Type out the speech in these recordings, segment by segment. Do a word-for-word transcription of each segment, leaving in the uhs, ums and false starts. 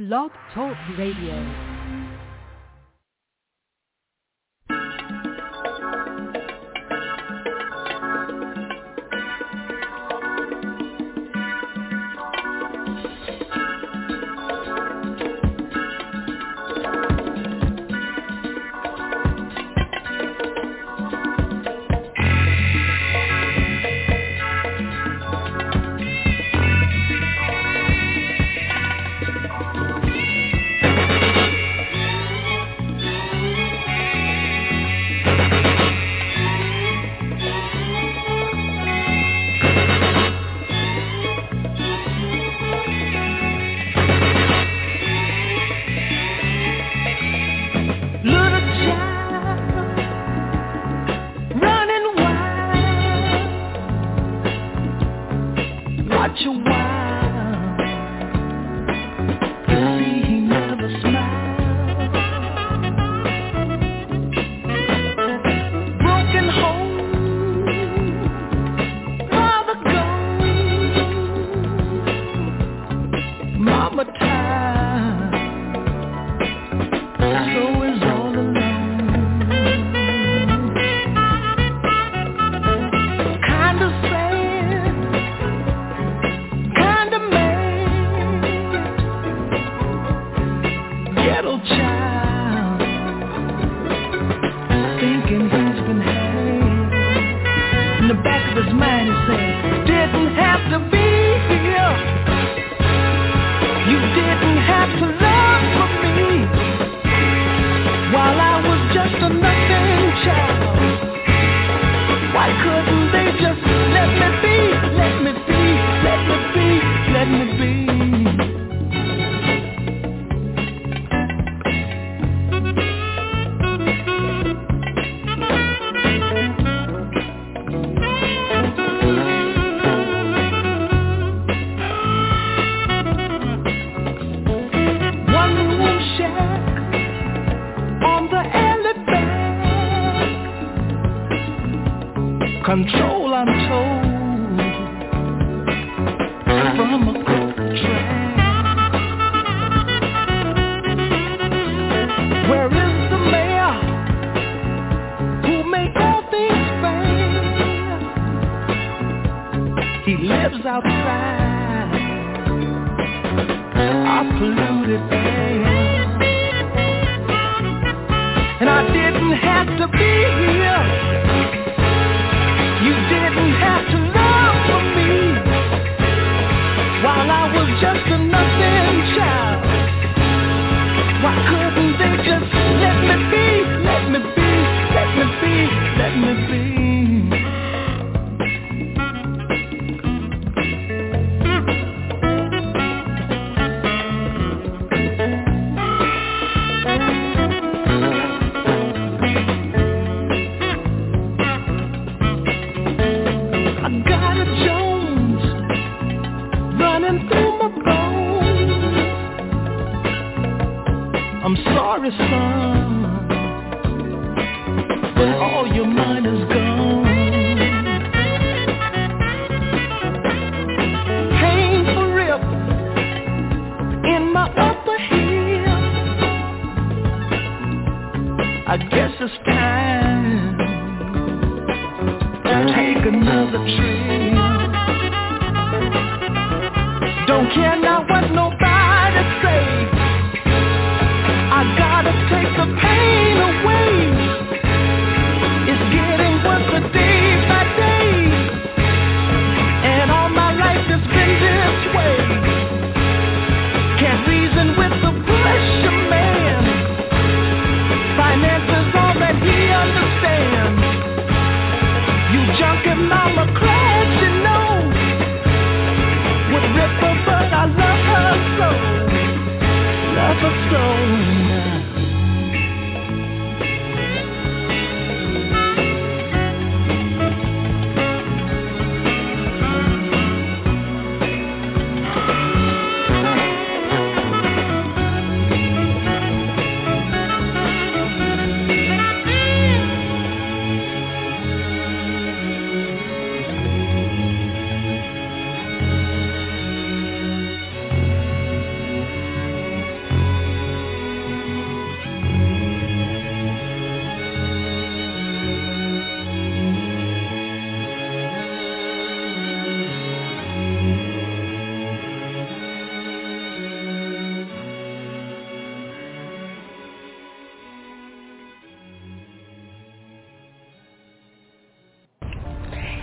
Blog Talk Radio. Control, I'm told, from a crooked track. Where is the mayor who made all things fair? He lives outside our polluted air, and I didn't have to be here. You didn't have to love for me while I was just a nothing child. Why couldn't they just let me be, let me be, let me be, let me be? Son, but all your money is gone. Painful rip in my upper heel. I guess it's time to take another trip. Don't care now what nobody says. I gotta take the pain away. It's getting worse day by day, and all my life has been this way. Can't reason with the pressure man. Finance is all that he understands. You junkie mama crash, you know, would rip her, but I love her so, love her so.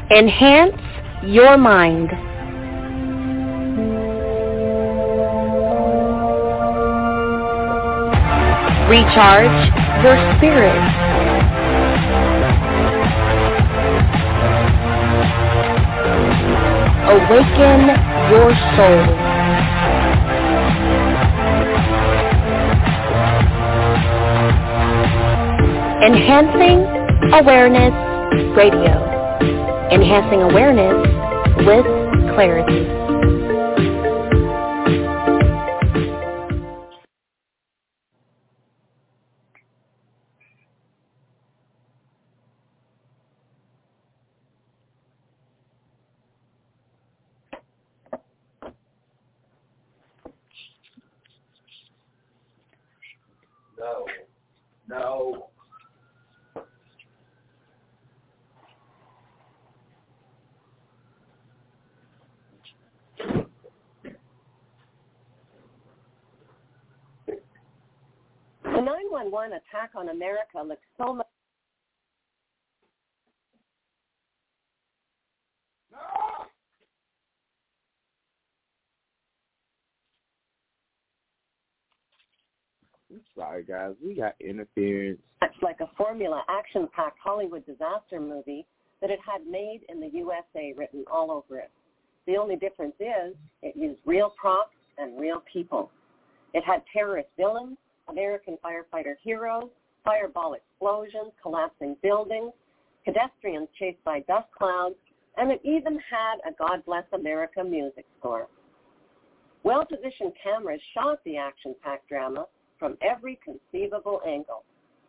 Enhance your mind. Recharge your spirit. Awaken your soul. Enhancing Awareness Radio. Enhancing awareness with clarity. No. No. The nine one one attack on America looks so much I'm sorry, guys. We got interference. like a formula action-packed Hollywood disaster movie that it had made in the U S A written all over it. The only difference is it used real props and real people. It had terrorist villains, American firefighter heroes, fireball explosions, collapsing buildings, pedestrians chased by dust clouds, and it even had a God Bless America music score. Well-positioned cameras shot the action-packed drama from every conceivable angle.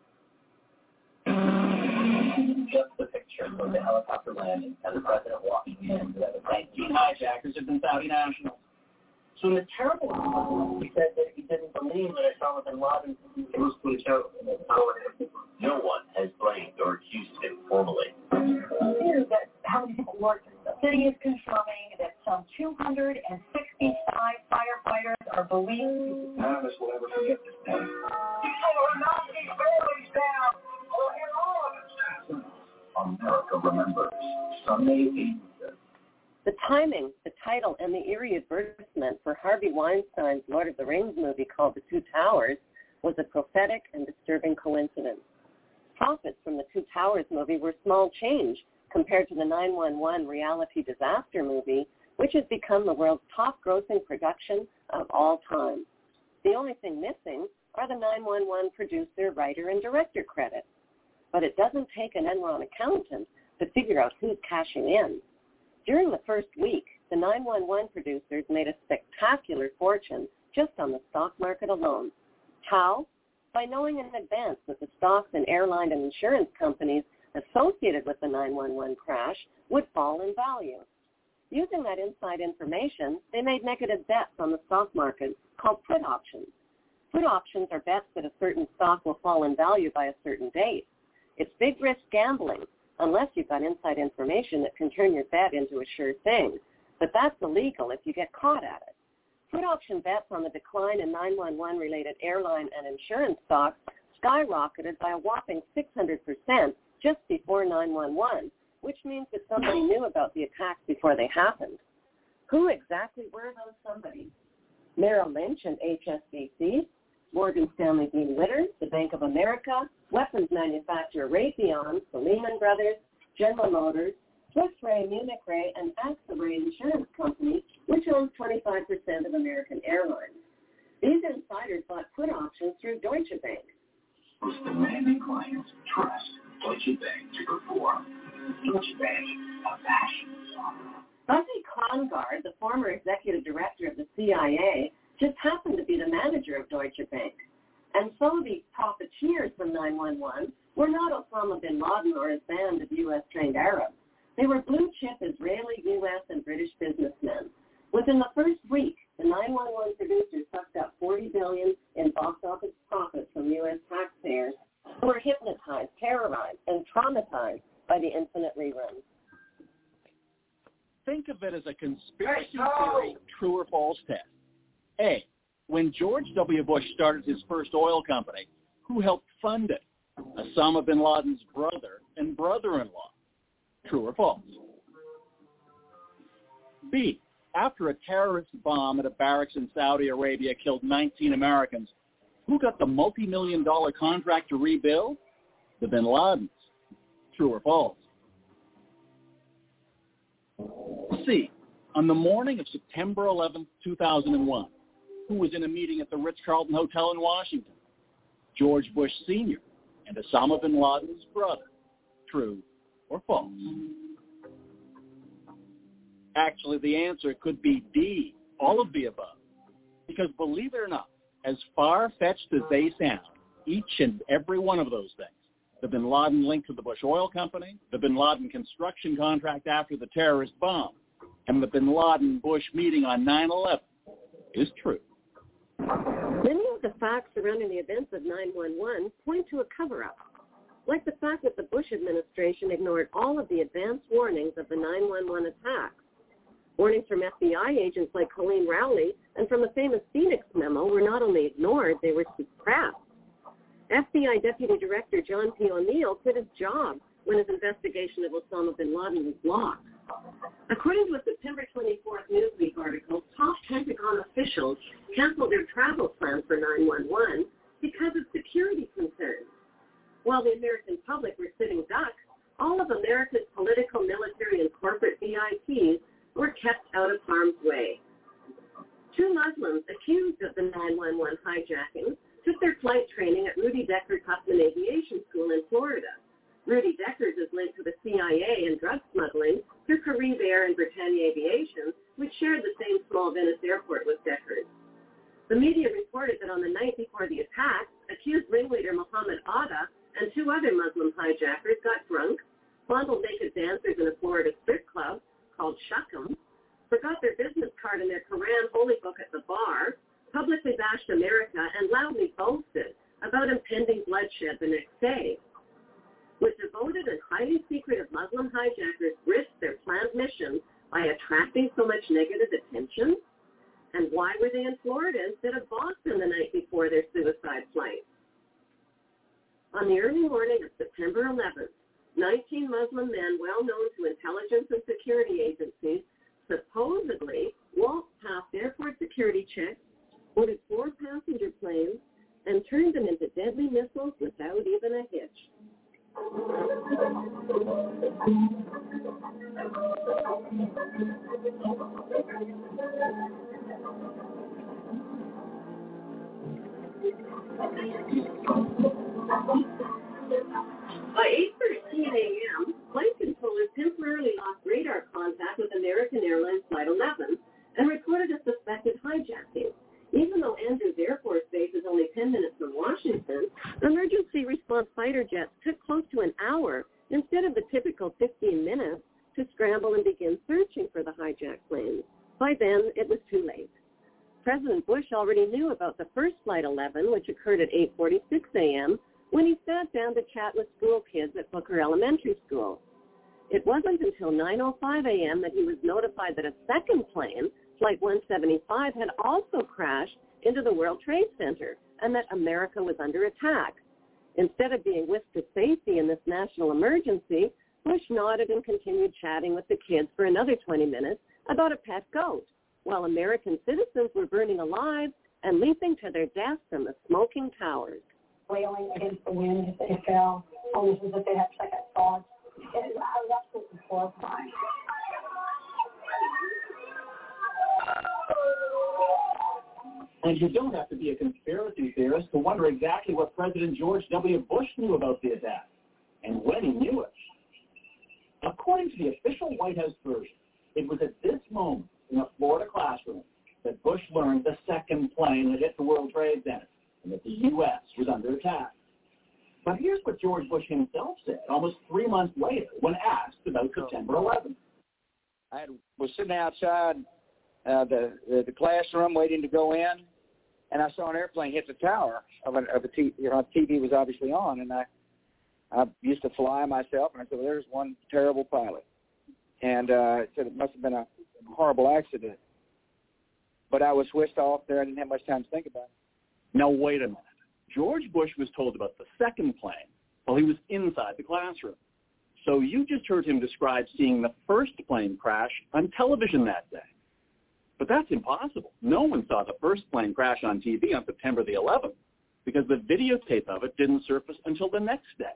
Just the picture of the helicopter landing and the president walking in. nineteen hijackers have been Saudi nationals. So in the terrible one, he said that he didn't believe that Osama bin Laden was Pluto. No one has blamed or accused him formally. That how many people worked. The city is confirming that some two hundred sixty-five firefighters are believed. None of us will ever forget this day. People are knocking families down. America remembers Sunday, April fifth. The timing, the title, and the eerie advertisement for Harvey Weinstein's Lord of the Rings movie called The Two Towers was a prophetic and disturbing coincidence. Profits from the Two Towers movie were small change compared to the nine one one reality disaster movie, which has become the world's top-grossing production of all time. The only thing missing are the nine one one producer, writer, and director credits. But it doesn't take an Enron accountant to figure out who's cashing in. During the first week, the nine one one producers made a spectacular fortune just on the stock market alone. How? By knowing in advance that the stocks and airline and insurance companies associated with the nine one one crash would fall in value. Using that inside information, they made negative bets on the stock market called put options. Put options are bets that a certain stock will fall in value by a certain date. It's big risk gambling, unless you've got inside information that can turn your bet into a sure thing. But that's illegal if you get caught at it. Put option bets on the decline in nine one one related airline and insurance stocks skyrocketed by a whopping six hundred percent just before nine one one, which means that somebody knew about the attacks before they happened. Who exactly were those somebody? Merrill Lynch and H S B C, Morgan Stanley Dean Witter, the Bank of America, weapons manufacturer Raytheon, the Lehman Brothers, General Motors, Swiss Re, Munich Re, and AXA Re Insurance Company, which owns twenty-five percent of American Airlines. These insiders bought put options through Deutsche Bank. Most demanding clients trust Deutsche Bank to perform. Deutsche Bank, a passion. Buffy Klongard, the former executive director of the C I A, just happened to be the manager of Deutsche Bank. And so the profiteers from nine one one were not Osama bin Laden or his band of U S-trained Arabs. They were blue-chip Israeli, U S, and British businessmen. Within the first week, the nine one one producers sucked up forty billion dollars in box office profits from U S taxpayers who were hypnotized, terrorized, and traumatized by the infinite reruns. Think of it as a conspiracy theory, true or false test. A, when George W. Bush started his first oil company, who helped fund it? Osama bin Laden's brother and brother-in-law. True or false? B, after a terrorist bomb at a barracks in Saudi Arabia killed nineteen Americans, who got the multi-million dollar contract to rebuild? The bin Ladens. True or false? C, on the morning of September eleventh, two thousand one, who was in a meeting at the Ritz-Carlton Hotel in Washington? George Bush Senior and Osama bin Laden's brother. True or false? Actually, the answer could be D, all of the above. Because believe it or not, as far-fetched as they sound, each and every one of those things, the bin Laden link to the Bush Oil Company, the bin Laden construction contract after the terrorist bomb, and the bin Laden-Bush meeting on nine eleven, is true. Many of the facts surrounding the events of nine one one point to a cover-up, like the fact that the Bush administration ignored all of the advance warnings of the nine one one attacks. Warnings from F B I agents like Colleen Rowley and from the famous Phoenix memo were not only ignored, they were suppressed. F B I Deputy Director John P. O'Neill quit his job when his investigation of Osama bin Laden was blocked. According to a September twenty-fourth Newsweek article, top Pentagon officials canceled their travel plans for nine one one because of security concerns. While the American public were sitting ducks, all of America's political, military, and corporate V I Ps were kept out of harm's way. Two Muslims accused of the nine one one hijacking took their flight training at Rudy Deckard Huffman Aviation School in Florida. Rudy Deckard is linked to the C I A and drug smuggling through Carib Air and Britannia Aviation, which shared the same small Venice airport with Deckard. The media reported that on the night before the attack, accused ringleader Mohammed Atta and two other Muslim hijackers got drunk, fondled naked dancers in a Florida strip club called Shukam, forgot their business card and their Quran holy book at the bar, publicly bashed America, and loudly boasted about impending bloodshed the next day. Would devoted and highly secretive Muslim hijackers risk their planned mission by attracting so much negative attention? And why were they in Florida instead of Boston the night before their suicide flight? On the early morning of September eleventh, nineteen Muslim men well known to intelligence and security agencies supposedly walked past airport security checks, boarded four passenger planes, and turned them into deadly missiles without even a hitch. By eight thirteen a.m., flight controllers temporarily lost radar contact with American Airlines Flight eleven and reported a suspected hijacking. Even though Andrews Air Force Base is only ten minutes from Washington, emergency response fighter jets took close to an hour instead of the typical fifteen minutes to scramble and begin searching for the hijacked planes. By then, it was too late. President Bush already knew about the first Flight eleven, which occurred at eight forty-six a.m., when he sat down to chat with school kids at Booker Elementary School. It wasn't until nine oh five a.m. that he was notified that a second plane, Flight one seventy-five, had also crashed into the World Trade Center and that America was under attack. Instead of being whisked to safety in this national emergency, Bush nodded and continued chatting with the kids for another twenty minutes about a pet goat, while American citizens were burning alive and leaping to their deaths in the smoking towers. Wailing against the wind as they fell, almost as if they had second thoughts. It, I was absolutely horrified. And you don't have to be a conspiracy theorist to wonder exactly what President George W. Bush knew about the attack and when he knew it. According to the official White House version, it was at this moment in a Florida classroom that Bush learned the second plane had hit the World Trade Center and that the U S was under attack. But here's what George Bush himself said almost three months later when asked about September eleventh. I had, was sitting outside uh, the, the the classroom waiting to go in, and I saw an airplane hit the tower of a, of a T V. You know, T V was obviously on, and I I used to fly myself, and I said, well, there's one terrible pilot. And uh, I said it must have been a horrible accident. But I was switched off there. I didn't have much time to think about it. Now, wait a minute. George Bush was told about the second plane while he was inside the classroom. So you just heard him describe seeing the first plane crash on television that day. But that's impossible. No one saw the first plane crash on T V on September the eleventh because the videotape of it didn't surface until the next day.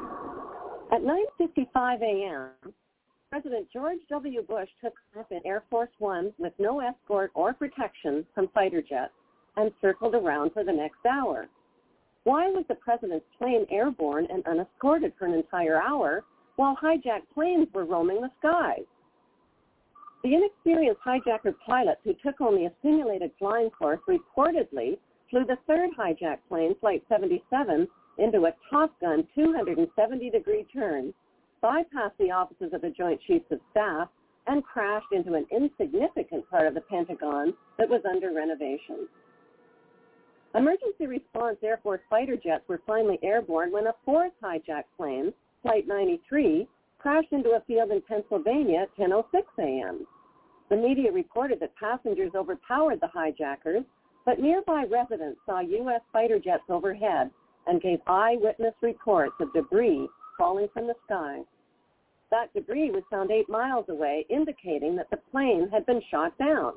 At nine fifty-five a.m., President George W. Bush took off in Air Force One with no escort or protection from fighter jets and circled around for the next hour. Why was the president's plane airborne and unescorted for an entire hour while hijacked planes were roaming the skies? The inexperienced hijacker pilots who took only a simulated flying course reportedly flew the third hijacked plane, Flight seventy-seven, into a Top Gun two hundred seventy degree turn, bypassed the offices of the Joint Chiefs of Staff, and crashed into an insignificant part of the Pentagon that was under renovation. Emergency response Air Force fighter jets were finally airborne when a fourth hijacked plane, Flight ninety-three, crashed into a field in Pennsylvania at ten oh six a.m. The media reported that passengers overpowered the hijackers, but nearby residents saw U S fighter jets overhead and gave eyewitness reports of debris falling from the sky. That debris was found eight miles away, indicating that the plane had been shot down.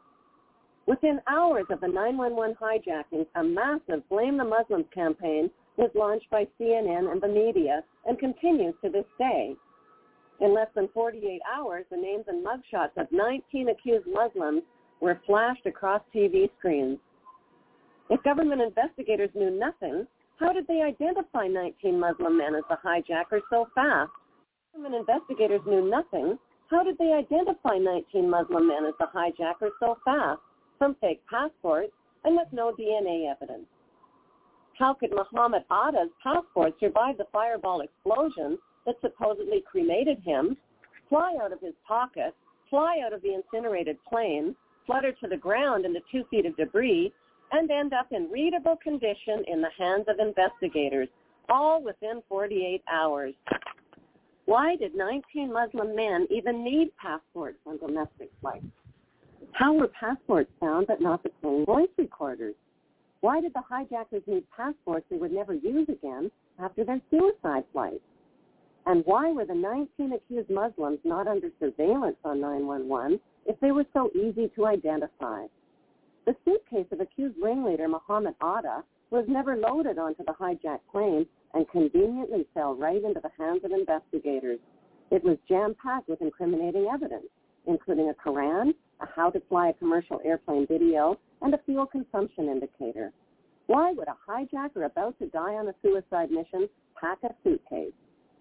Within hours of the nine one one hijackings, a massive Blame the Muslims campaign was launched by C N N and the media and continues to this day. In less than forty-eight hours, the names and mugshots of nineteen accused Muslims were flashed across T V screens. If government investigators knew nothing, how did they identify nineteen Muslim men as the hijackers so fast? If government investigators knew nothing, how did they identify nineteen Muslim men as the hijackers so fast from fake passports and with no D N A evidence? How could Muhammad Atta's passport survive the fireball explosion that supposedly cremated him, fly out of his pocket, fly out of the incinerated plane, flutter to the ground into two feet of debris, and end up in readable condition in the hands of investigators, all within forty-eight hours? Why did nineteen Muslim men even need passports on domestic flights? How were passports found but not the plane voice recorders? Why did the hijackers need passports they would never use again after their suicide flight? And why were the nineteen accused Muslims not under surveillance on nine one one if they were so easy to identify? The suitcase of accused ringleader Muhammad Atta was never loaded onto the hijacked plane and conveniently fell right into the hands of investigators. It was jam-packed with incriminating evidence, including a Quran, a how to fly a commercial airplane video, and a fuel consumption indicator. Why would a hijacker about to die on a suicide mission pack a suitcase?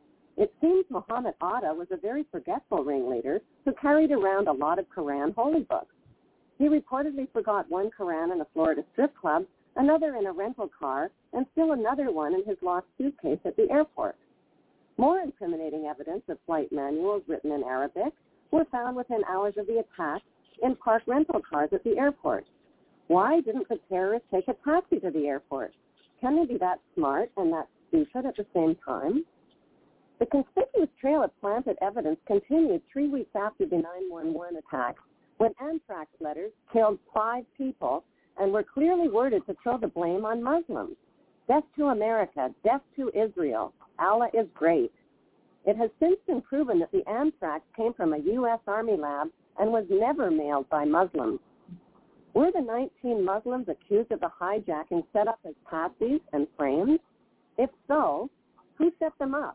It seems Muhammad Atta was a very forgetful ringleader who carried around a lot of Quran holy books. He reportedly forgot one Quran in a Florida strip club, another in a rental car, and still another one in his lost suitcase at the airport. More incriminating evidence of flight manuals written in Arabic were found within hours of the attack in parked rental cars at the airport. Why didn't the terrorists take a taxi to the airport? Can they be that smart and that stupid at the same time? The conspicuous trail of planted evidence continued three weeks after the nine one one attack, when anthrax letters killed five people and were clearly worded to throw the blame on Muslims. Death to America, death to Israel, Allah is great. It has since been proven that the anthrax came from a U S Army lab and was never mailed by Muslims. Were the nineteen Muslims accused of the hijacking set up as patsies and framed? If so, who set them up?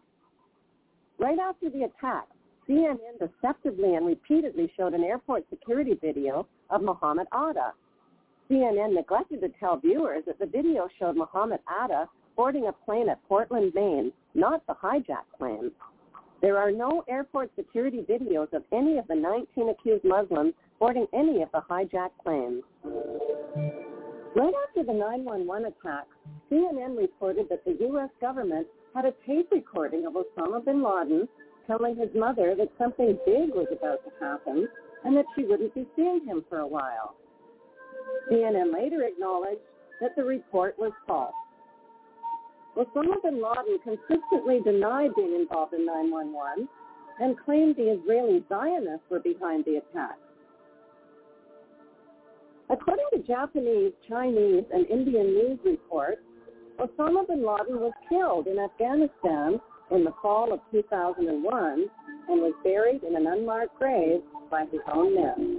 Right after the attack, C N N deceptively and repeatedly showed an airport security video of Muhammad Atta. C N N neglected to tell viewers that the video showed Muhammad Atta boarding a plane at Portland, Maine, not the hijacked plane. There are no airport security videos of any of the nineteen accused Muslims boarding any of the hijacked planes. Right after the nine one one attack, C N N reported that the U S government had a tape recording of Osama bin Laden telling his mother that something big was about to happen and that she wouldn't be seeing him for a while. C N N later acknowledged that the report was false. Osama bin Laden consistently denied being involved in nine one one and claimed the Israeli Zionists were behind the attack. According to Japanese, Chinese, and Indian news reports, Osama bin Laden was killed in Afghanistan in the fall of two thousand one and was buried in an unmarked grave by his own men.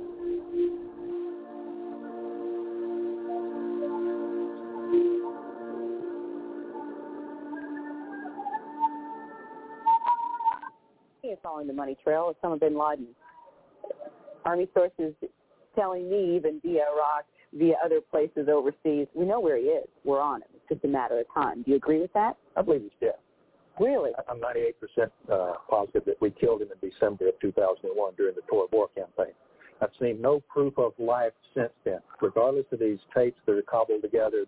Following the money trail of Osama bin Laden. Army sources telling me, even via Iraq, via other places overseas, we know where he is. We're on him. It's just a matter of time. Do you agree with that? I believe he's dead. Really? I'm ninety-eight percent uh, positive that we killed him in December of two thousand one during the Torah War campaign. I've seen no proof of life since then, regardless of these tapes that are cobbled together.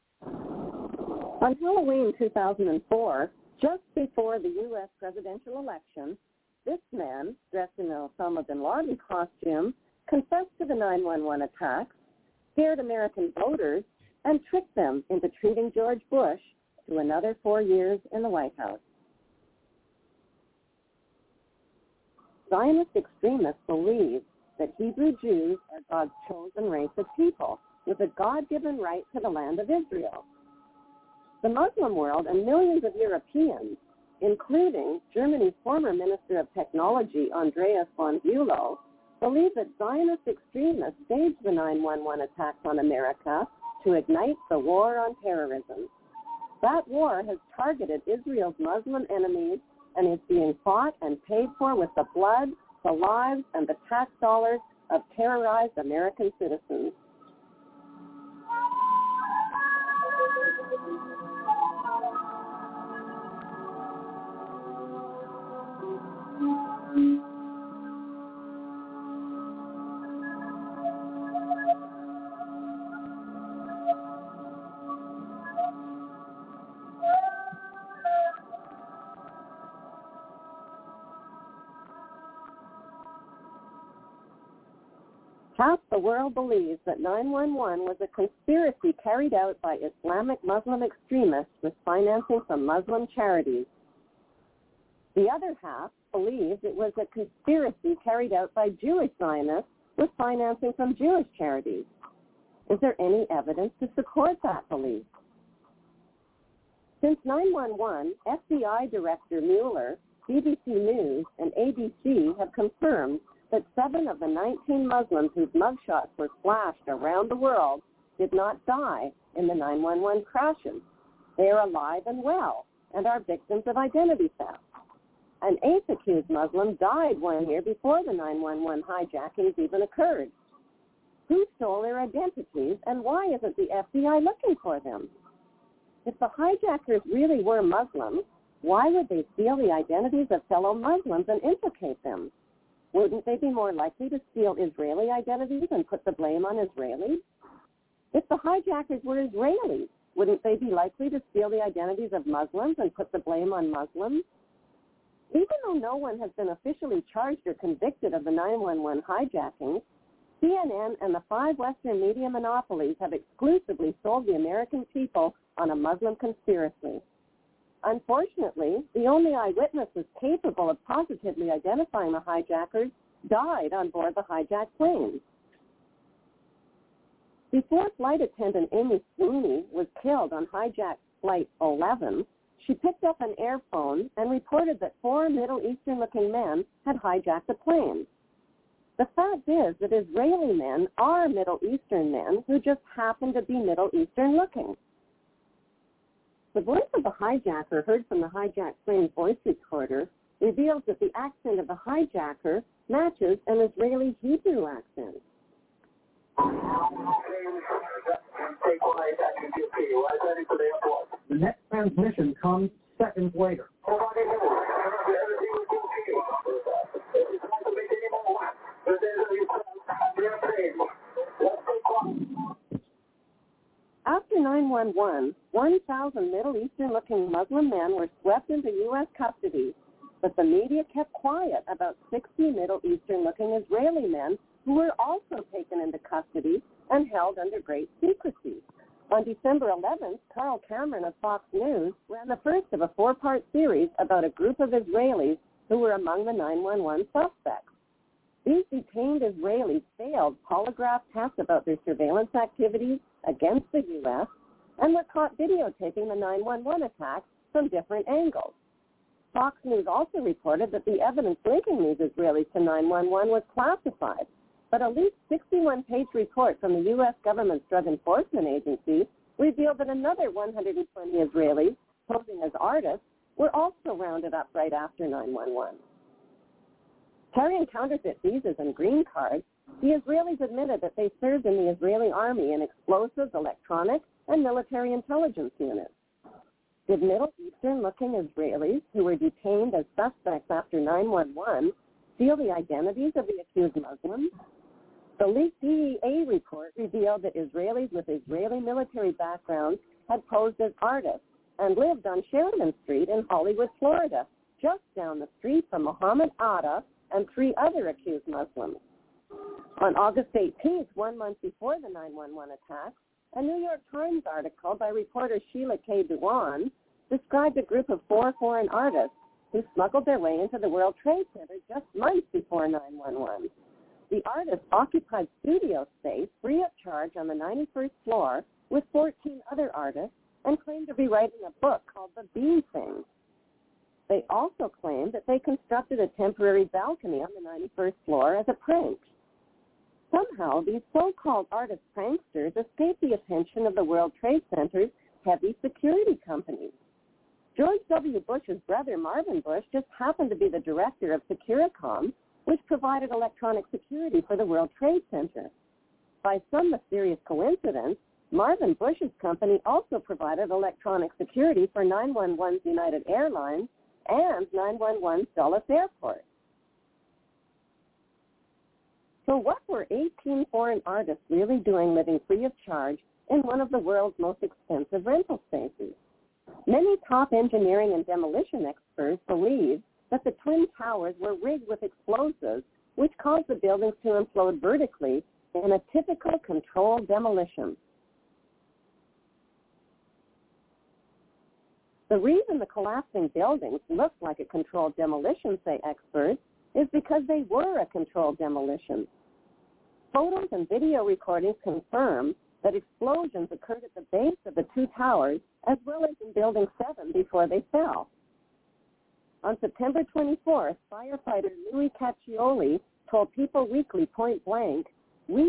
On Halloween two thousand four, just before the U S presidential election, this man, dressed in an Osama bin Laden costume, confessed to the nine one one attacks, scared American voters, and tricked them into treating George Bush to another four years in the White House. Zionist extremists believe that Hebrew Jews are God's chosen race of people with a God-given right to the land of Israel. The Muslim world and millions of Europeans, including Germany's former Minister of Technology, Andreas von Bülow, believe that Zionist extremists staged the nine one one attacks on America to ignite the war on terrorism. That war has targeted Israel's Muslim enemies and is being fought and paid for with the blood, the lives, and the tax dollars of terrorized American citizens. Half the world believes that nine one one was a conspiracy carried out by Islamic Muslim extremists with financing from Muslim charities. The other half believes it was a conspiracy carried out by Jewish Zionists with financing from Jewish charities. Is there any evidence to support that belief? Since nine one one, F B I Director Mueller, B B C News, and A B C have confirmed that seven of the nineteen Muslims whose mugshots were flashed around the world did not die in the nine one one crashes. They are alive and well and are victims of identity theft. An eighth accused Muslim died one year before the nine one one hijackings even occurred. Who stole their identities, and why isn't the F B I looking for them? If the hijackers really were Muslims, why would they steal the identities of fellow Muslims and implicate them? Wouldn't they be more likely to steal Israeli identities and put the blame on Israelis? If the hijackers were Israelis, wouldn't they be likely to steal the identities of Muslims and put the blame on Muslims? Even though no one has been officially charged or convicted of the nine one one hijackings, C N N and the five Western media monopolies have exclusively sold the American people on a Muslim conspiracy. Unfortunately, the only eyewitnesses capable of positively identifying the hijackers died on board the hijacked planes. Before flight attendant Amy Sweeney was killed on hijacked Flight eleven, she picked up an airphone and reported that four Middle Eastern-looking men had hijacked the plane. The fact is that Israeli men are Middle Eastern men who just happen to be Middle Eastern-looking. The voice of the hijacker heard from the hijacked plane's voice recorder reveals that the accent of the hijacker matches an Israeli Hebrew accent. The next transmission comes seconds later. After nine one one, one thousand Middle Eastern-looking Muslim men were swept into U S custody, but the media kept quiet about sixty Middle Eastern-looking Israeli men who were also taken into custody and held under great secrecy. On December eleventh, Carl Cameron of Fox News ran the first of a four-part series about a group of Israelis who were among the nine one one suspects. These detained Israelis failed polygraph tests about their surveillance activities against the U S and were caught videotaping the nine one one attacks from different angles. Fox News also reported that the evidence linking these Israelis to nine one one was classified, but a leaked sixty-one page report from the U S government's Drug Enforcement Agency revealed that another one hundred twenty Israelis, posing as artists, were also rounded up right after nine one one. Carrying counterfeit visas and green cards, the Israelis admitted that they served in the Israeli army in explosives, electronic, and military intelligence units. Did Middle Eastern-looking Israelis who were detained as suspects after nine one one steal the identities of the accused Muslims? The leaked D E A report revealed that Israelis with Israeli military backgrounds had posed as artists and lived on Sheridan Street in Hollywood, Florida, just down the street from Mohammed Atta and three other accused Muslims. On August eighteenth, one month before the nine one one attack, a New York Times article by reporter Sheila K. Dewan described a group of four foreign artists who smuggled their way into the World Trade Center just months before nine one one. The artists occupied studio space free of charge on the ninety-first floor with fourteen other artists and claimed to be writing a book called The Bee Thing. They also claimed that they constructed a temporary balcony on the ninety-first floor as a prank. Somehow, these so-called artist pranksters escaped the attention of the World Trade Center's heavy security companies. George W. Bush's brother, Marvin Bush, just happened to be the director of Securicom, which provided electronic security for the World Trade Center. By some mysterious coincidence, Marvin Bush's company also provided electronic security for nine one one's United Airlines and nine one one's Dulles Airport. So what were eighteen foreign artists really doing living free of charge in one of the world's most expensive rental spaces? Many top engineering and demolition experts believe that the Twin Towers were rigged with explosives which caused the buildings to implode vertically in a typical controlled demolition. The reason the collapsing buildings looked like a controlled demolition, say experts, is because they were a controlled demolition. Photos and video recordings confirm that explosions occurred at the base of the two towers as well as in Building seven before they fell. On September twenty-fourth, firefighter Louis Caccioli told People Weekly point blank, we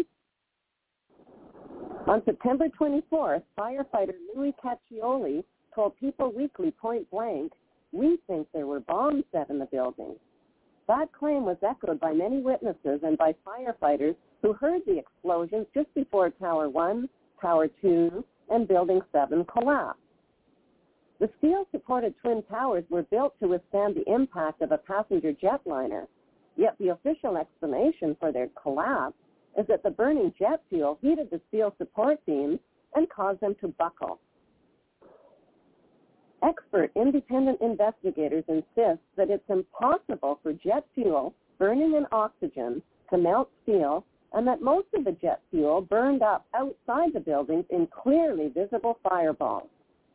On September twenty-fourth, firefighter Louis Caccioli told People Weekly point blank, we think there were bombs set in the building. That claim was echoed by many witnesses and by firefighters who heard the explosions just before Tower one, Tower two, and Building seven collapsed. The steel-supported Twin Towers were built to withstand the impact of a passenger jetliner, yet the official explanation for their collapse is that the burning jet fuel heated the steel support beams and caused them to buckle. Expert independent investigators insist that it's impossible for jet fuel burning in oxygen to melt steel and that most of the jet fuel burned up outside the buildings in clearly visible fireballs.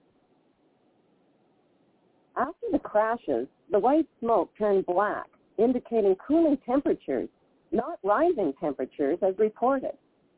After the crashes, the white smoke turned black, indicating cooling temperatures, not rising temperatures as reported.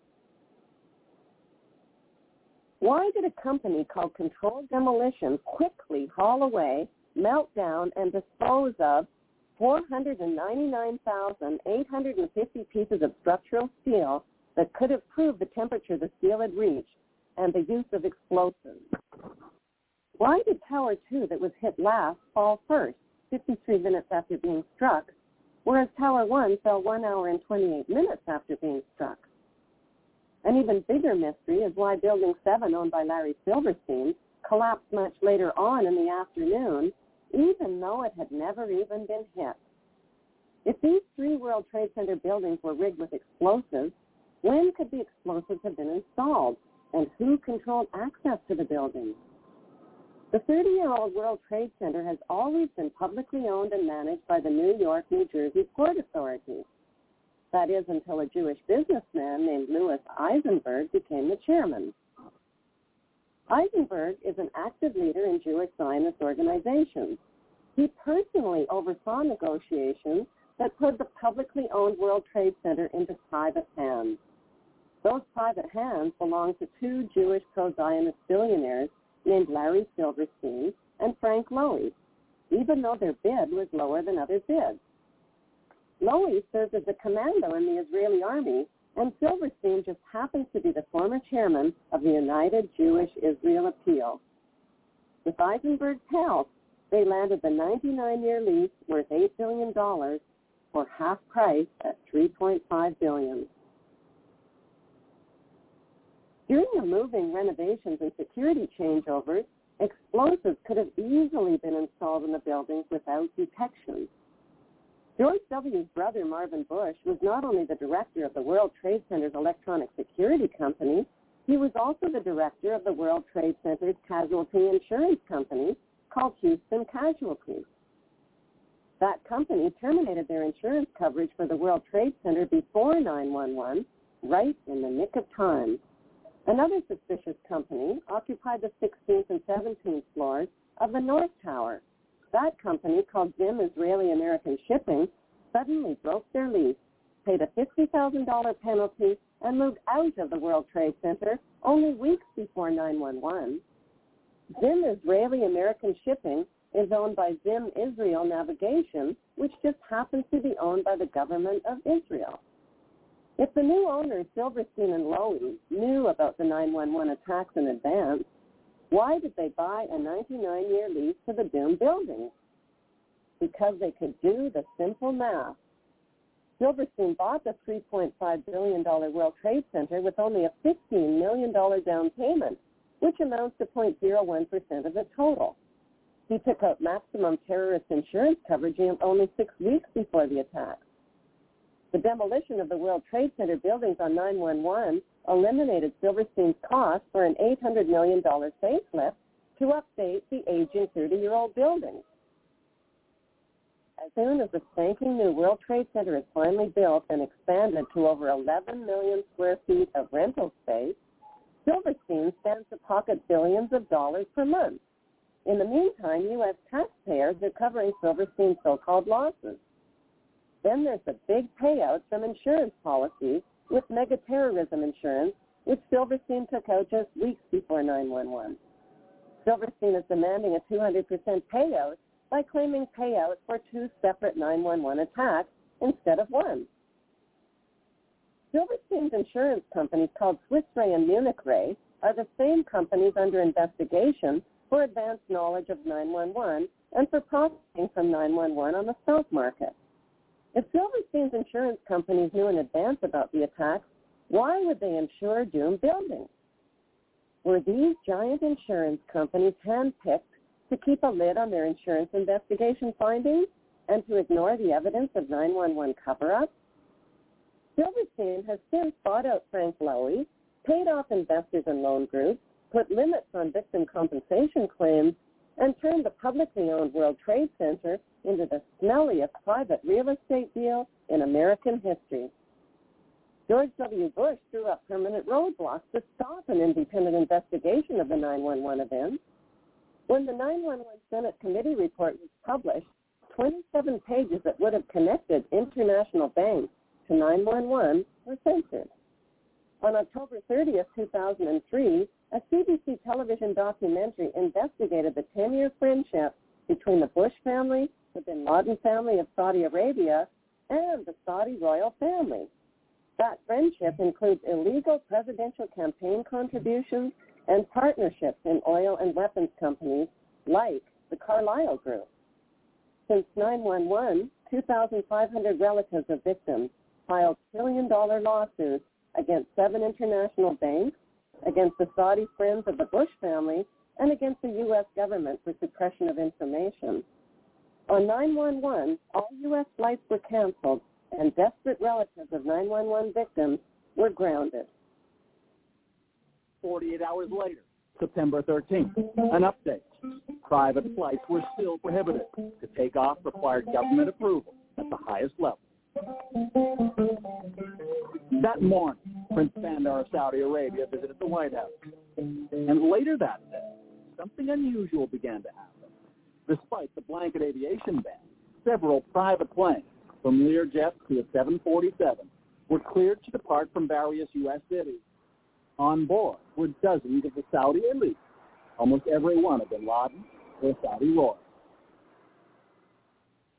Why did a company called Controlled Demolition quickly haul away, melt down, and dispose of four hundred ninety-nine thousand eight hundred fifty pieces of structural steel that could have proved the temperature the steel had reached and the use of explosives? Why did Tower two that was hit last fall first, fifty-three minutes after being struck, whereas Tower one fell one hour and twenty-eight minutes after being struck? An even bigger mystery is why Building seven, owned by Larry Silverstein, collapsed much later on in the afternoon, even though it had never even been hit. If these three World Trade Center buildings were rigged with explosives, when could the explosives have been installed, and who controlled access to the buildings? The thirty-year-old World Trade Center has always been publicly owned and managed by the New York, New Jersey Port Authority. That is, until a Jewish businessman named Louis Eisenberg became the chairman. Eisenberg is an active leader in Jewish Zionist organizations. He personally oversaw negotiations that put the publicly owned World Trade Center into private hands. Those private hands belong to two Jewish pro-Zionist billionaires named Larry Silverstein and Frank Lowy. even though their bid was lower than other bids. Lowy served as a commando in the Israeli army, and Silverstein just happens to be the former chairman of the United Jewish Israel Appeal. With Eisenberg's help, they landed the ninety-nine-year lease worth eight billion dollars for half price at three point five billion dollars. During the moving, renovations, and security changeovers, explosives could have easily been installed in the buildings without detection. George W.'s brother, Marvin Bush, was not only the director of the World Trade Center's electronic security company, he was also the director of the World Trade Center's casualty insurance company called Houston Casualty. That company terminated their insurance coverage for the World Trade Center before nine one one, right in the nick of time. Another suspicious company occupied the sixteenth and seventeenth floors of the North Tower. That company, called Zim Israeli American Shipping, suddenly broke their lease, paid a fifty thousand dollars penalty, and moved out of the World Trade Center only weeks before nine one one. Zim Israeli American Shipping is owned by Zim Israel Navigation, which just happens to be owned by the government of Israel. If the new owners, Silverstein and Lowy, knew about the nine one one attacks in advance, why did they buy a ninety-nine-year lease to the doomed buildings? Because they could do the simple math. Silverstein bought the three point five billion dollars World Trade Center with only a fifteen million dollars down payment, which amounts to zero point zero one percent of the total. He took out maximum terrorist insurance coverage only six weeks before the attack. The demolition of the World Trade Center buildings on nine one one eliminated Silverstein's cost for an eight hundred million dollars facelift to update the aging thirty-year-old buildings. As soon as the spanking new World Trade Center is finally built and expanded to over eleven million square feet of rental space, Silverstein stands to pocket billions of dollars per month. In the meantime, U S taxpayers are covering Silverstein's so-called losses. Then there's the big payouts from insurance policies with mega-terrorism insurance, which Silverstein took out just weeks before nine one one. Silverstein is demanding a two hundred percent payout by claiming payouts for two separate nine one one attacks instead of one. Silverstein's insurance companies called Swiss Re and Munich Re are the same companies under investigation for advanced knowledge of nine one one and for profiting from nine one one on the stock market. If Silverstein's insurance companies knew in advance about the attacks, why would they insure doomed buildings? Were these giant insurance companies handpicked to keep a lid on their insurance investigation findings and to ignore the evidence of nine one one cover-ups? Silverstein has since bought out Frank Lowy, paid off investors and loan groups, put limits on victim compensation claims, and turned the publicly owned World Trade Center into the smelliest private real estate deal in American history. George W. Bush threw up permanent roadblocks to stop an independent investigation of the nine one one events. When the nine one one Senate committee report was published, twenty-seven pages that would have connected international banks to nine one one were censored. On October thirtieth, two thousand three, a C B C television documentary investigated the ten-year friendship between the Bush family, the bin Laden family of Saudi Arabia, and the Saudi royal family. That friendship includes illegal presidential campaign contributions and partnerships in oil and weapons companies like the Carlyle Group. Since nine one one, two thousand five hundred relatives of victims filed trillion-dollar lawsuits against seven international banks, against the Saudi friends of the Bush family, and against the U S government for suppression of information. On nine one one, all U S flights were canceled, and desperate relatives of nine one one victims were grounded. forty-eight hours later, September thirteenth, an update. Private flights were still prohibited. To take off required government approval at the highest level. That morning, Prince Bandar of Saudi Arabia visited the White House. And later that day, something unusual began to happen. Despite the blanket aviation ban, several private planes, from Learjet to a seven forty-seven, were cleared to depart from various U S cities. On board were dozens of the Saudi elite, almost every one of bin Laden or Saudi royals.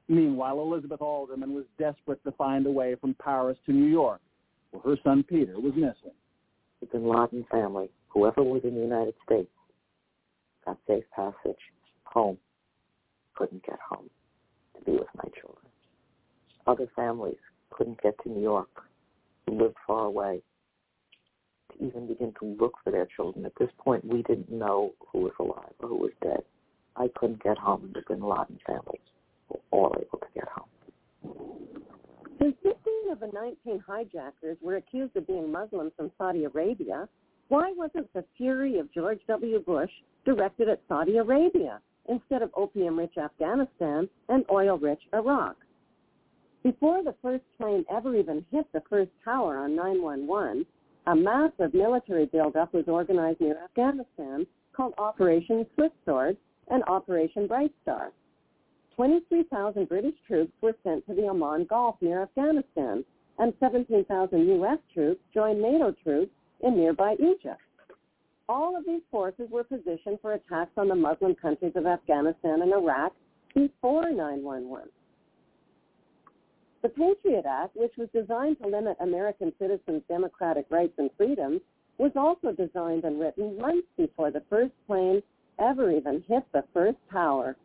Meanwhile, Elizabeth Alderman was desperate to find a way from Paris to New York, where her son Peter was missing. The bin Laden family, whoever was in the United States, got safe passage home, couldn't get home to be with my children. Other families couldn't get to New York, who lived far away, to even begin to look for their children. At this point, we didn't know who was alive or who was dead. I couldn't get home. The bin Laden family were all able to get home. Since fifteen of the nineteen hijackers were accused of being Muslims from Saudi Arabia, why wasn't the fury of George W. Bush directed at Saudi Arabia instead of opium-rich Afghanistan and oil-rich Iraq? Before the first plane ever even hit the first tower on nine one one, a massive military buildup was organized near Afghanistan called Operation Swift Sword and Operation Bright Star. twenty-three thousand British troops were sent to the Oman Gulf near Afghanistan, and seventeen thousand U S troops joined NATO troops in nearby Egypt. All of these forces were positioned for attacks on the Muslim countries of Afghanistan and Iraq before nine one one. The Patriot Act, which was designed to limit American citizens' democratic rights and freedoms, was also designed and written months before the first plane ever even hit the first tower.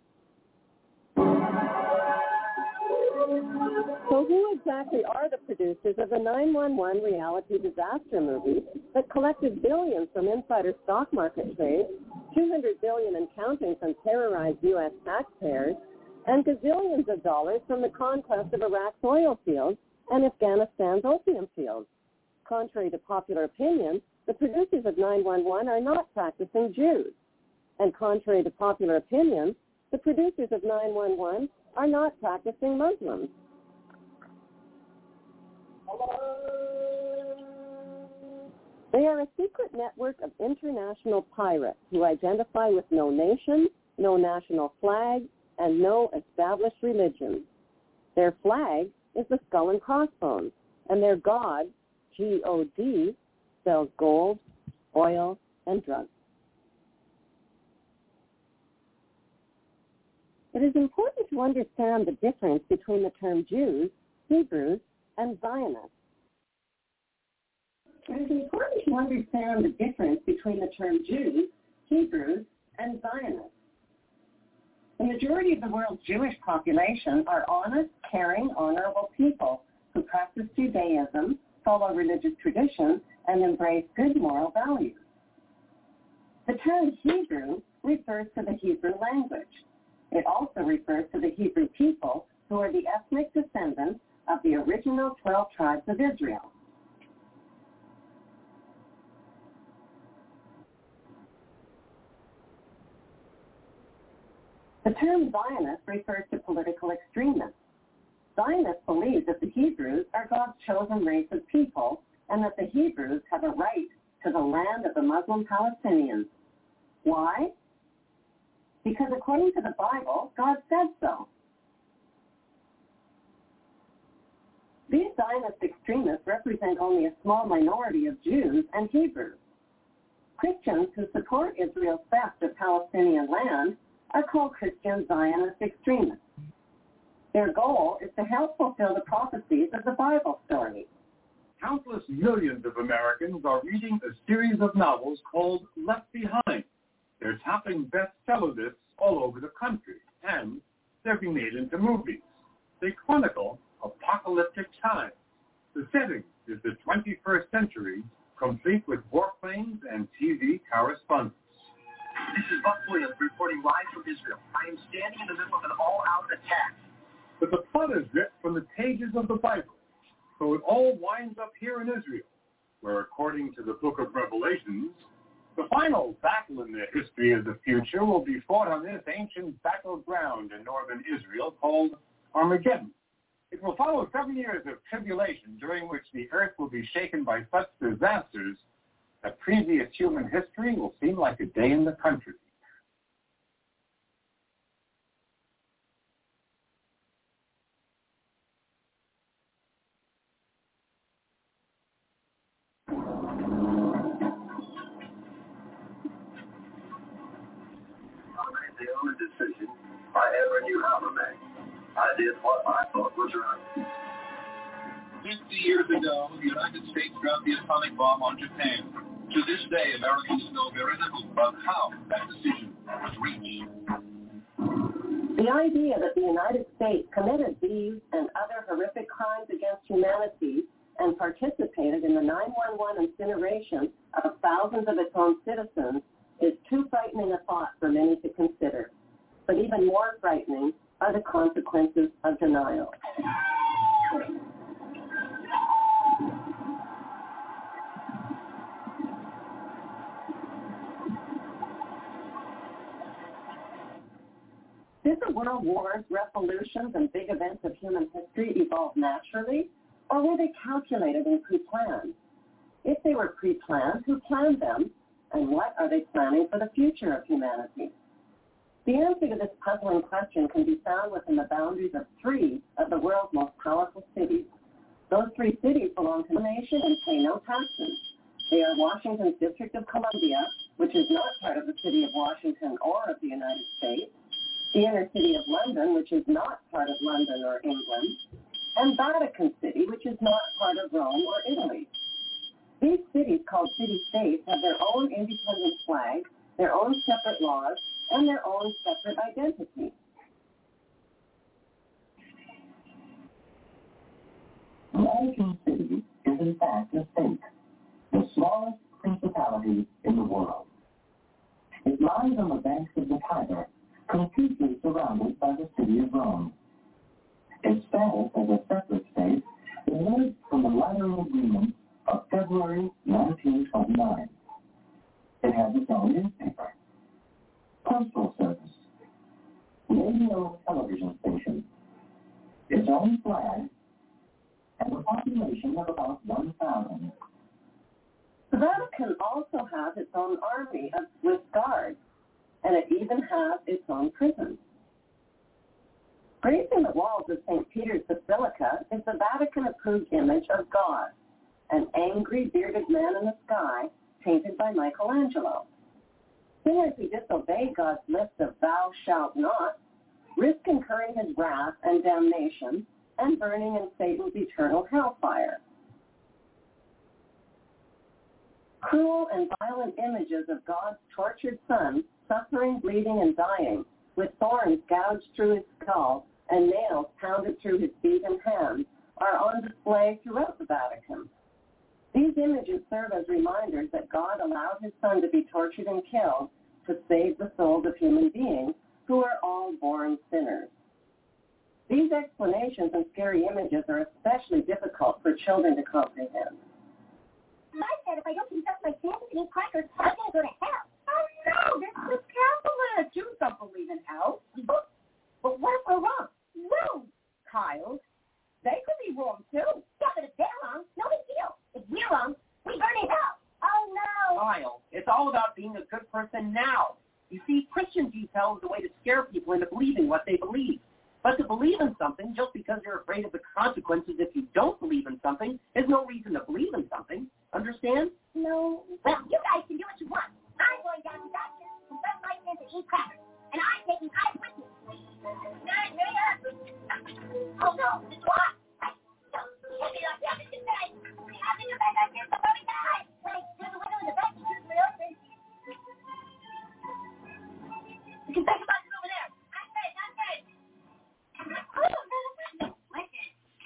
So who exactly are the producers of the nine one one reality disaster movie that collected billions from insider stock market trades, two hundred billion dollars and counting from terrorized U S taxpayers, and gazillions of dollars from the conquest of Iraq's oil fields and Afghanistan's opium fields? Contrary to popular opinion, the producers of nine one one are not practicing Jews. And contrary to popular opinion, the producers of nine one one are not practicing Muslims. They are a secret network of international pirates who identify with no nation, no national flag, and no established religion. Their flag is the skull and crossbones, and their god, G O D, sells gold, oil, and drugs. It is important to understand the difference between the term Jews, Hebrews, and Zionists. It is important to understand the difference between the term Jews, Hebrews, and Zionists. The majority of the world's Jewish population are honest, caring, honorable people who practice Judaism, follow religious traditions, and embrace good moral values. The term Hebrew refers to the Hebrew language. It also refers to the Hebrew people who are the ethnic descendants of the original twelve tribes of Israel. The term Zionist refers to political extremists. Zionists believe that the Hebrews are God's chosen race of people and that the Hebrews have a right to the land of the Muslim Palestinians. Why? Because according to the Bible, God said so. These Zionist extremists represent only a small minority of Jews and Hebrews. Christians who support Israel's theft of Palestinian land are called Christian Zionist extremists. Their goal is to help fulfill the prophecies of the Bible story. Countless millions of Americans are reading a series of novels called Left Behind. They're topping bestseller lists all over the country, and they're being made into movies. They chronicle apocalyptic times. The setting is the twenty-first century, complete with warplanes and T V correspondence. This is Buck Williams reporting live from Israel. I am standing in the middle of an all-out attack. But the plot is ripped from the pages of the Bible, so it all winds up here in Israel, where according to the book of Revelations, the final battle in the history of the future will be fought on this ancient battleground in northern Israel called Armageddon. It will follow seven years of tribulation during which the earth will be shaken by such disasters that previous human history will seem like a day in the country. The only decision I ever knew how to make. I did what I thought was right. Fifty years ago, the United States dropped the atomic bomb on Japan. To this day, Americans know very little about how that decision was reached. The idea that the United States committed these and other horrific crimes against humanity and participated in the nine one one incineration of thousands of its own citizens is too frightening a thought for many to consider. But even more frightening are the consequences of denial. Did the world wars, revolutions, and big events of human history evolve naturally, or were they calculated and pre-planned? If they were pre-planned, who planned them, and what are they planning for the future of humanity? The answer to this puzzling question can be found within the boundaries of three of the world's most powerful cities. Those three cities belong to the nation and pay no taxes. They are Washington's District of Columbia, which is not part of the city of Washington or of the United States, the inner city of London, which is not part of London or England, and Vatican City, which is not part of Rome or Italy. These cities, called city-states, have their own independent flag, their own separate laws, and their own separate identity. Vatican City is in fact a state, the smallest principality in the world. It lies on the banks of the Tiber, completely surrounded by the city of Rome. Its status as a separate state emerged from the Lateran Agreement of February nineteen twenty-nine. It has its own newspaper, postal service, radio and television station, its own flag, and a population of about one thousand. The Vatican also has its own army of Swiss guards, and it even has its own prison. Gracing the walls of Saint Peter's Basilica is the Vatican-approved image of God, an angry, bearded man in the sky, painted by Michelangelo. Sinners who disobey God's list of thou shalt not risk incurring his wrath and damnation and burning in Satan's eternal hellfire. Cruel and violent images of God's tortured Son, suffering, bleeding, and dying, with thorns gouged through his skull and nails pounded through his feet and hands, are on display throughout the Vatican. These images serve as reminders that God allowed his Son to be tortured and killed to save the souls of human beings who are all born sinners. These explanations and scary images are especially difficult for children to comprehend. I said if I don't confess my sins and eat crackers, I'm going to go to hell. Oh, no, that's the Catholic. Jews don't believe in hell. But, but what if we're wrong? No, Kyle. They could be wrong, too. Yeah, but if they're wrong, no big deal. If we're wrong, we burn in hell. Oh, no. Kyle, it's all about being a good person now. You see, Christian detail is a way to scare people into believing what they believe. But to believe in something just because you're afraid of the consequences if you don't believe in something is no reason to believe in something. Understand? No. Well, you guys can do what you want. I'm going down to the doctor, confess my sins and eat crackers. And I'm taking Kyle with me. Guys, hurry up. Oh, no. It's what? I don't take it up. You have to get back. We have to get back up here before we die. Wait, there's a window in the back. You should be open. The confession box is over there. I'm ready. I'm ready. Oh, no. Listen.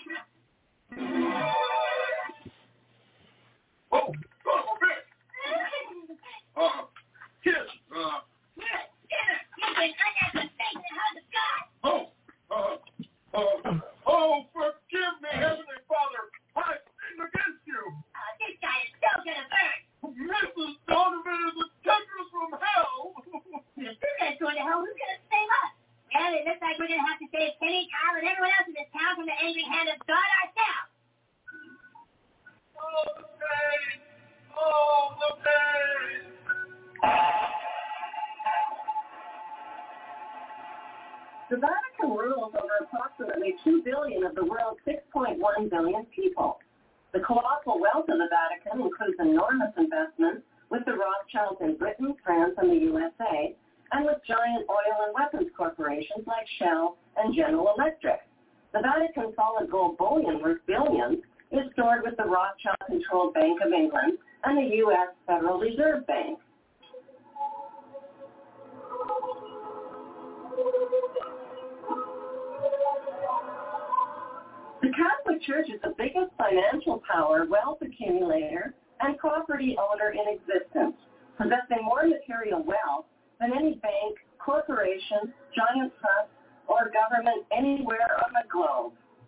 Oh, oh, okay. Uh, kids, uh. Yes, dinner. You can I got some steak and hug the sky. Oh, uh, uh, oh, forgive me, Heavenly Father. I sinned against you. Uh, this guy is still gonna burn. Missus Donovan is a taker from hell. If this guy's going to hell, who's gonna save us? Well, it looks like we're gonna have to save Kenny, Kyle, and everyone else in this town from the angry hand of God ourselves. Oh, the pain. Oh, the pain. The Vatican rules over approximately two billion of the world's six point one billion people. The colossal wealth of the Vatican includes enormous investments with the Rothschilds in Britain, France, and the U S A, and with giant oil and weapons corporations like Shell and General Electric. The Vatican solid gold bullion worth billions is stored with the Rothschild-controlled Bank of England and the U S Federal Reserve Bank. The Catholic Church is the biggest financial power, wealth accumulator, and property owner in existence, possessing more material wealth than any bank, corporation, giant trust, or government anywhere on the globe.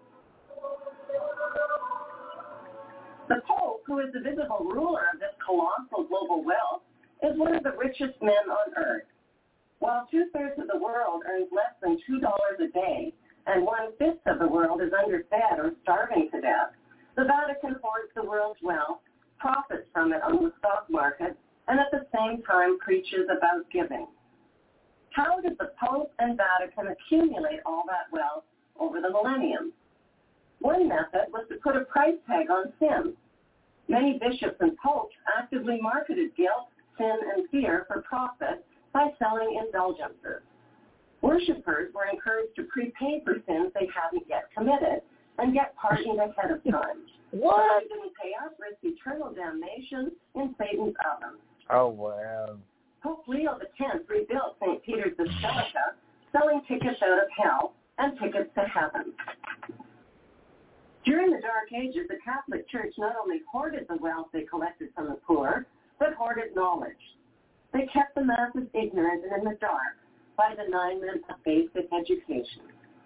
The Pope, who is the visible ruler of this colossal global wealth, is one of the richest men on earth. While two-thirds of the world earns less than two dollars a day, and one-fifth of the world is underfed or starving to death, the Vatican hoards the world's wealth, profits from it on the stock market, and at the same time preaches about giving. How did the Pope and Vatican accumulate all that wealth over the millennium? One method was to put a price tag on sin. Many bishops and popes actively marketed guilt, sin, and fear for profit by selling indulgences. Worshippers were encouraged to prepay for sins they hadn't yet committed and get pardoned ahead of time. What? If they didn't pay up, risk eternal damnation in Satan's oven. Oh, wow. Pope Leo the tenth rebuilt Saint Peter's Basilica, selling tickets out of hell and tickets to heaven. During the Dark Ages, the Catholic Church not only hoarded the wealth they collected from the poor, but hoarded knowledge. They kept the masses ignorant and in the dark by denying them a basic education.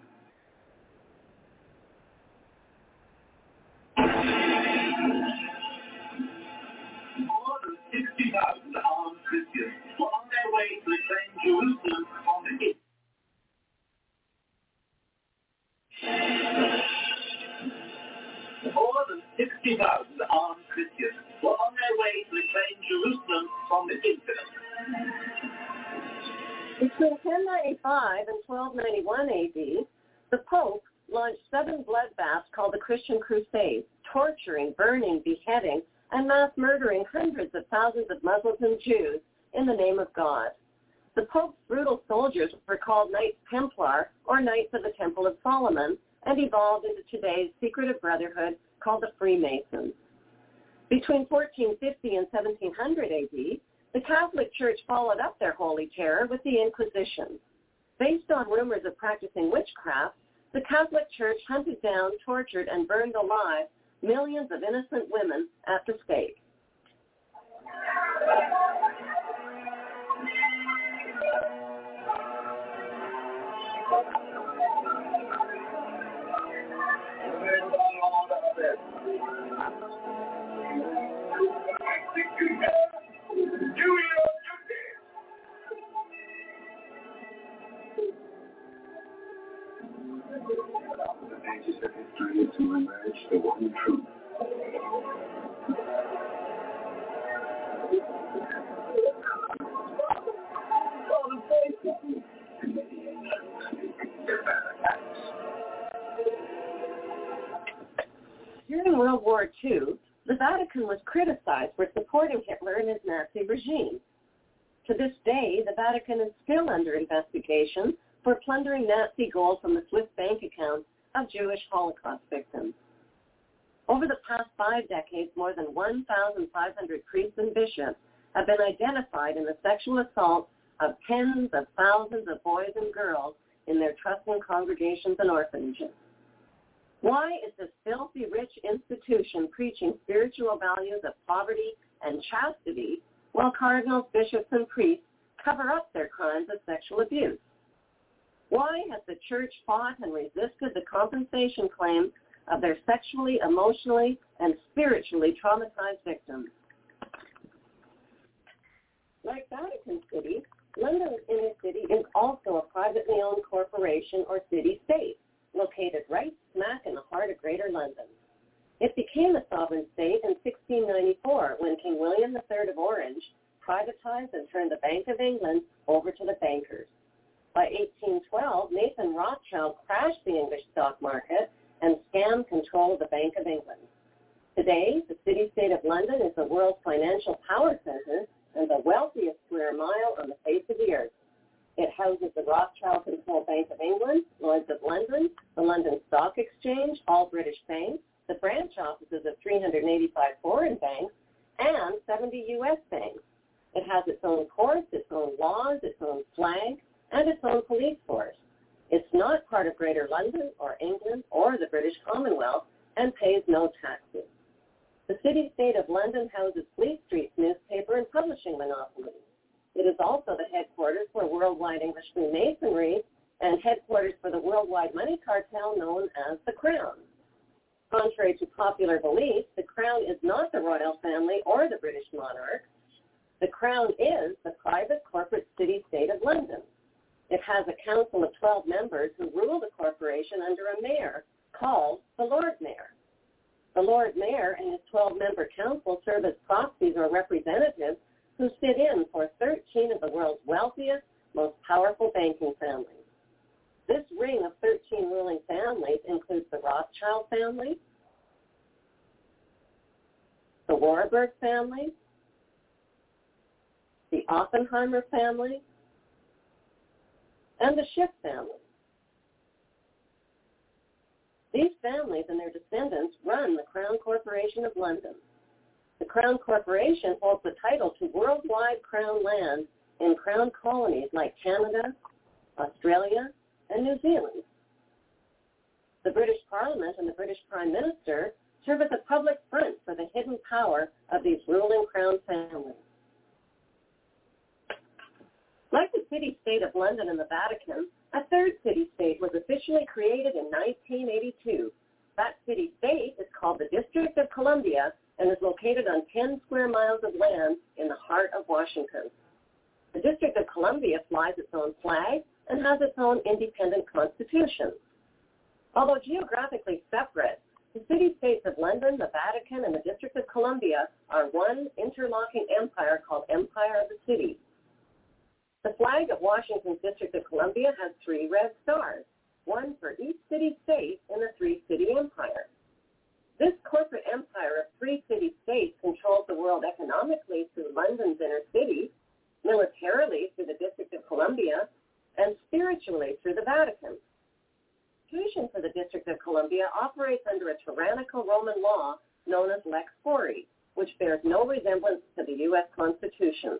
More than sixty thousand armed Christians were on their way to reclaim Jerusalem from the east. More than sixty thousand armed Christians were on their way to reclaim Jerusalem from the infidels. Between ten ninety-five and twelve ninety-one A D, the Pope launched seven bloodbaths called the Christian Crusades, torturing, burning, beheading, and mass murdering hundreds of thousands of Muslims and Jews in the name of God. The Pope's brutal soldiers were called Knights Templar, or Knights of the Temple of Solomon, and evolved into today's secretive brotherhood called the Freemasons. Between fourteen fifty and seventeen hundred A D, the Catholic Church followed up their holy terror with the Inquisition. Based on rumors of practicing witchcraft, the Catholic Church hunted down, tortured, and burned alive millions of innocent women at the stake. The pages of history to emerge the one truth. During World War Two, the Vatican was criticized for supporting Hitler and his Nazi regime. To this day, the Vatican is still under investigation for plundering Nazi gold from the Swiss bank accounts of Jewish Holocaust victims. Over the past five decades, more than one thousand five hundred priests and bishops have been identified in the sexual assault of tens of thousands of boys and girls in their trusting congregations and orphanages. Why is this filthy rich institution preaching spiritual values of poverty and chastity while cardinals, bishops, and priests cover up their crimes of sexual abuse? Why has the church fought and resisted the compensation claims of their sexually, emotionally, and spiritually traumatized victims? Like Vatican City, London's inner city is also a privately owned corporation or city-state, located right smack in the heart of Greater London. It became a sovereign state in sixteen ninety-four when King William the Third of Orange privatized and turned the Bank of England over to the bankers. By eighteen twelve, Nathan Rothschild crashed the English stock market and scammed control of the Bank of England. Today, the city-state of London is the world's financial power center and the wealthiest square mile on the face of the earth. Exchange, all British banks, the branch offices of three hundred eighty-five foreign banks, and seventy U S banks. It has its own courts, its own laws, its own flag, and its own police force. It's not part of Greater London or England or the British Commonwealth and pays no taxes. The city-state of London houses Fleet Street's newspaper and publishing monopoly. It is also the headquarters for Worldwide English Freemasonry and headquarters for the worldwide money cartel known as the Crown. Contrary to popular belief, the Crown is not the royal family or the British monarch. The Crown is the private corporate city-state of London. It has a council of twelve members who rule the corporation under a mayor called the Lord Mayor. The Lord Mayor and his twelve-member council serve as proxies or representatives who sit in for thirteen of the world's wealthiest, most powerful banking families. This ring of thirteen ruling families includes the Rothschild family, the Warburg family, the Oppenheimer family, and the Schiff family. These families and their descendants run the Crown Corporation of London. The Crown Corporation holds the title to worldwide Crown land in Crown colonies like Canada, Australia, and New Zealand. The British Parliament and the British Prime Minister serve as a public front for the hidden power of these ruling Crown families. Like the city-state of London and the Vatican, a third city-state was officially created in nineteen eighty-two. That city-state is called the District of Columbia and is located on ten square miles of land in the heart of Washington. The District of Columbia flies its own flag and has its own independent constitution. Although geographically separate, the city-states of London, the Vatican, and the District of Columbia are one interlocking empire called Empire of the Cities. The flag of Washington's District of Columbia has three red stars, one for each city-state in the three-city empire. This corporate empire of three city-states controls the world economically through London's inner city, militarily through the District of Columbia, and spiritually through the Vatican. The Constitution for the District of Columbia operates under a tyrannical Roman law known as Lex Fori, which bears no resemblance to the U S Constitution.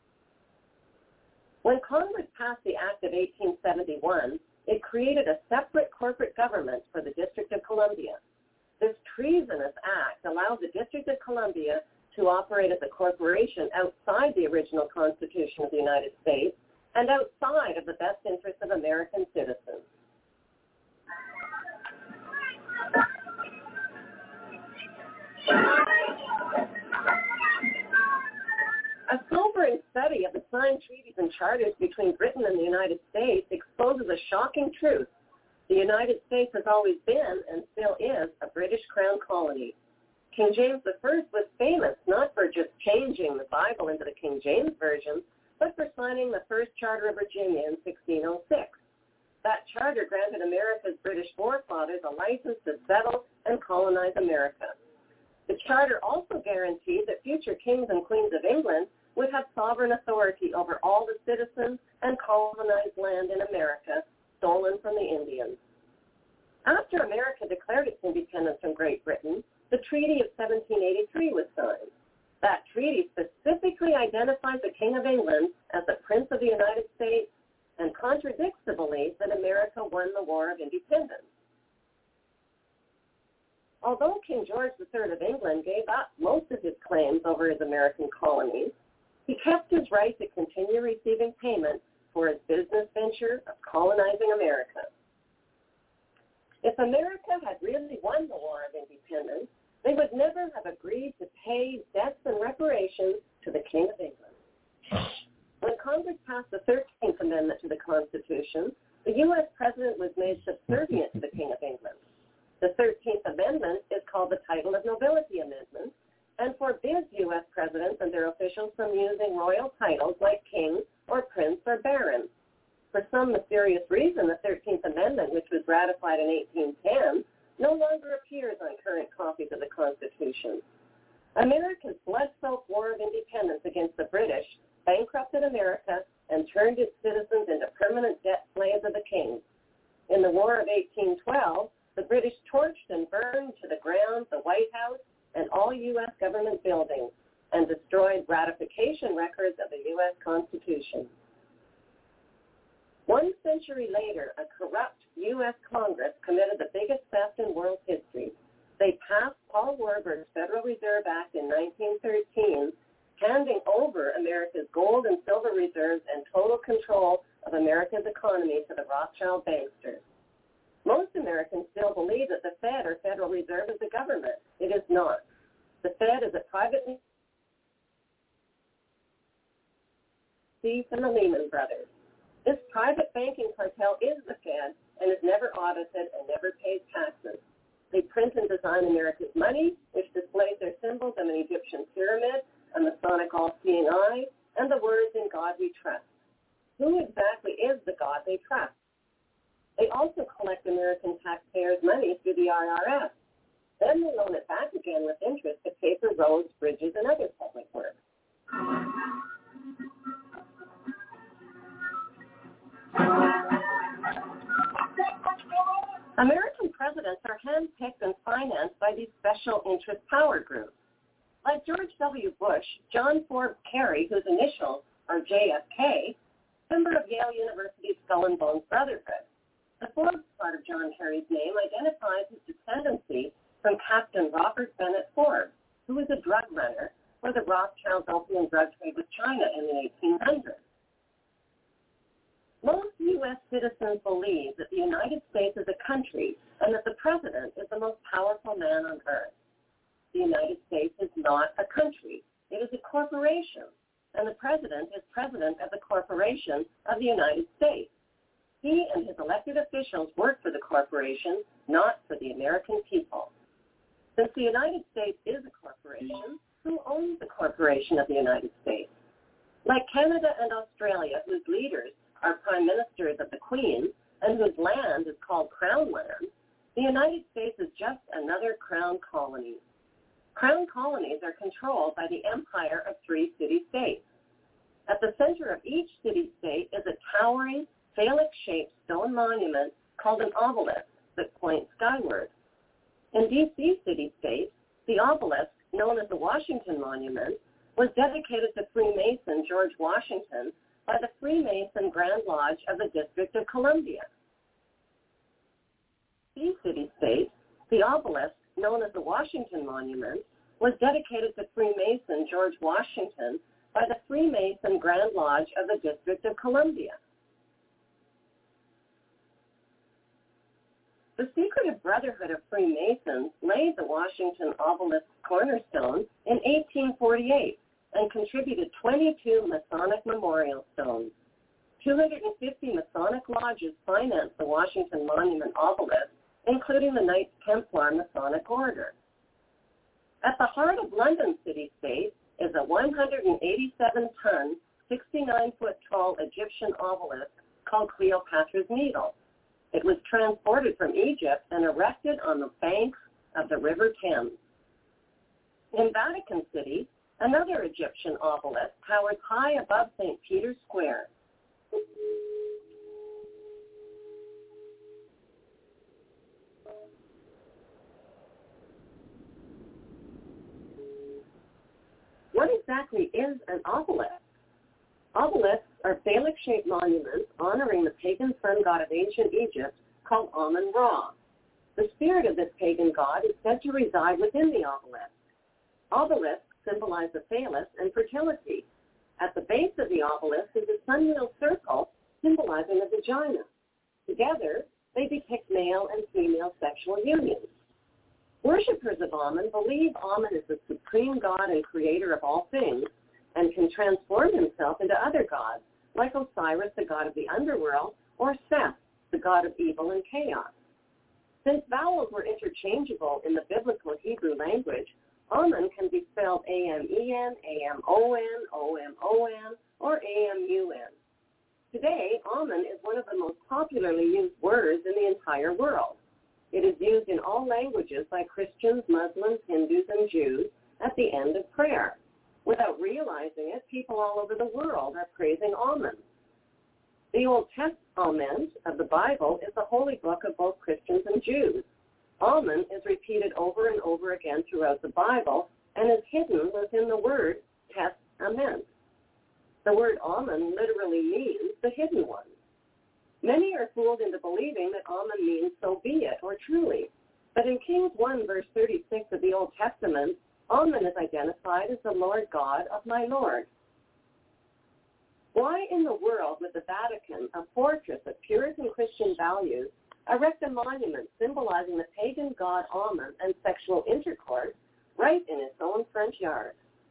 When Congress passed the Act of eighteen seventy-one, it created a separate corporate government for the District of Columbia. This treasonous act allowed the District of Columbia to operate as a corporation outside the original Constitution of the United States and outside of the best interests of American citizens. A sobering study of the signed treaties and charters between Britain and the United States exposes a shocking truth. The United States has always been and still is a British Crown colony. King James the First was famous not for just changing the Bible into the King James Version, but for signing the first Charter of Virginia in sixteen oh six. That charter granted America's British forefathers a license to settle and colonize America. The charter also guaranteed that future kings and queens of England would have sovereign authority over all the citizens and colonized land in America stolen from the Indians. After America declared its independence from Great Britain, the Treaty of seventeen eighty-three was signed. That treaty specifically identifies the King of England as the Prince of the United States and contradicts the belief that America won the War of Independence. Although King George the Third of England gave up most of his claims over his American colonies, he kept his right to continue receiving payment for his business venture of colonizing America. If America had really won the War of Independence, they would never have agreed to pay debts and reparations to the King of England. When Congress passed the thirteenth Amendment to the Constitution, the U S President was made subservient to the King of England. The thirteenth Amendment is called the Title of Nobility Amendment and forbids U S presidents and their officials from using royal titles like king or prince or baron. For some mysterious reason, the thirteenth Amendment, which was ratified in eighteen ten, no longer appears on current copies of the Constitution. America's blood-soaked War of Independence against the British bankrupted America and turned its citizens into permanent debt slaves of the king. In the War of eighteen twelve, The British torched and burned to the ground the White House and all U S government buildings and destroyed ratification records of the U S Constitution. One century later, a corrupt U S Congress committed the biggest theft in world history. They passed Paul Warburg's Federal Reserve Act in nineteen thirteen, handing over America's gold and silver reserves and total control of America's economy to the Rothschild banksters. Most Americans still believe that the Fed or Federal Reserve is a government. It is not. The Fed is a privately seized from the Lehman Brothers. This private banking cartel is the Fed and is never audited and never pays taxes. They print and design America's money, which displays their symbols of an Egyptian pyramid, a Masonic all-seeing eye, and the words "In God We Trust." Who exactly is the God they trust? They also collect American taxpayers' money through the I R S. Then they loan it back again with interest to pay for roads, bridges, and other public works. American presidents are handpicked and financed by these special interest power groups. Like George W. Bush, John Forbes Kerry, whose initials are J F K, member of Yale University's Skull and Bones Brotherhood. The Forbes part of John Kerry's name identifies his descendancy from Captain Robert Bennett Forbes, who was a drug runner for the Rothschilds' opium drug trade with China in the eighteen hundreds. Most U S citizens believe that the United States is a country and that the president is the most powerful man on earth. The United States is not a country. It is a corporation, and the president is president of the corporation of the United States. He and his elected officials work for the corporation, not for the American people. Since the United States is a corporation, who owns the corporation of the United States? Like Canada and Australia, whose leaders are prime ministers of the Queen and whose land is called Crown land, the United States is just another crown colony. Crown colonies are controlled by the empire of three city-states. At the center of each city-state is a towering, phallic-shaped stone monument called an obelisk that points skyward. In D C city-state, the obelisk, known as the Washington Monument, was dedicated to Freemason George Washington by the Freemason Grand Lodge of the District of Columbia. C city-state, the obelisk, known as the Washington Monument, was dedicated to Freemason George Washington by the Freemason Grand Lodge of the District of Columbia. The Secretive Brotherhood of Freemasons laid the Washington obelisk cornerstone in eighteen forty-eight and contributed twenty-two Masonic memorial stones. two hundred fifty Masonic lodges financed the Washington Monument obelisk, including the Knights Templar Masonic Order. At the heart of London city-state is a one hundred eighty-seven ton, sixty-nine foot tall Egyptian obelisk called Cleopatra's Needle. It was transported from Egypt and erected on the banks of the River Thames. In Vatican City, another Egyptian obelisk towers high above Saint Peter's Square. What exactly is an obelisk? Obelisks are phallic-shaped monuments honoring the pagan sun god of ancient Egypt called Amun-Ra. The spirit of this pagan god is said to reside within the obelisk. Obelisks symbolize the phallus and fertility. At the base of the obelisk is a sun-wheel circle symbolizing the vagina. Together, they depict male and female sexual unions. Worshippers of Amun believe Amun is the supreme god and creator of all things and can transform himself into other gods, like Osiris, the god of the underworld, or Seth, the god of evil and chaos. Since vowels were interchangeable in the biblical Hebrew language, Amun can be spelled A M E N, A M O N, O M O N, or A M U N. Today, Amun is one of the most popularly used words in the entire world. It is used in all languages by Christians, Muslims, Hindus, and Jews at the end of prayer. Without realizing it, people all over the world are praising Amun. The Old Testament of the Bible is the holy book of both Christians and Jews. Amen is repeated over and over again throughout the Bible and is hidden within the word testament. The word Amen literally means the hidden one. Many are fooled into believing that Amen means so be it or truly. But in Kings one, verse thirty-six of the Old Testament, Amen is identified as the Lord God of my Lord. Why in the world would the Vatican, a fortress of Puritan Christian values, erect a monument symbolizing the pagan god Amen and sexual intercourse right in its own front yard?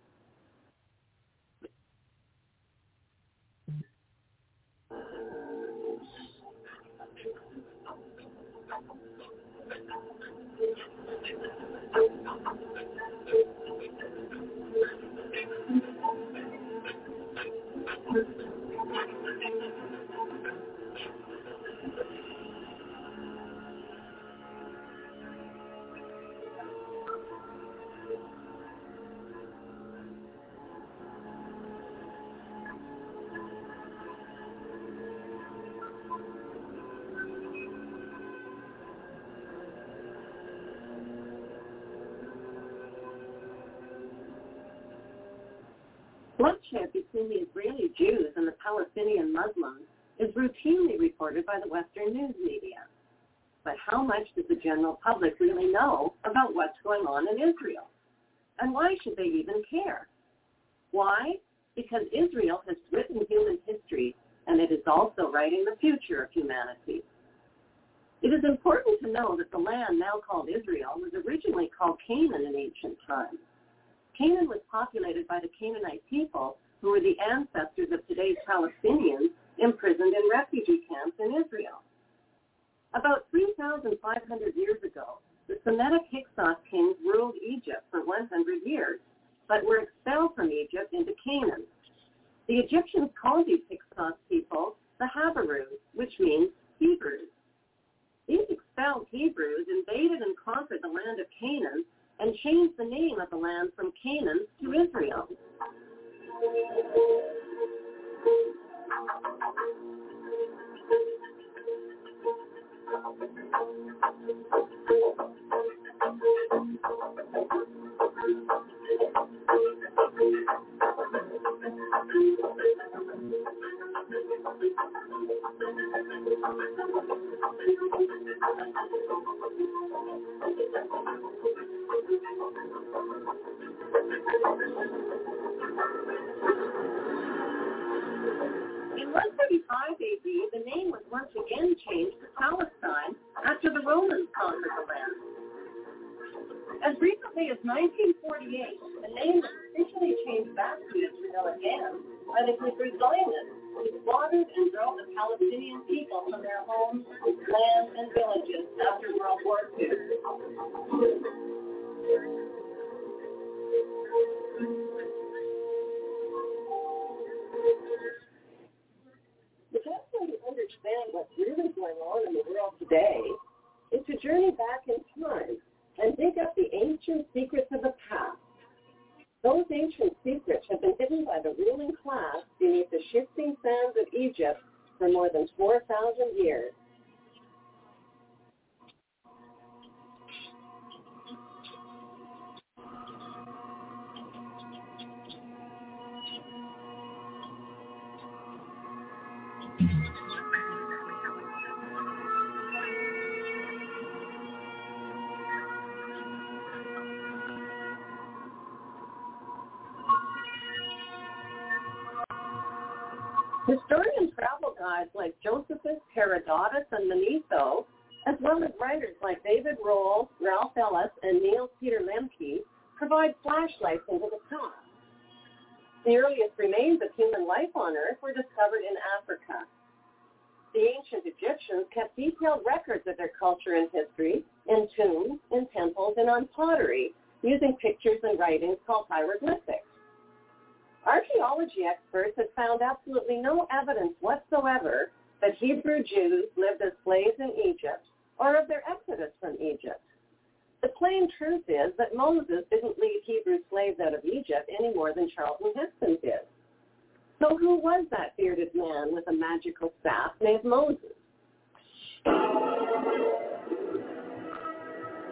Bloodshed between the Israeli Jews and the Palestinian Muslims is routinely reported by the Western news media. But how much does the general public really know about what's going on in Israel? And why should they even care? Why? Because Israel has written human history, and it is also writing the future of humanity. It is important to know that the land now called Israel was originally called Canaan in ancient times. Canaan was populated by the Canaanite people, who were the ancestors of today's Palestinians imprisoned in refugee camps in Israel. About three thousand five hundred years ago, the Semitic Hyksos kings ruled Egypt for one hundred years, but were expelled from Egypt into Canaan. The Egyptians called these Hyksos people the Habarus, which means Hebrews. These expelled Hebrews invaded and conquered the land of Canaan and changed the name of the land from Canaan to Israel. In one thirty-five A D, the name was once again changed to Palestine after the Romans conquered the land. As recently as nineteen forty-eight, the name was officially changed back to Israel again by the Hebrew Zionists, who slaughtered and drove the Palestinian people from their homes, lands, and villages after World War Two. The best way to understand what's really going on in the world today is to journey back in time and dig up the ancient secrets of the past. Those ancient secrets have been hidden by the ruling class beneath the shifting sands of Egypt for more than four thousand years. Historian travel guides like Josephus, Herodotus, and Manetho, as well as writers like David Rohl, Ralph Ellis, and Niels Peter Lemke, provide flashlights into the past. The earliest remains of human life on Earth were discovered in Africa. The ancient Egyptians kept detailed records of their culture and history in tombs, in temples, and on pottery, using pictures and writings called hieroglyphics. Archaeology experts have found absolutely no evidence whatsoever that Hebrew Jews lived as slaves in Egypt or of their exodus from Egypt. The plain truth is that Moses didn't lead Hebrew slaves out of Egypt any more than Charlton Heston did. So who was that bearded man with a magical staff named Moses?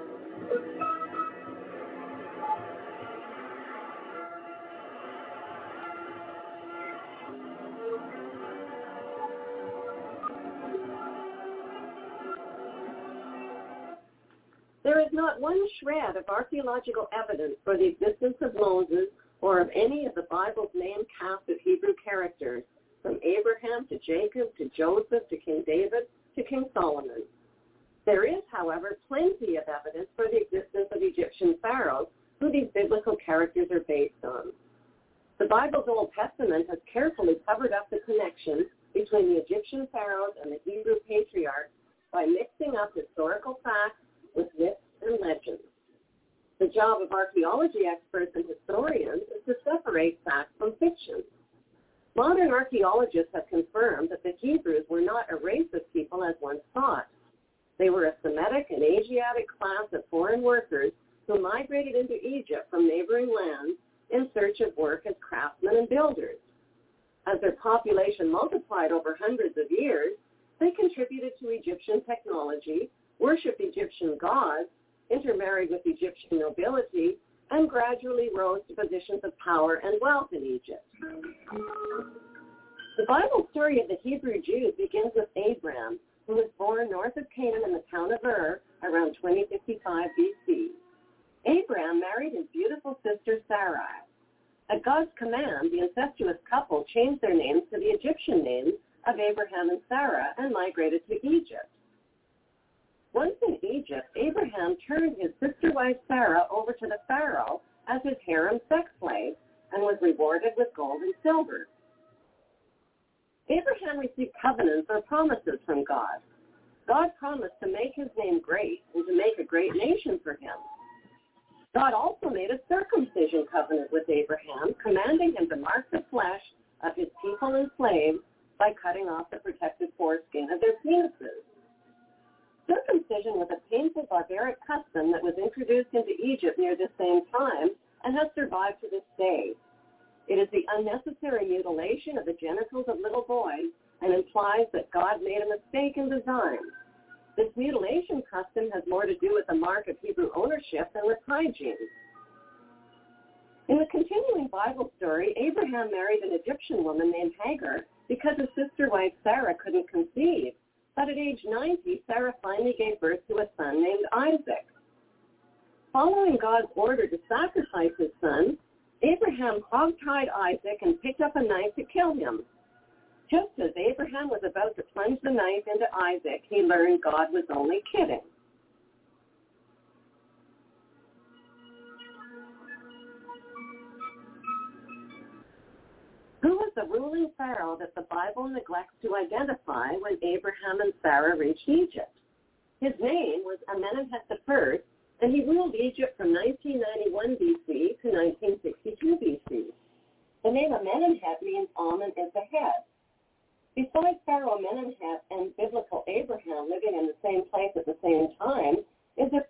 not one shred of archaeological evidence for the existence of Moses or of any of the Bible's main cast of Hebrew characters, from Abraham to Jacob to Joseph to King David to King Solomon. There is, however, plenty of evidence for the existence of Egyptian pharaohs who these biblical characters are based on. The Bible's Old Testament has carefully covered up the connection between the Egyptian pharaohs and the Hebrew patriarchs by mixing up historical facts with myths and legends. The job of archaeology experts and historians is to separate fact from fiction. Modern archaeologists have confirmed that the Hebrews were not a race of people as once thought. They were a Semitic and Asiatic class of foreign workers who migrated into Egypt from neighboring lands in search of work as craftsmen and builders. As their population multiplied over hundreds of years, they contributed to Egyptian technology, worshipped Egyptian gods, intermarried with Egyptian nobility, and gradually rose to positions of power and wealth in Egypt. The Bible story of the Hebrew Jews begins with Abram, who was born north of Canaan in the town of Ur around twenty fifty-five B C. Abram married his beautiful sister Sarai. At God's command, the incestuous couple changed their names to the Egyptian names of Abraham and Sarah and migrated to Egypt. Once in Egypt, Abraham turned his sister wife Sarah over to the Pharaoh as his harem sex slave and was rewarded with gold and silver. Abraham received covenants or promises from God. God promised to make his name great and to make a great nation for him. God also made a circumcision covenant with Abraham, commanding him to mark the flesh of his people and slaves by cutting off the protective foreskin of their penises. Circumcision was a painful barbaric custom that was introduced into Egypt near the same time and has survived to this day. It is the unnecessary mutilation of the genitals of little boys and implies that God made a mistake in design. This mutilation custom has more to do with the mark of Hebrew ownership than with hygiene. In the continuing Bible story, Abraham married an Egyptian woman named Hagar because his sister wife Sarah couldn't conceive. But at age ninety, Sarah finally gave birth to a son named Isaac. Following God's order to sacrifice his son, Abraham hog-tied Isaac and picked up a knife to kill him. Just as Abraham was about to plunge the knife into Isaac, he learned God was only kidding. Who was the ruling pharaoh that the Bible neglects to identify when Abraham and Sarah reached Egypt? His name was Amenemhet the First, and he ruled Egypt from nineteen ninety-one B C to nineteen sixty-two B C. The name Amenemhet means Amen is the head. Besides Pharaoh Amenemhet and biblical Abraham living in the same place at the same time, is a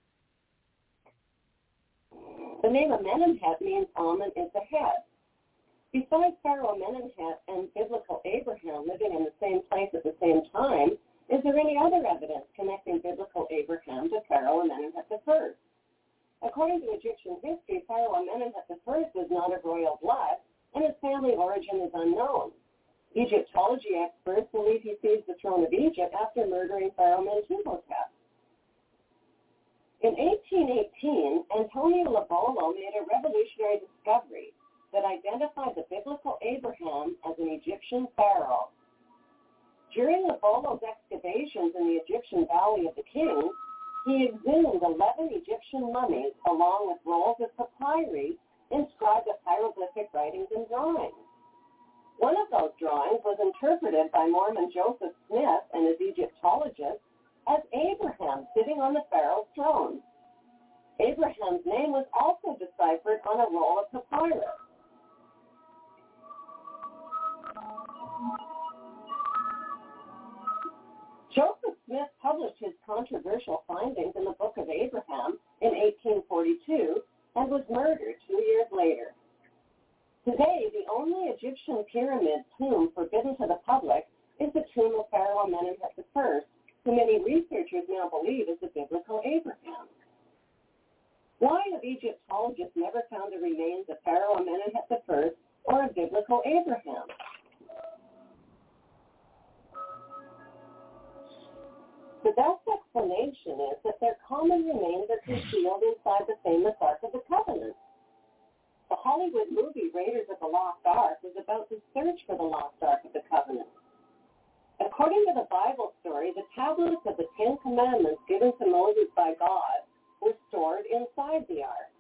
the name Amenemhet means Amen is the head. Besides Pharaoh Amenemhet and biblical Abraham living in the same place at the same time, is there any other evidence connecting biblical Abraham to Pharaoh Amenemhet the First? According to Egyptian history, Pharaoh Amenemhet the First was not of royal blood, and his family origin is unknown. Egyptology experts believe he seized the throne of Egypt after murdering Pharaoh Mentuhotep. In eighteen eighteen, Antonio Labolo made a revolutionary discovery that identified the biblical Abraham as an Egyptian pharaoh. During Labolo's excavations in the Egyptian Valley of the Kings, he exhumed eleven Egyptian mummies along with rolls of papyri inscribed with hieroglyphic writings and drawings. One of those drawings was interpreted by Mormon Joseph Smith and his Egyptologists as Abraham sitting on the pharaoh's throne. Abraham's name was also deciphered on a roll of papyrus. Joseph Smith published his controversial findings in the Book of Abraham in eighteen forty-two and was murdered two years later. Today, the only Egyptian pyramid tomb forbidden to the public is the tomb of Pharaoh Amenemhet the First, who many researchers now believe is the biblical Abraham. Why have Egyptologists never found the remains of Pharaoh Amenemhet the First or of biblical Abraham? The best explanation is that their common remains are concealed inside the famous Ark of the Covenant. The Hollywood movie Raiders of the Lost Ark was about the search for the Lost Ark of the Covenant. According to the Bible story, the tablets of the Ten Commandments given to Moses by God were stored inside the Ark.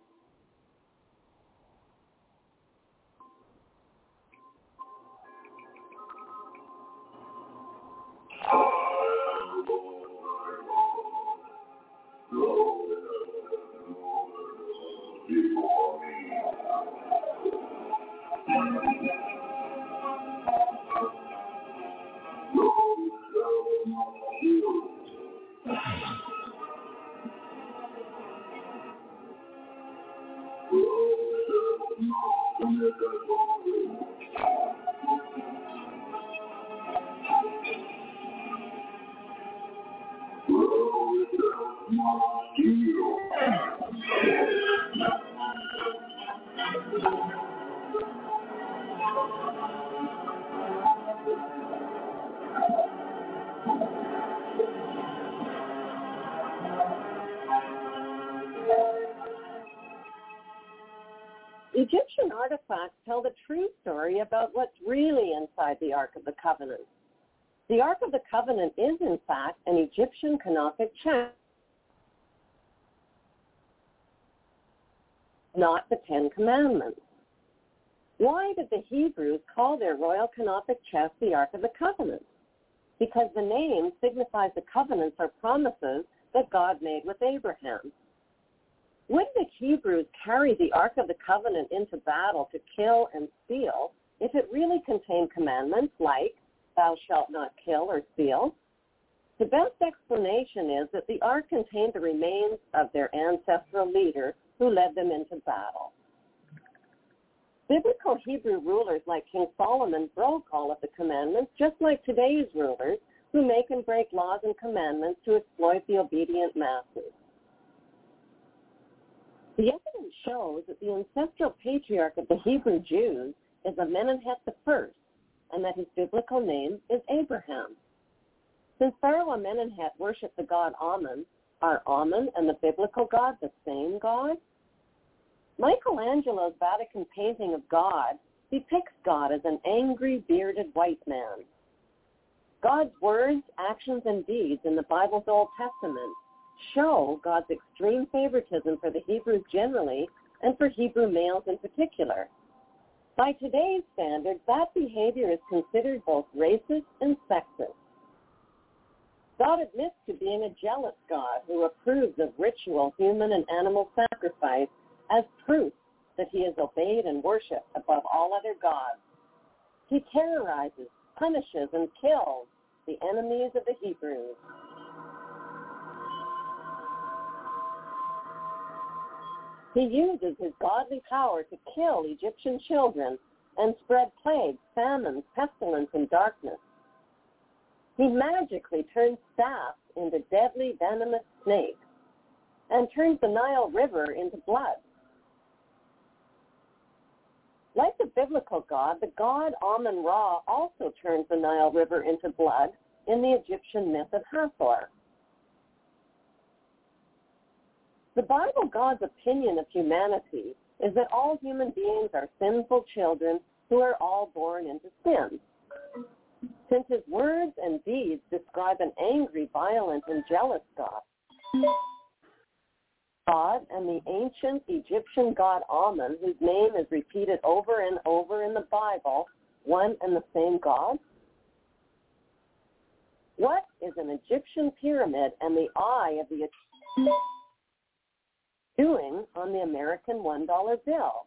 Egyptian artifacts tell the true story about what's really inside the Ark of the Covenant. The Ark of the Covenant is, in fact, an Egyptian canoptic chest, not the Ten Commandments. Why did the Hebrews call their royal canoptic chest the Ark of the Covenant? Because the name signifies the covenants or promises that God made with Abraham. Would the Hebrews carry the Ark of the Covenant into battle to kill and steal if it really contained commandments like, thou shalt not kill or steal? The best explanation is that the Ark contained the remains of their ancestral leader who led them into battle. Biblical Hebrew rulers like King Solomon broke all of the commandments, just like today's rulers who make and break laws and commandments to exploit the obedient masses. The evidence shows that the ancestral patriarch of the Hebrew Jews is Amenemhet the First, and that his biblical name is Abraham. Since Pharaoh Amenemhet worshipped the god Amun, are Amun and the biblical God the same God? Michelangelo's Vatican painting of God depicts God as an angry, bearded white man. God's words, actions, and deeds in the Bible's Old Testament show God's extreme favoritism for the Hebrews generally and for Hebrew males in particular. By today's standards, that behavior is considered both racist and sexist. God admits to being a jealous God who approves of ritual, human, and animal sacrifice as proof that he is obeyed and worshipped above all other gods. He terrorizes, punishes, and kills the enemies of the Hebrews. He uses his godly power to kill Egyptian children and spread plagues, famines, pestilence, and darkness. He magically turns staffs into deadly venomous snakes and turns the Nile River into blood. Like the biblical God, the god Amun-Ra also turns the Nile River into blood in the Egyptian myth of Hathor. The Bible God's opinion of humanity is that all human beings are sinful children who are all born into sin. Since his words and deeds describe an angry, violent, and jealous God, God and the ancient Egyptian god Amun, whose name is repeated over and over in the Bible, one and the same God? What is an Egyptian pyramid and the eye of the Egyptian doing on the American one dollar bill?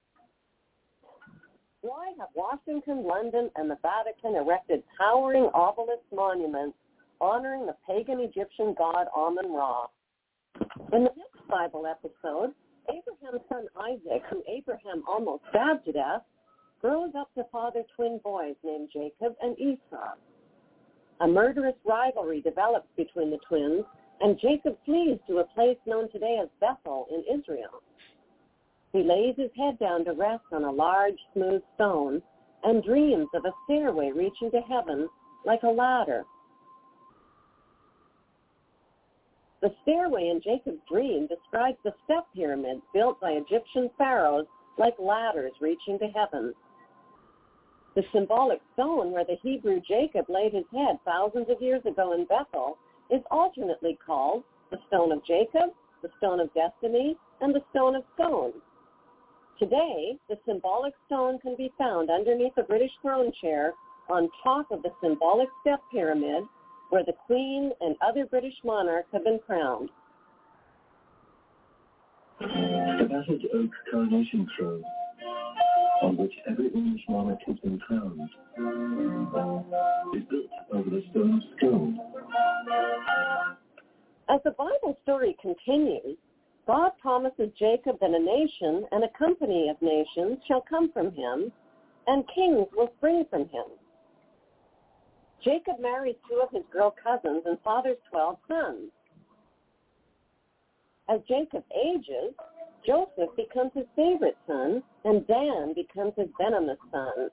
Why have Washington, London, and the Vatican erected towering obelisk monuments honoring the pagan Egyptian god Amun-Ra? In the next Bible episode, Abraham's son Isaac, who Abraham almost stabbed to death, grows up to father twin boys named Jacob and Esau. A murderous rivalry develops between the twins, and Jacob flees to a place known today as Bethel in Israel. He lays his head down to rest on a large, smooth stone and dreams of a stairway reaching to heaven like a ladder. The stairway in Jacob's dream describes the step pyramids built by Egyptian pharaohs like ladders reaching to heaven. The symbolic stone where the Hebrew Jacob laid his head thousands of years ago in Bethel is alternately called the Stone of Jacob, the Stone of Destiny, and the Stone of Stones. Today, the symbolic stone can be found underneath the British throne chair on top of the symbolic step pyramid where the Queen and other British monarchs have been crowned. The battered oak coronation throne on which every English monarch has been crowned is built over the Stone of Stone. As the Bible story continues, God promises Jacob that a nation and a company of nations shall come from him, and kings will spring from him. Jacob marries two of his girl cousins and fathers twelve sons. As Jacob ages, Joseph becomes his favorite son, and Dan becomes his venomous son.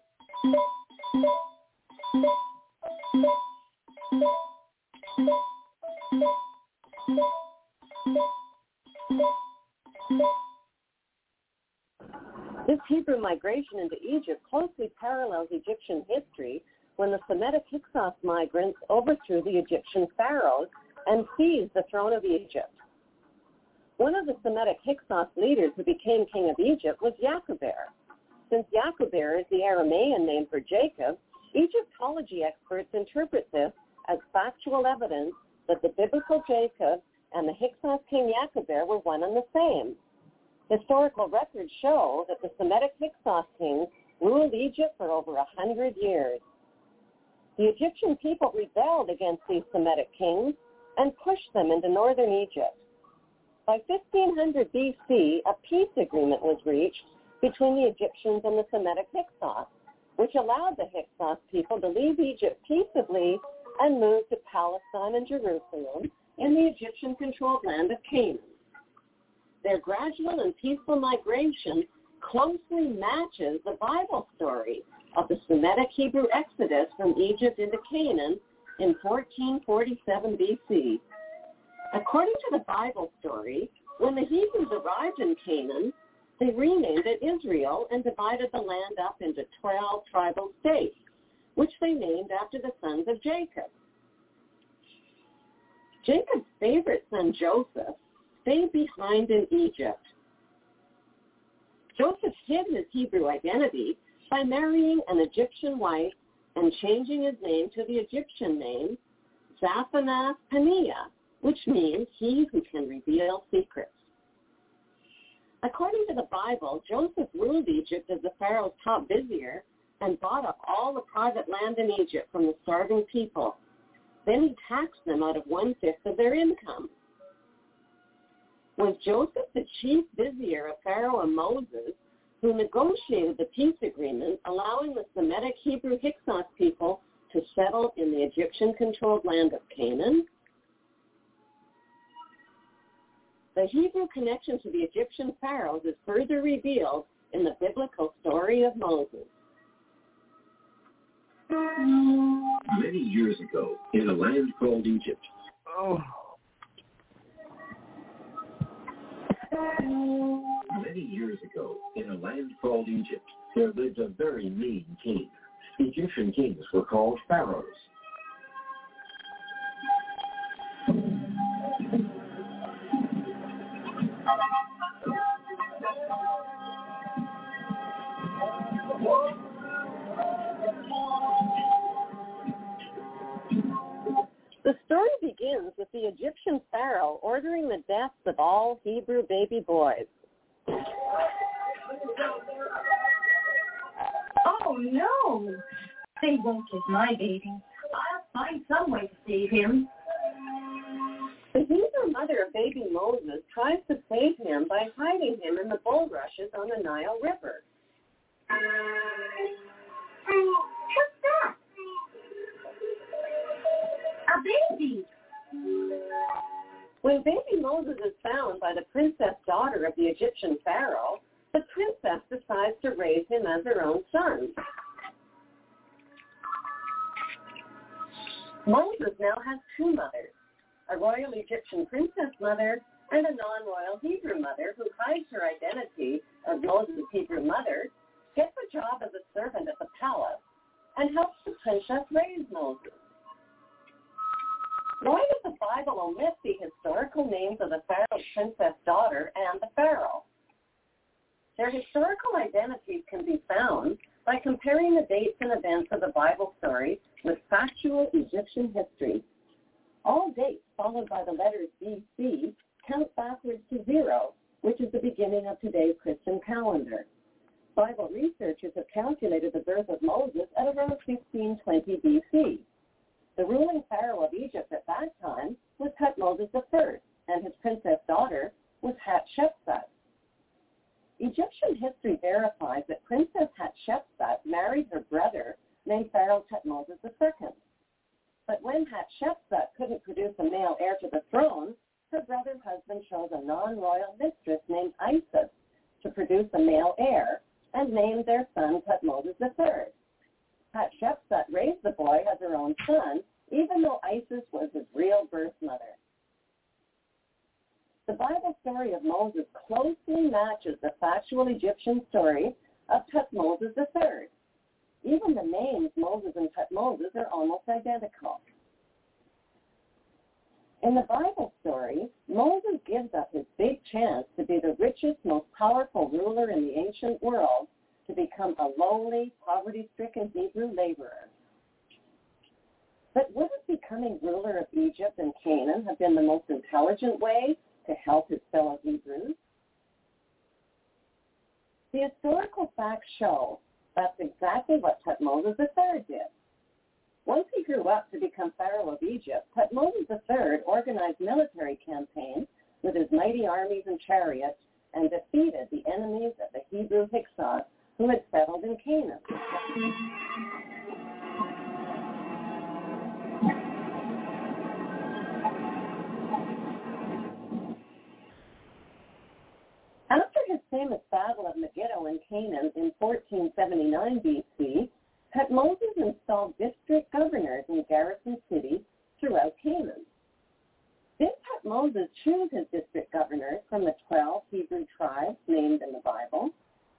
This Hebrew migration into Egypt closely parallels Egyptian history when the Semitic Hyksos migrants overthrew the Egyptian pharaohs and seized the throne of Egypt. One of the Semitic Hyksos leaders who became king of Egypt was Yaqueber. Since Yaqueber is the Aramaean name for Jacob, Egyptology experts interpret this as factual evidence that the biblical Jacob and the Hyksos king Yaqueber were one and the same. Historical records show that the Semitic Hyksos kings ruled Egypt for over a hundred years. The Egyptian people rebelled against these Semitic kings and pushed them into northern Egypt. By fifteen hundred B C, a peace agreement was reached between the Egyptians and the Semitic Hyksos, which allowed the Hyksos people to leave Egypt peaceably and move to Palestine and Jerusalem in the Egyptian-controlled land of Canaan. Their gradual and peaceful migration closely matches the Bible story of the Semitic Hebrew exodus from Egypt into Canaan in fourteen forty-seven B C. According to the Bible story, when the Hebrews arrived in Canaan, they renamed it Israel and divided the land up into twelve tribal states, which they named after the sons of Jacob. Jacob's favorite son, Joseph, stayed behind in Egypt. Joseph hid his Hebrew identity by marrying an Egyptian wife and changing his name to the Egyptian name, Zaphanath Paneah, which means he who can reveal secrets. According to the Bible, Joseph ruled Egypt as the Pharaoh's top vizier and bought up all the private land in Egypt from the starving people. Then he taxed them out of one-fifth of their income. Was Joseph the chief vizier of Pharaoh and Moses, who negotiated the peace agreement allowing the Semitic Hebrew Hyksos people to settle in the Egyptian-controlled land of Canaan? The Hebrew connection to the Egyptian pharaohs is further revealed in the biblical story of Moses. Many years ago, in a land called Egypt. Oh. Many years ago, in a land called Egypt, there lived a very mean king. Egyptian kings were called pharaohs. The story begins with the Egyptian pharaoh ordering the deaths of all Hebrew baby boys. Oh, no. They won't get my baby. I'll find some way to save him. The Hebrew mother of baby Moses tries to save him by hiding him in the bulrushes on the Nile River. What's that? A baby. When baby Moses is found by the princess daughter of the Egyptian pharaoh, the princess decides to raise him as her own son. Moses now has two mothers, a royal Egyptian princess mother, and a non-royal Hebrew mother who hides her identity as Moses' Hebrew mother, gets a job as a servant at the palace and helps the princess raise Moses. Why does the Bible omit the historical names of the Pharaoh's princess daughter and the Pharaoh? Their historical identities can be found by comparing the dates and events of the Bible story with factual Egyptian history. All dates followed by the letters B C count backwards to zero, which is the beginning of today's Christian calendar. Bible researchers have calculated the birth of Moses at around fifteen twenty B C. The ruling pharaoh of Egypt at that time was Thutmose the First, and his princess daughter was Hatshepsut. Egyptian history verifies that Princess Hatshepsut married her brother named Pharaoh Thutmose the Second. But when Hatshepsut couldn't produce a male heir to the throne, her brother's husband chose a non-royal mistress named Isis to produce a male heir and named their son Thutmose the Third. Hatshepsut raised the boy as her own son, even though Isis was his real birth mother. The Bible story of Moses closely matches the factual Egyptian story of Thutmose the Third. Even the names Moses and Thutmose are almost identical. In the Bible story, Moses gives up his big chance to be the richest, most powerful ruler in the ancient world to become a lowly, poverty-stricken Hebrew laborer. But wouldn't becoming ruler of Egypt and Canaan have been the most intelligent way to help his fellow Hebrews? The historical facts show that's exactly what Thutmose the Third did. Once he grew up to become Pharaoh of Egypt, Thutmose the Third organized military campaigns with his mighty armies and chariots and defeated the enemies of the Hebrew Hyksos who had settled in Canaan. After his famous Battle of Megiddo in Canaan in fourteen seventy-nine B C, Thutmose installed district governors in garrison cities throughout Canaan. Did Thutmose choose his district governors from the twelve Hebrew tribes named in the Bible?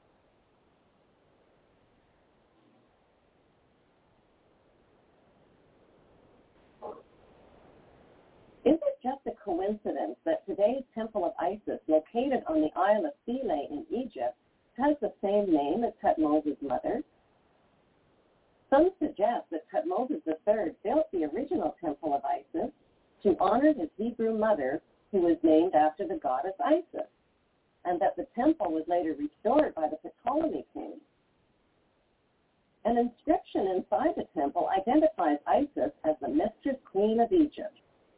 Is it just a coincidence that today's Temple of Isis, located on the Isle of Philae in Egypt, has the same name as Thutmose's mother? Some suggest that Thutmose the Third built the original Temple of Isis to honor his Hebrew mother, who was named after the goddess Isis, and that the temple was later restored by the Ptolemy king. An inscription inside the temple identifies Isis as the mistress queen of Egypt.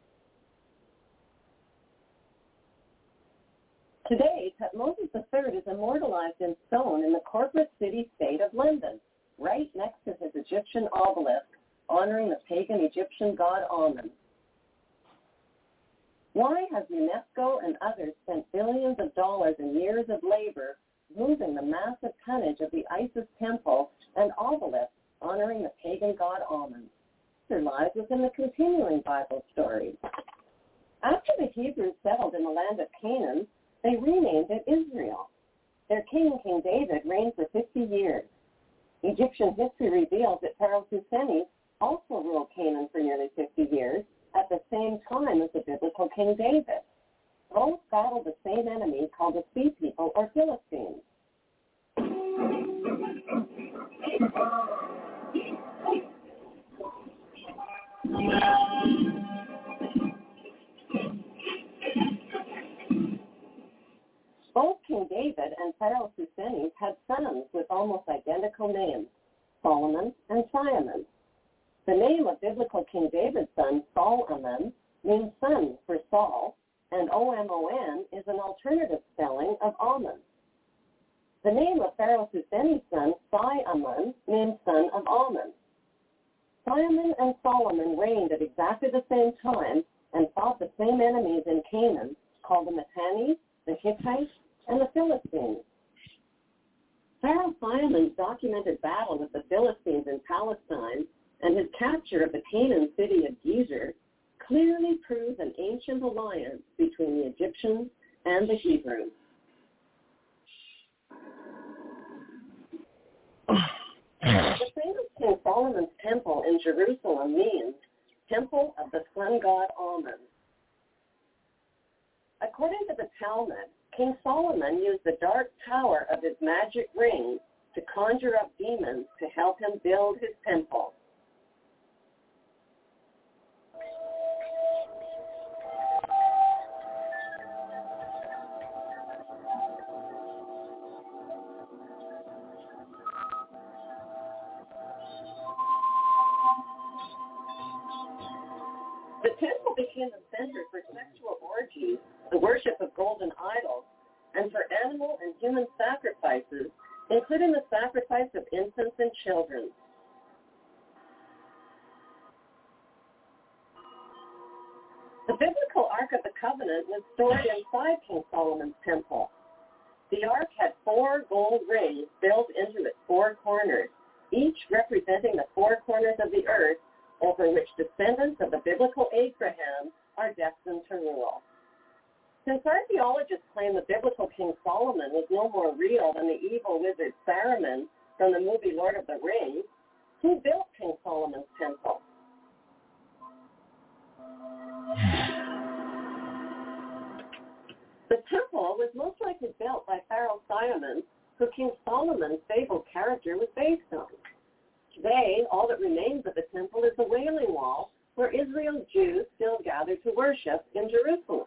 Today, Thutmose the Third is immortalized in stone in the corporate city-state of London, right next to his Egyptian obelisk, honoring the pagan Egyptian god Amun. Why has UNESCO and others spent billions of dollars and years of labor moving the massive tonnage of the Isis temple and obelisk honoring the pagan god Amun? Their lies within the continuing Bible story. After the Hebrews settled in the land of Canaan, they renamed it Israel. Their king, King David, reigned for fifty years. Egyptian history reveals that Pharaoh Thucydides also ruled Canaan for nearly fifty years, at the same time as the biblical King David. Both battled the same enemy called the Sea People or Philistines. Both King David and Pharaoh Thucydides had sons with almost identical names, Solomon and Simon. The name of biblical King David's son, Solomon, means son for Saul, and O M O N is an alternative spelling of Ammon. The name of Pharaoh Thucydides' son, Simon, means son of Ammon. Simon and Solomon reigned at exactly the same time and fought the same enemies in Canaan, called the Mitanni, the Hittites, and the Philistines. Pharaoh Simon's documented battle with the Philistines in Palestine and his capture of the Canaan city of Gezer clearly proves an ancient alliance between the Egyptians and the Hebrews. The famous King Solomon's temple in Jerusalem means Temple of the Sun God Amen. According to the Talmud, King Solomon used the dark tower of his magic ring to conjure up demons to help him build his temple. The temple became the center for sexual orgies, the worship of golden idols, and for animal and human sacrifices, including the sacrifice of infants and children. The biblical Ark of the Covenant was stored inside King Solomon's temple. The Ark had four gold rings built into its four corners, each representing the four corners of the earth over which descendants of the biblical Abraham are destined to rule. Since archaeologists claim the biblical King Solomon was no more real than the evil wizard Saruman from the movie Lord of the Rings, who built King Solomon's temple? The temple was most likely built by Pharaoh Simon, who King Solomon's fabled character was based on. Today, all that remains of the temple is the Wailing Wall, where Israel's Jews still gather to worship in Jerusalem.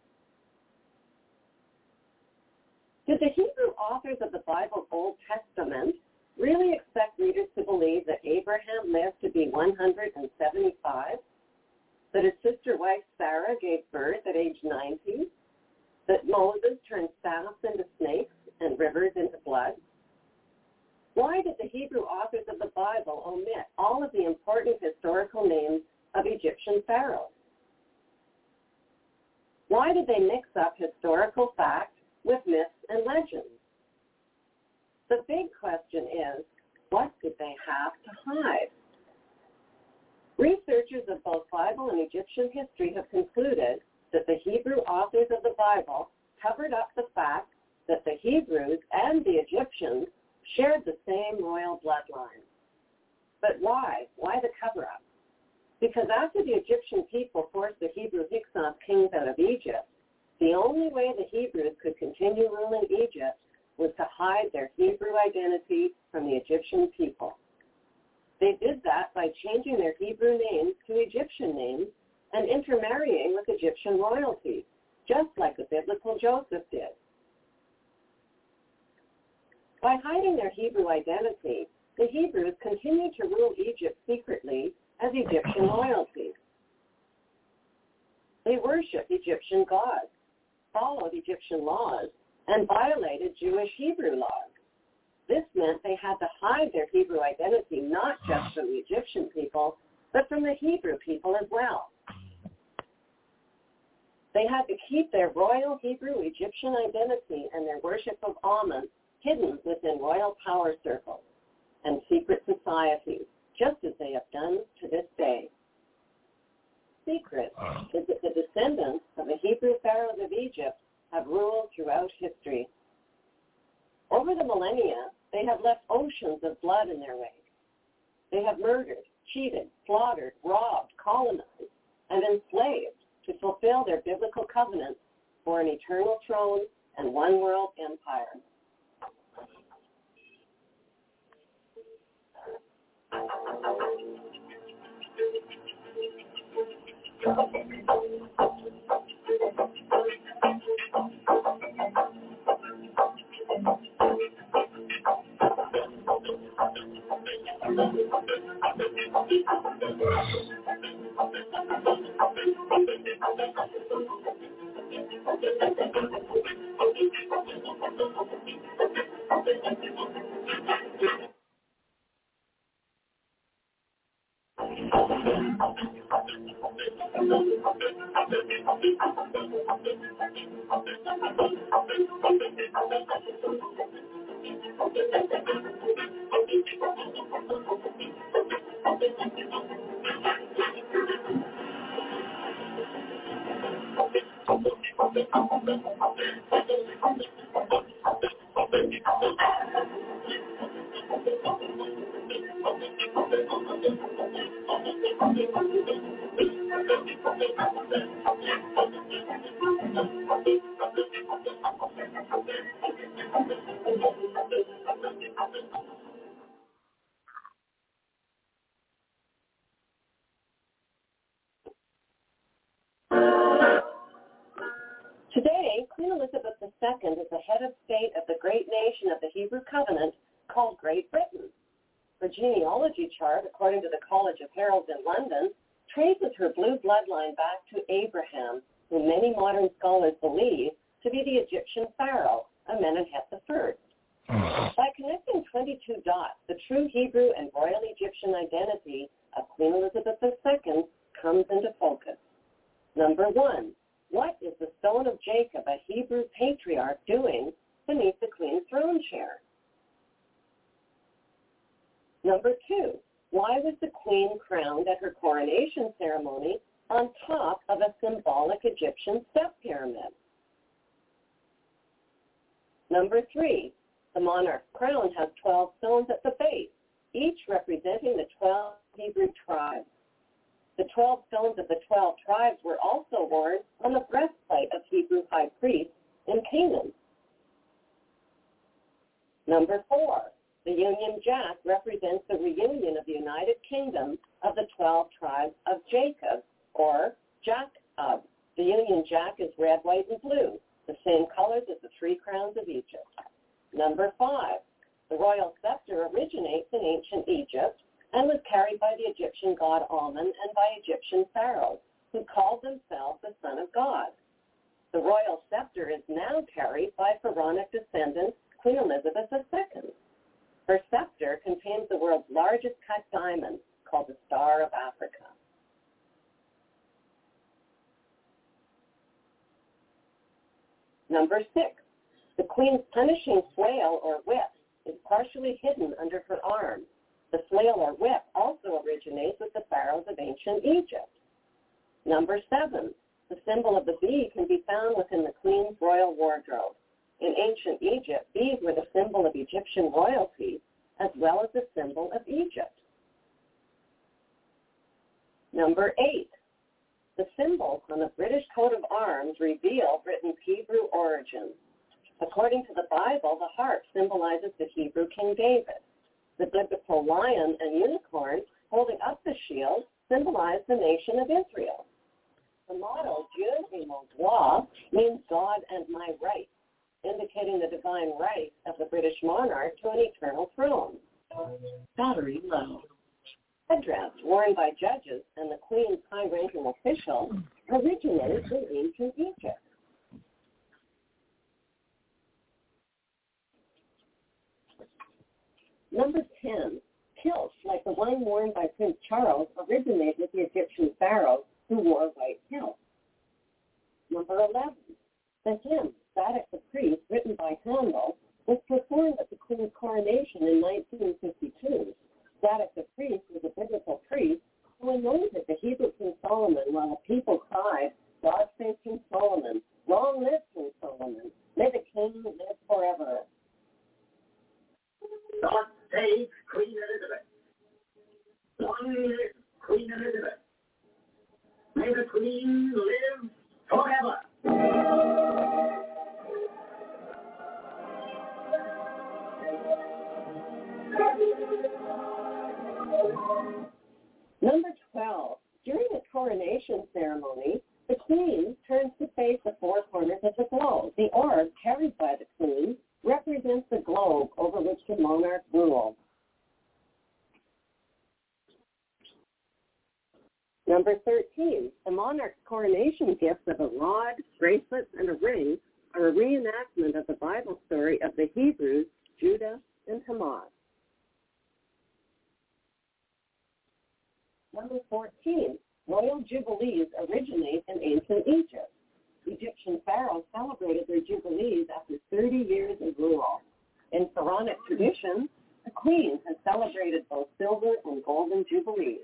Did the Hebrew authors of the Bible's Old Testament really expect readers to believe that Abraham lived to be one hundred seventy-five, that his sister wife Sarah gave birth at age ninety, that Moses turned staffs into snakes and rivers into blood? Why did the Hebrew authors of the Bible omit all of the important historical names of Egyptian pharaohs? Why did they mix up historical facts with myths and legends? The big question is, what did they have to hide? Researchers of both Bible and Egyptian history have concluded that the Hebrew authors of the Bible covered up the fact that the Hebrews and the Egyptians shared the same royal bloodline. But why? Why the cover-up? Because after the Egyptian people forced the Hebrew Hyksos kings out of Egypt, the only way the Hebrews could continue ruling Egypt was to hide their Hebrew identity from the Egyptian people. They did that by changing their Hebrew names to Egyptian names and intermarrying with Egyptian royalty, just like the biblical Joseph did. By hiding their Hebrew identity, the Hebrews continued to rule Egypt secretly as Egyptian royalty. They worshipped Egyptian gods, followed Egyptian laws, and violated Jewish Hebrew laws. This meant they had to hide their Hebrew identity not just from the Egyptian people, but from the Hebrew people as well. They had to keep their royal Hebrew Egyptian identity and their worship of Amen hidden within royal power circles and secret societies, just as they have done to this day. Secret is that the descendants of the Hebrew pharaohs of Egypt have ruled throughout history. Over the millennia, they have left oceans of blood in their wake. They have murdered, cheated, slaughtered, robbed, colonized, and enslaved to fulfill their biblical covenants for an eternal throne and one world empire. Today, Queen Elizabeth the Second is the head of state of the great nation of the Hebrew Covenant called Great Britain. Her genealogy chart, according to the College of Heralds in London, traces her blue bloodline back to Abraham, whom many modern scholars believe to be the Egyptian pharaoh, Amenemhet the First. By connecting twenty-two dots, the true Hebrew and royal Egyptian identity of Queen Elizabeth the Second comes into focus. Number one, what is the stone of Jacob, a Hebrew patriarch, doing beneath the Queen's throne chair? Number two, why was the Queen crowned at her coronation ceremony on top of a symbolic Egyptian step pyramid? Number three, the monarch's crown has twelve stones at the base, each representing the twelve Hebrew tribes. The twelve stones of the twelve tribes were also worn on the breastplate of Hebrew high priests in Canaan. Number four, the Union Jack represents the reunion of the United Kingdom of the twelve tribes of Jacob, or Jacob. The Union Jack is red, white, and blue, the same colors as the three crowns of Egypt. Number five, the royal scepter originates in ancient Egypt and was carried by the Egyptian god Amun and by Egyptian pharaohs, who called themselves the Son of God. The royal scepter is now carried by pharaonic descendant Queen Elizabeth the Second. Her scepter contains the world's largest cut diamond, called the Star of Africa. Number six, the Queen's punishing flail or whip is partially hidden under her arm. The flail or whip also originates with the pharaohs of ancient Egypt. Number seven, the symbol of the bee can be found within the Queen's royal wardrobe. In ancient Egypt, bees were the symbol of Egyptian royalty as well as the symbol of Egypt. Number eight, the symbols on the British coat of arms reveal Britain's Hebrew origins. According to the Bible, the harp symbolizes the Hebrew King David. The biblical lion and unicorn holding up the shield symbolize the nation of Israel. The motto, Dieu et mon droit, means God and my right, indicating the divine right of the British monarch to an eternal throne. Battery low. Headdress worn by judges and the Queen's high-ranking officials originated in ancient Egypt. Number ten, kilts like the one worn by Prince Charles originated with the Egyptian pharaohs who wore white kilts. Number eleven, the hymn, Zadok the Priest, written by Handel, was performed at the Queen's coronation in nineteen fifty-two. Zadok the Priest was a biblical priest who anointed the Hebrew King Solomon while the people cried, God save King Solomon, long live King Solomon, may the king live forever. God save Queen Elizabeth. Long live Queen Elizabeth. May the Queen live forever. Number twelve, during the coronation ceremony, the Queen turns to face the four corners of the globe. The orb carried by the Queen represents the globe over which the monarch ruled. Number thirteen, the monarch's coronation gifts of a rod, bracelets, and a ring are a reenactment of the Bible story of the Hebrews, Judah, and Hamas. Number fourteen, royal jubilees originate in ancient Egypt. Egyptian pharaohs celebrated their jubilees after thirty years of rule. In pharaonic tradition, the queen has celebrated both silver and golden jubilees.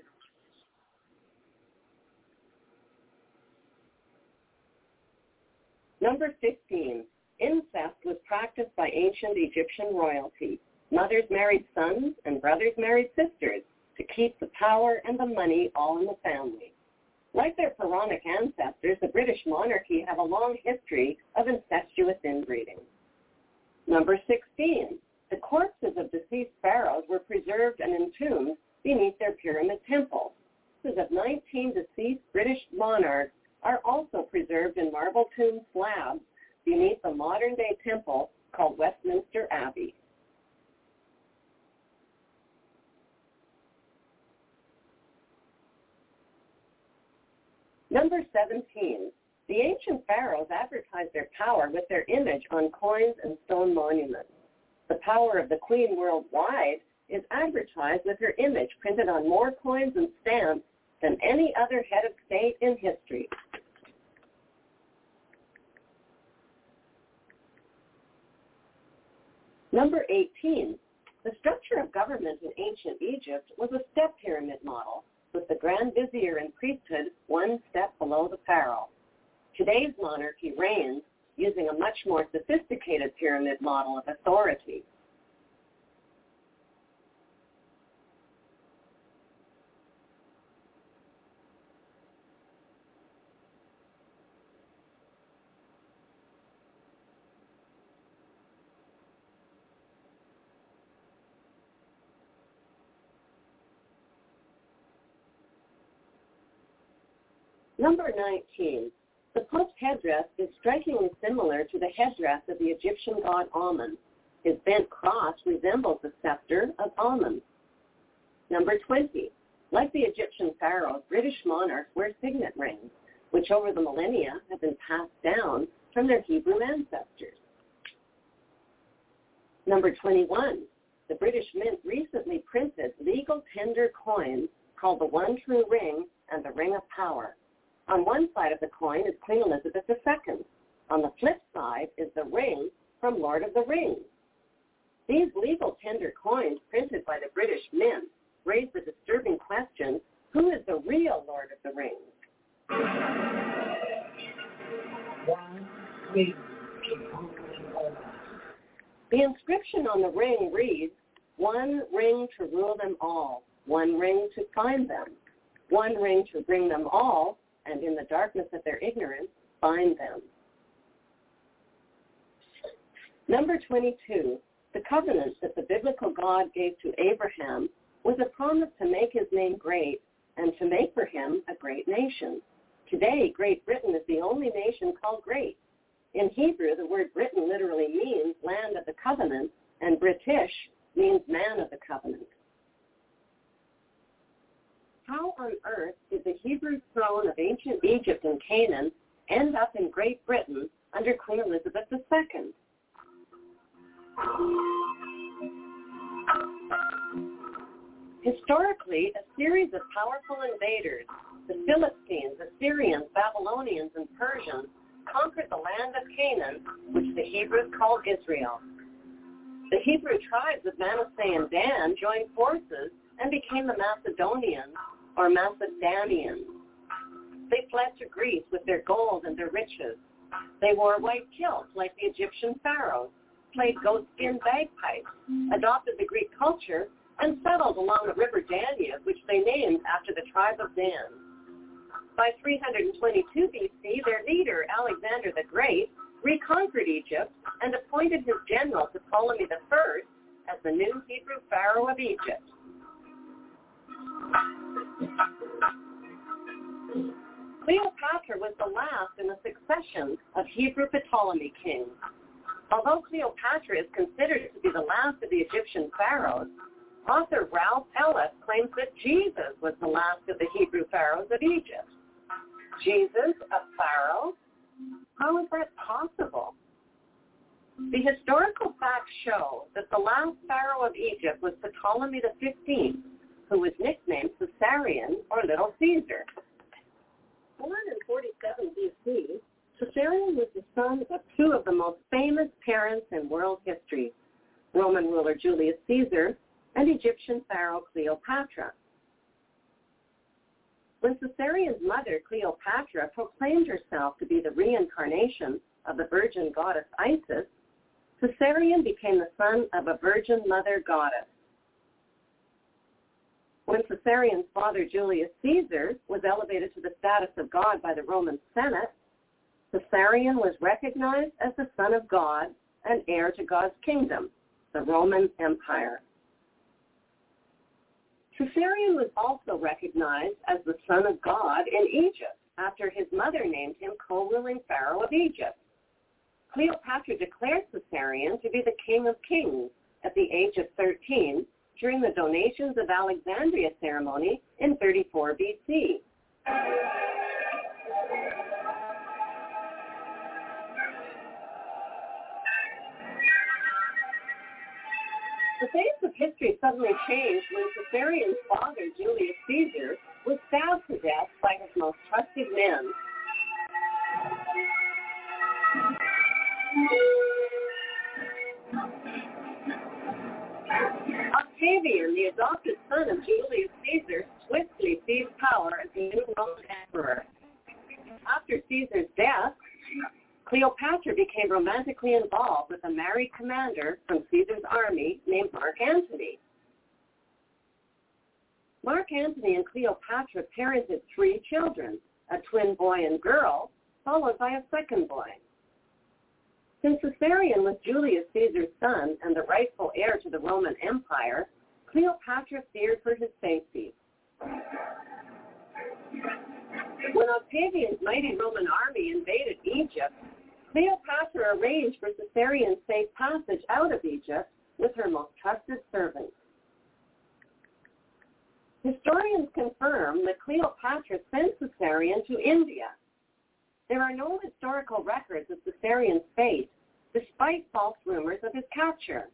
Number fifteen, incest was practiced by ancient Egyptian royalty. Mothers married sons and brothers married sisters to keep the power and the money all in the family. Like their pharaonic ancestors, the British monarchy have a long history of incestuous inbreeding. Number sixteen, the corpses of deceased pharaohs were preserved and entombed beneath their pyramid temples. Corpses of nineteen deceased British monarchs are also preserved in marble tomb slabs beneath the modern-day temple called Westminster Abbey. Number seventeen, the ancient pharaohs advertised their power with their image on coins and stone monuments. The power of the queen worldwide is advertised with her image printed on more coins and stamps than any other head of state in history. Number eighteen, the structure of government in ancient Egypt was a step pyramid model, with the Grand Vizier and priesthood one step below the pharaoh. Today's monarchy reigns using a much more sophisticated pyramid model of authority. Number nineteen, the Pope's headdress is strikingly similar to the headdress of the Egyptian god Amun. His bent cross resembles the scepter of Amun. Number twenty, like the Egyptian pharaohs, British monarchs wear signet rings, which over the millennia have been passed down from their Hebrew ancestors. Number twenty-one, the British Mint recently printed legal tender coins called the One True Ring and the Ring of Power. On one side of the coin is Queen Elizabeth the Second. On the flip side is the ring from Lord of the Rings. These legal tender coins printed by the British Mint raise the disturbing question, who is the real Lord of the Rings? The inscription on the ring reads, one ring to rule them all, one ring to find them, one ring to bring them all, and in the darkness of their ignorance, find them. Number twenty-two, the covenant that the biblical God gave to Abraham was a promise to make his name great and to make for him a great nation. Today, Great Britain is the only nation called great. In Hebrew, the word Britain literally means land of the covenant, and British means man of the covenant. How on earth did the Hebrew throne of ancient Egypt and Canaan end up in Great Britain under Queen Elizabeth the Second? Historically, a series of powerful invaders, the Philistines, Assyrians, Babylonians, and Persians, conquered the land of Canaan, which the Hebrews called Israel. The Hebrew tribes of Manasseh and Dan joined forces and became the Macedonians, or Macedonians. They fled to Greece with their gold and their riches. They wore white kilts like the Egyptian pharaohs, played goatskin bagpipes, adopted the Greek culture, and settled along the river Danube, which they named after the tribe of Dan. By three hundred twenty-two B C, their leader, Alexander the Great, reconquered Egypt and appointed his general Ptolemy the First as the new Hebrew pharaoh of Egypt. Cleopatra was the last in a succession of Hebrew Ptolemy kings. Although Cleopatra is considered to be the last of the Egyptian pharaohs, author Ralph Ellis claims that Jesus was the last of the Hebrew pharaohs of Egypt. Jesus, a pharaoh? How is that possible? The historical facts show that the last pharaoh of Egypt was Ptolemy the Fifteenth, who was nicknamed Caesarion or Little Caesar. Born in forty-seven B C, Caesarion was the son of two of the most famous parents in world history, Roman ruler Julius Caesar and Egyptian pharaoh Cleopatra. When Caesarion's mother, Cleopatra, proclaimed herself to be the reincarnation of the virgin goddess Isis, Caesarion became the son of a virgin mother goddess. When Caesarion's father Julius Caesar was elevated to the status of God by the Roman Senate, Caesarion was recognized as the son of God and heir to God's kingdom, the Roman Empire. Caesarion was also recognized as the son of God in Egypt after his mother named him co-ruling pharaoh of Egypt. Cleopatra declared Caesarion to be the king of kings at the age of thirteen during the Donations of Alexandria ceremony in thirty-four B C. The face of history suddenly changed when Caesarion's father, Julius Caesar, was stabbed to death by his most trusted men. Octavian, the adopted son of Julius Caesar, swiftly seized power as the new Roman emperor. After Caesar's death, Cleopatra became romantically involved with a married commander from Caesar's army named Mark Antony. Mark Antony and Cleopatra parented three children, a twin boy and girl, followed by a second boy. Since Caesarion was Julius Caesar's son and the rightful heir to the Roman Empire, Cleopatra feared for his safety. When Octavian's mighty Roman army invaded Egypt, Cleopatra arranged for Caesarion's safe passage out of Egypt with her most trusted servants. Historians confirm that Cleopatra sent Caesarion to India. There are no historical records of Caesarion's fate, despite false rumors of his capture.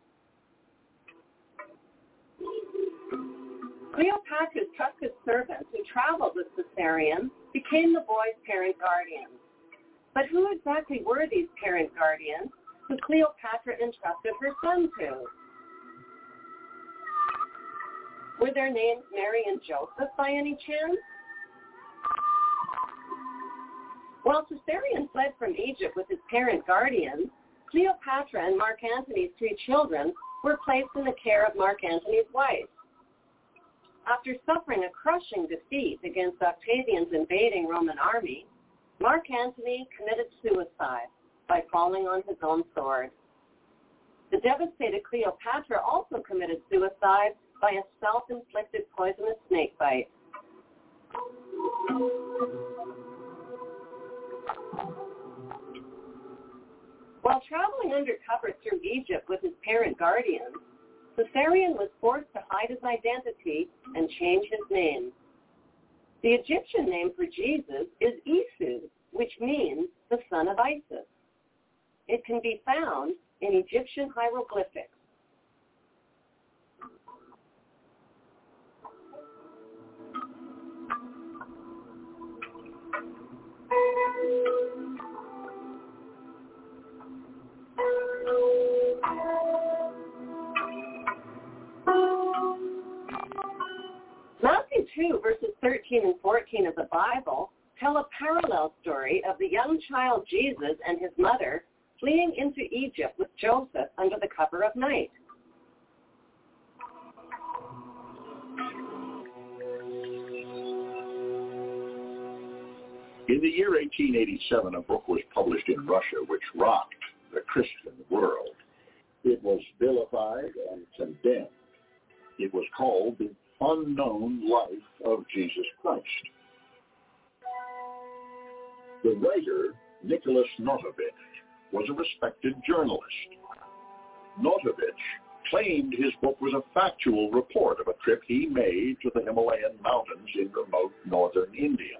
Cleopatra's trusted servants who traveled with Caesarion became the boy's parent guardians. But who exactly were these parent guardians who Cleopatra entrusted her son to? Were their names Mary and Joseph by any chance? While Caesarion fled from Egypt with his parent guardians, Cleopatra and Mark Antony's three children were placed in the care of Mark Antony's wife. After suffering a crushing defeat against Octavian's invading Roman army, Mark Antony committed suicide by falling on his own sword. The devastated Cleopatra also committed suicide by a self-inflicted poisonous snake bite. While traveling undercover through Egypt with his parent guardians, Caesarion was forced to hide his identity and change his name. The Egyptian name for Jesus is Isu, which means the son of Isis. It can be found in Egyptian hieroglyphics. Matthew two, verses thirteen and fourteen of the Bible tell a parallel story of the young child Jesus and his mother fleeing into Egypt with Joseph under the cover of night. In the year eighteen eighty-seven, a book was published in Russia which rocked the Christian world. It was vilified and condemned. It was called The Unknown Life of Jesus Christ. The writer, Nicholas Notovich, was a respected journalist. Notovich claimed his book was a factual report of a trip he made to the Himalayan mountains in remote northern India.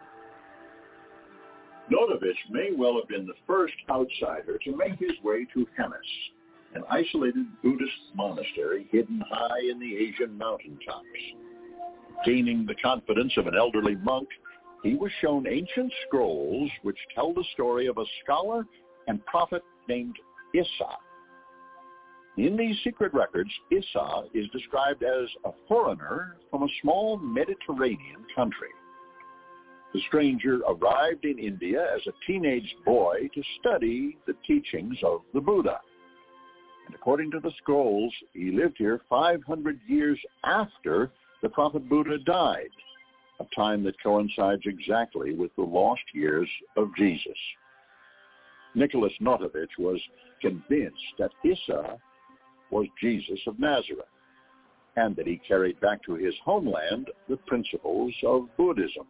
Notovich may well have been the first outsider to make his way to Hemis, an isolated Buddhist monastery hidden high in the Asian mountaintops. Gaining the confidence of an elderly monk, he was shown ancient scrolls which tell the story of a scholar and prophet named Issa. In these secret records, Issa is described as a foreigner from a small Mediterranean country. The stranger arrived in India as a teenage boy to study the teachings of the Buddha. And according to the scrolls, he lived here five hundred years after the prophet Buddha died, a time that coincides exactly with the lost years of Jesus. Nicholas Notovich was convinced that Isa was Jesus of Nazareth, and that he carried back to his homeland the principles of Buddhism.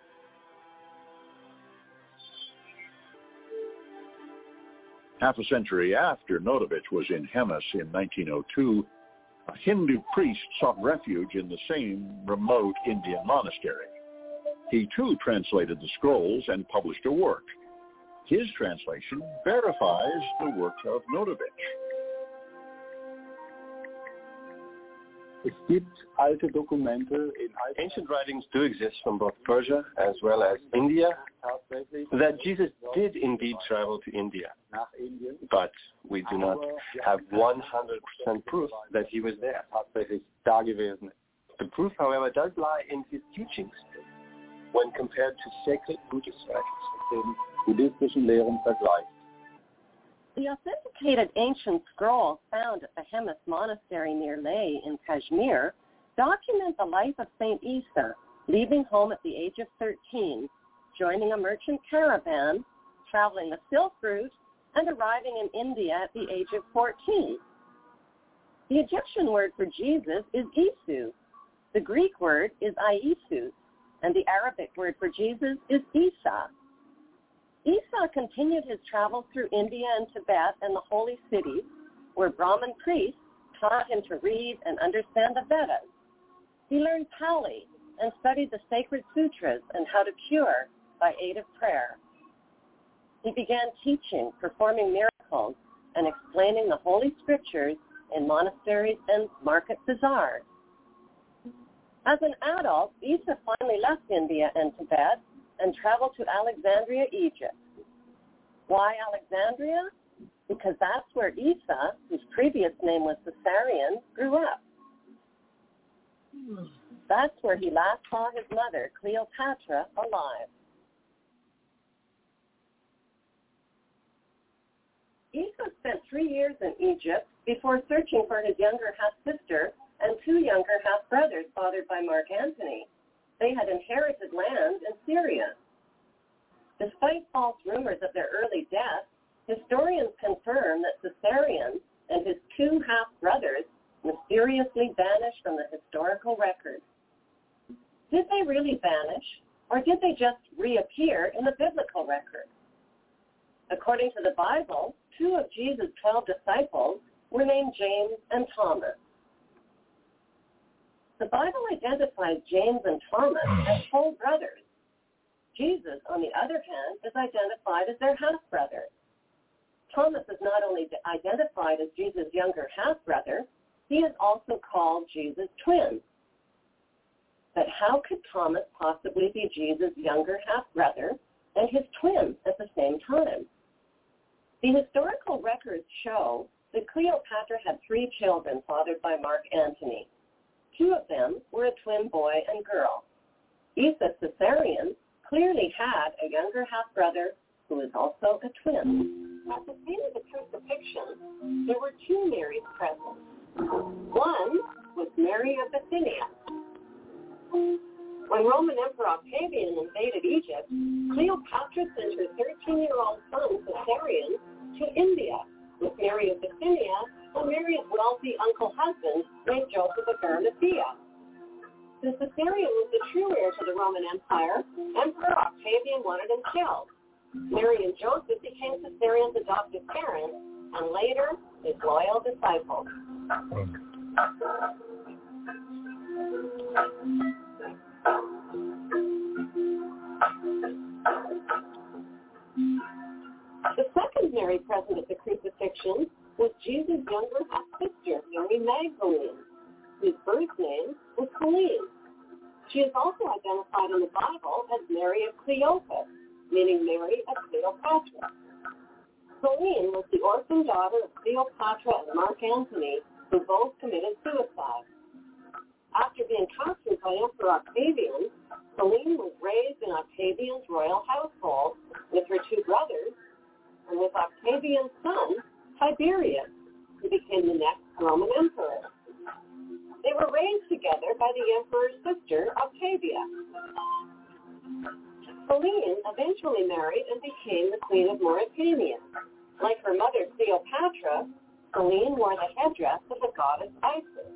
Half a century after Notovich was in Hemis in nineteen oh two, a Hindu priest sought refuge in the same remote Indian monastery. He too translated the scrolls and published a work. His translation verifies the work of Notovich. Es gibt alte Dokumente in ancient writings do exist from both Persia as well as India that Jesus did indeed travel to India, but we do not have one hundred percent proof that he was there. The proof, however, does lie in his teachings when compared to sacred Buddhist writings. Buddhistischen Lehren vergleicht. The authenticated ancient scrolls found at the Hemis Monastery near Leh in Kashmir document the life of Saint Isa, leaving home at the age of thirteen, joining a merchant caravan, traveling the Silk Route, and arriving in India at the age of fourteen. The Egyptian word for Jesus is Isu. The Greek word is Iesus, and the Arabic word for Jesus is Isa. Isa continued his travels through India and Tibet and the holy cities, where Brahmin priests taught him to read and understand the Vedas. He learned Pali and studied the sacred sutras and how to cure by aid of prayer. He began teaching, performing miracles, and explaining the holy scriptures in monasteries and market bazaars. As an adult, Isa finally left India and Tibet and traveled to Alexandria, Egypt. Why Alexandria? Because that's where Isa, whose previous name was Caesarion, grew up. That's where he last saw his mother, Cleopatra, alive. Isa spent three years in Egypt before searching for his younger half-sister and two younger half-brothers fathered by Mark Antony. They had inherited land in Syria. Despite false rumors of their early death, historians confirm that Caesarion and his two half-brothers mysteriously vanished from the historical record. Did they really vanish, or did they just reappear in the biblical record? According to the Bible, two of Jesus' twelve disciples were named James and Thomas. The Bible identifies James and Thomas as full brothers. Jesus, on the other hand, is identified as their half-brother. Thomas is not only identified as Jesus' younger half-brother, he is also called Jesus' twin. But how could Thomas possibly be Jesus' younger half-brother and his twin at the same time? The historical records show that Cleopatra had three children fathered by Mark Antony. Two of them were a twin boy and girl. Isa Caesarion clearly had a younger half-brother who is also a twin. At the scene of the crucifixion, there were two Marys present. One was Mary of Bithynia. When Roman Emperor Octavian invaded Egypt, Cleopatra sent her thirteen-year-old son Caesarion to India with Mary of Bithynia and Mary's wealthy uncle-husband named Joseph of Arimathea. Since Caesarion was the true heir to the Roman Empire, Emperor Octavian wanted him killed. Mary and Joseph became Caesarion's adoptive parents and later his loyal disciples. The second Mary present at the crucifixion was Jesus' younger half-sister, Mary Magdalene, whose birth name was Helene. She is also identified in the Bible as Mary of Cleopas, meaning Mary of Cleopatra. Helene was the orphan daughter of Cleopatra and Mark Antony, who both committed suicide. After being captured by Emperor Octavian, Celine was raised in Octavian's royal household with her two brothers and with Octavian's son, Tiberius, who became the next Roman emperor. They were raised together by the emperor's sister, Octavia. Celine eventually married and became the Queen of Mauritania. Like her mother, Cleopatra, Celine wore the headdress of the goddess Isis.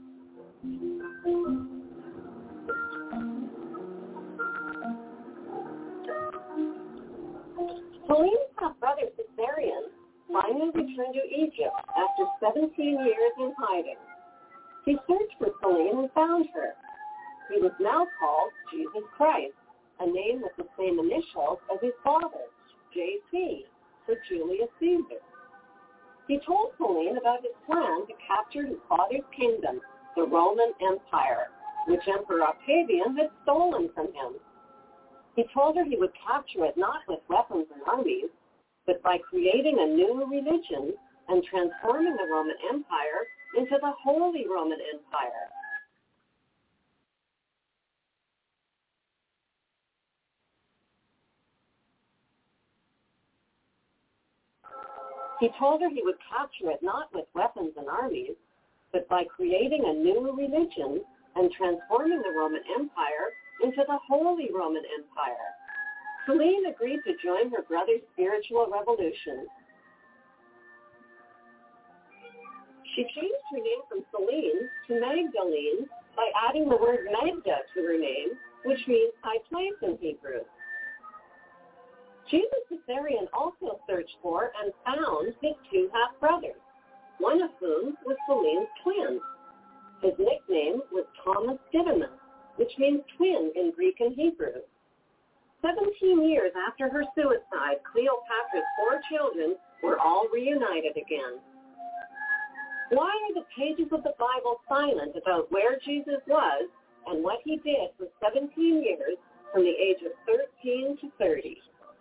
Celine's half-brother, Caesarion, finally returned to Egypt after seventeen years in hiding. He searched for Celine and found her. He was now called Jesus Christ, a name with the same initials as his father, J C, for Julius Caesar. He told Celine about his plan to capture his father's kingdom, the Roman Empire, which Emperor Octavian had stolen from him. He told her he would capture it not with weapons and armies, but by creating a new religion and transforming the Roman Empire into the Holy Roman Empire. He told her he would capture it not with weapons and armies, but by creating a new religion and transforming the Roman Empire into the Holy Roman Empire. Celine agreed to join her brother's spiritual revolution. She changed her name from Celine to Magdalene by adding the word Magda to her name, which means high place in Hebrew. Jesus Caesarion also searched for and found his two half-brothers, one of whom was Celine's twin. His nickname was Thomas Didymus, which means twin in Greek and Hebrew. Seventeen years after her suicide, Cleopatra's four children were all reunited again. Why are the pages of the Bible silent about where Jesus was and what he did for seventeen years from the age of thirteen to thirty?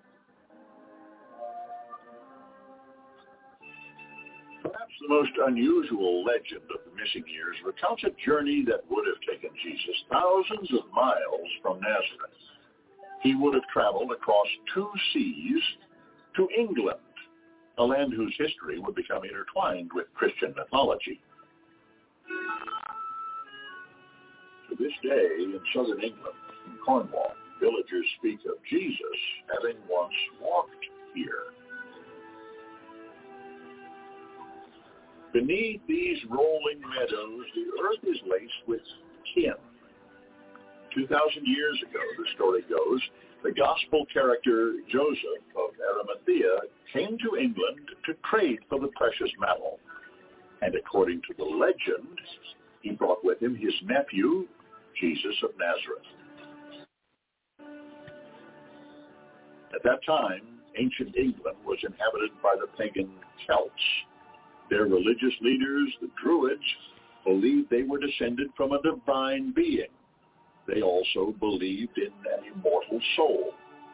Perhaps the most unusual legend of the missing years recounts a journey that would have taken Jesus thousands of miles from Nazareth. He would have traveled across two seas to England, a land whose history would become intertwined with Christian mythology. To this day, in southern England, in Cornwall, villagers speak of Jesus having once walked here. Beneath these rolling meadows, the earth is laced with kin. Two thousand years ago, the story goes, the gospel character Joseph of Arimathea came to England to trade for the precious metal. And according to the legend, he brought with him his nephew, Jesus of Nazareth. At that time, ancient England was inhabited by the pagan Celts. Their religious leaders, the Druids, believed they were descended from a divine being. They also believed in an immortal soul.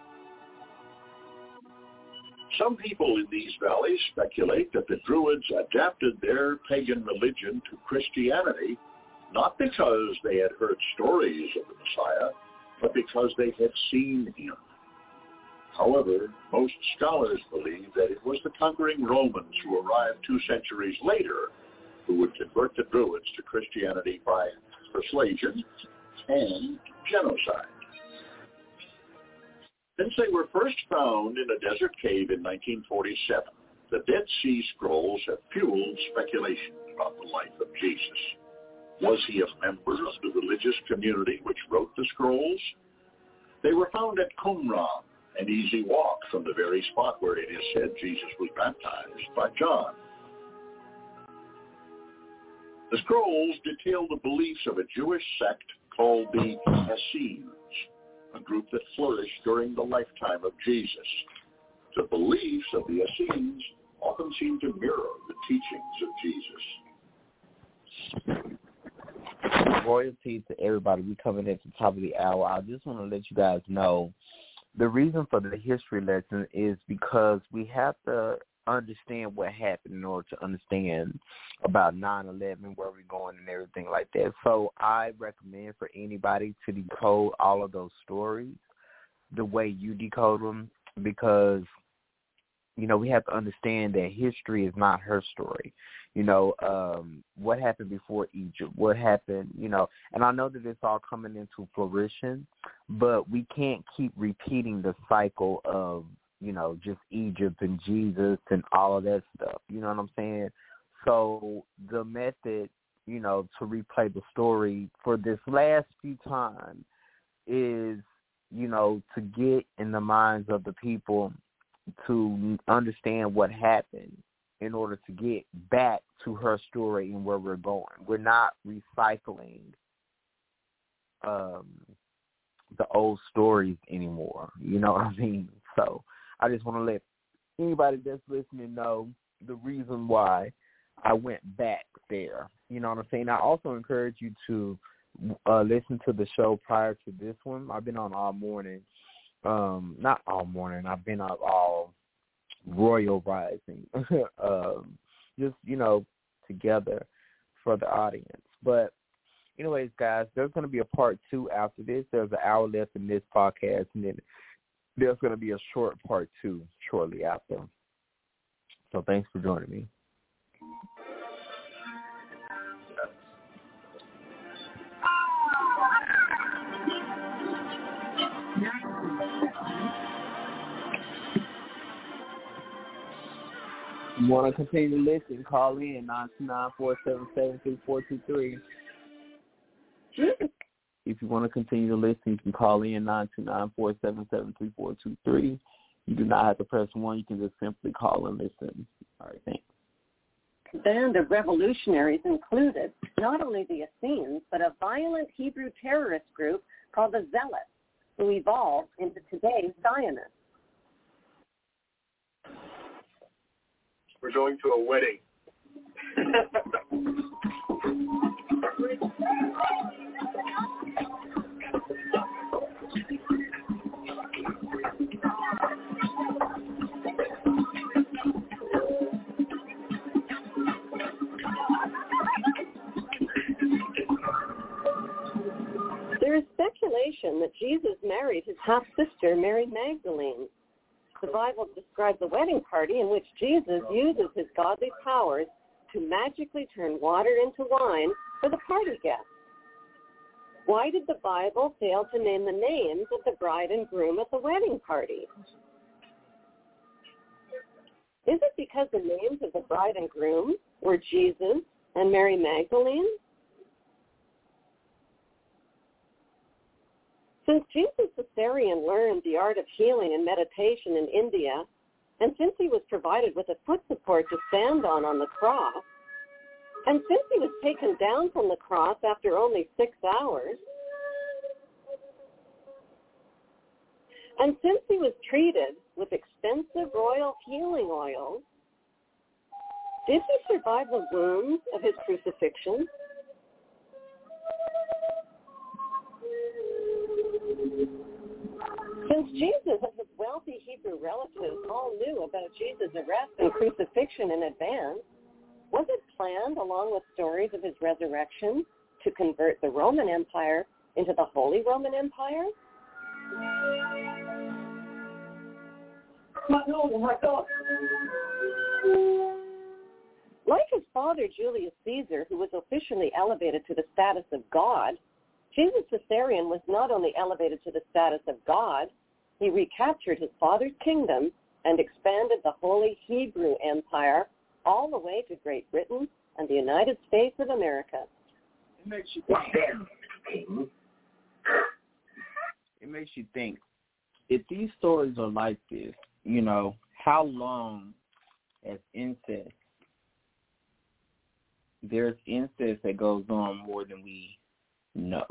Some people in these valleys speculate that the Druids adapted their pagan religion to Christianity, not because they had heard stories of the Messiah, but because they had seen him. However, most scholars believe that it was the conquering Romans who arrived two centuries later who would convert the Druids to Christianity by persuasion and genocide. Since they were first found in a desert cave in nineteen forty-seven, the Dead Sea Scrolls have fueled speculation about the life of Jesus. Was he a member of the religious community which wrote the scrolls? They were found at Qumran, an easy walk from the very spot where it is said Jesus was baptized by John. The scrolls detail the beliefs of a Jewish sect called the Essenes, a group that flourished during the lifetime of Jesus. The beliefs of the Essenes often seem to mirror the teachings of Jesus. Royalty to everybody. We're coming at the top of the hour. I just want to let you guys know the reason for the history lesson is because we have to understand what happened in order to understand about nine eleven, where we're going and everything like that. So I recommend for anybody to decode all of those stories the way you decode them, because, you know, we have to understand that history is not her story. You know, um, what happened before Egypt, what happened, you know, and I know that it's all coming into fruition, but we can't keep repeating the cycle of, you know, just Egypt and Jesus and all of that stuff. You know what I'm saying? So the method, you know, to replay the story for this last few times is, you know, to get in the minds of the people to understand what happened in order to get back to her story and where we're going. We're not recycling um, the old stories anymore. You know what I mean? So I just want to let anybody that's listening know the reason why I went back there. You know what I'm saying? I also encourage you to uh, listen to the show prior to this one. I've been on all morning. Um, not all morning. I've been up all Royal Rising. um, just, you know, together for the audience. But anyways, guys, there's going to be a part two after this. There's an hour left in this podcast, and then there's going to be a short part two shortly after. So thanks for joining me. You want to continue to listen, call in nine two nine, four seven seven, three four two three. If you want to continue to listen, you can call in nine two nine, four seven seven, three four two three. You do not have to press one. You can just simply call and listen. All right, thanks. The band of revolutionaries included not only the Essenes, but a violent Hebrew terrorist group called the Zealots, who evolved into today's Zionists. We're going to a wedding. There is speculation that Jesus married his half-sister, Mary Magdalene. The Bible describes a wedding party in which Jesus uses his godly powers to magically turn water into wine for the party guests. Why did the Bible fail to name the names of the bride and groom at the wedding party? Is it because the names of the bride and groom were Jesus and Mary Magdalene? Since Jesus Caesarion learned the art of healing and meditation in India, and since he was provided with a foot support to stand on on the cross, and since he was taken down from the cross after only six hours, and since he was treated with expensive royal healing oils, did he survive the wounds of his crucifixion? Since Jesus and his wealthy Hebrew relatives all knew about Jesus' arrest and crucifixion in advance, was it planned, along with stories of his resurrection, to convert the Roman Empire into the Holy Roman Empire? Oh my God. Like his father Julius Caesar, who was officially elevated to the status of God, Jesus Caesarion was not only elevated to the status of God, he recaptured his father's kingdom and expanded the Holy Hebrew Empire all the way to Great Britain and the United States of America. It makes you think. It makes you think. If these stories are like this, you know, how long as incest? There's incest that goes on more than we know.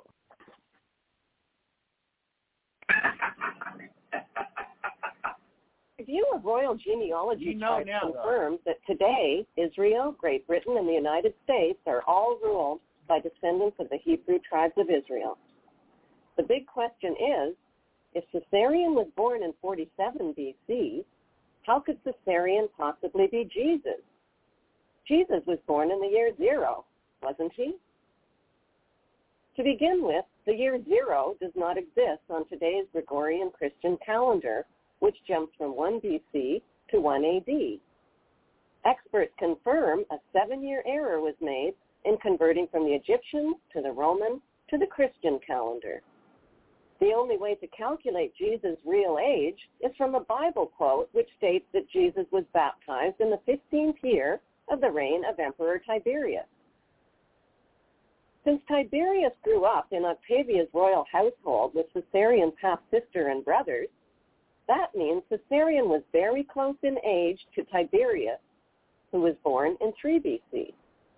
A review of royal genealogy you know charts now, confirms that today Israel, Great Britain, and the United States are all ruled by descendants of the Hebrew tribes of Israel. The big question is, if Caesarion was born in forty-seven B C, How could Caesarion possibly be Jesus? Jesus was born in the year zero, wasn't he? To begin with, the year zero does not exist on today's Gregorian Christian calendar, which jumps from one B C to one A D. Experts confirm a seven-year error was made in converting from the Egyptian to the Roman to the Christian calendar. The only way to calculate Jesus' real age is from a Bible quote which states that Jesus was baptized in the fifteenth year of the reign of Emperor Tiberius. Since Tiberius grew up in Octavia's royal household with Caesarion's half-sister and brothers, that means Caesarion was very close in age to Tiberius, who was born in three B C.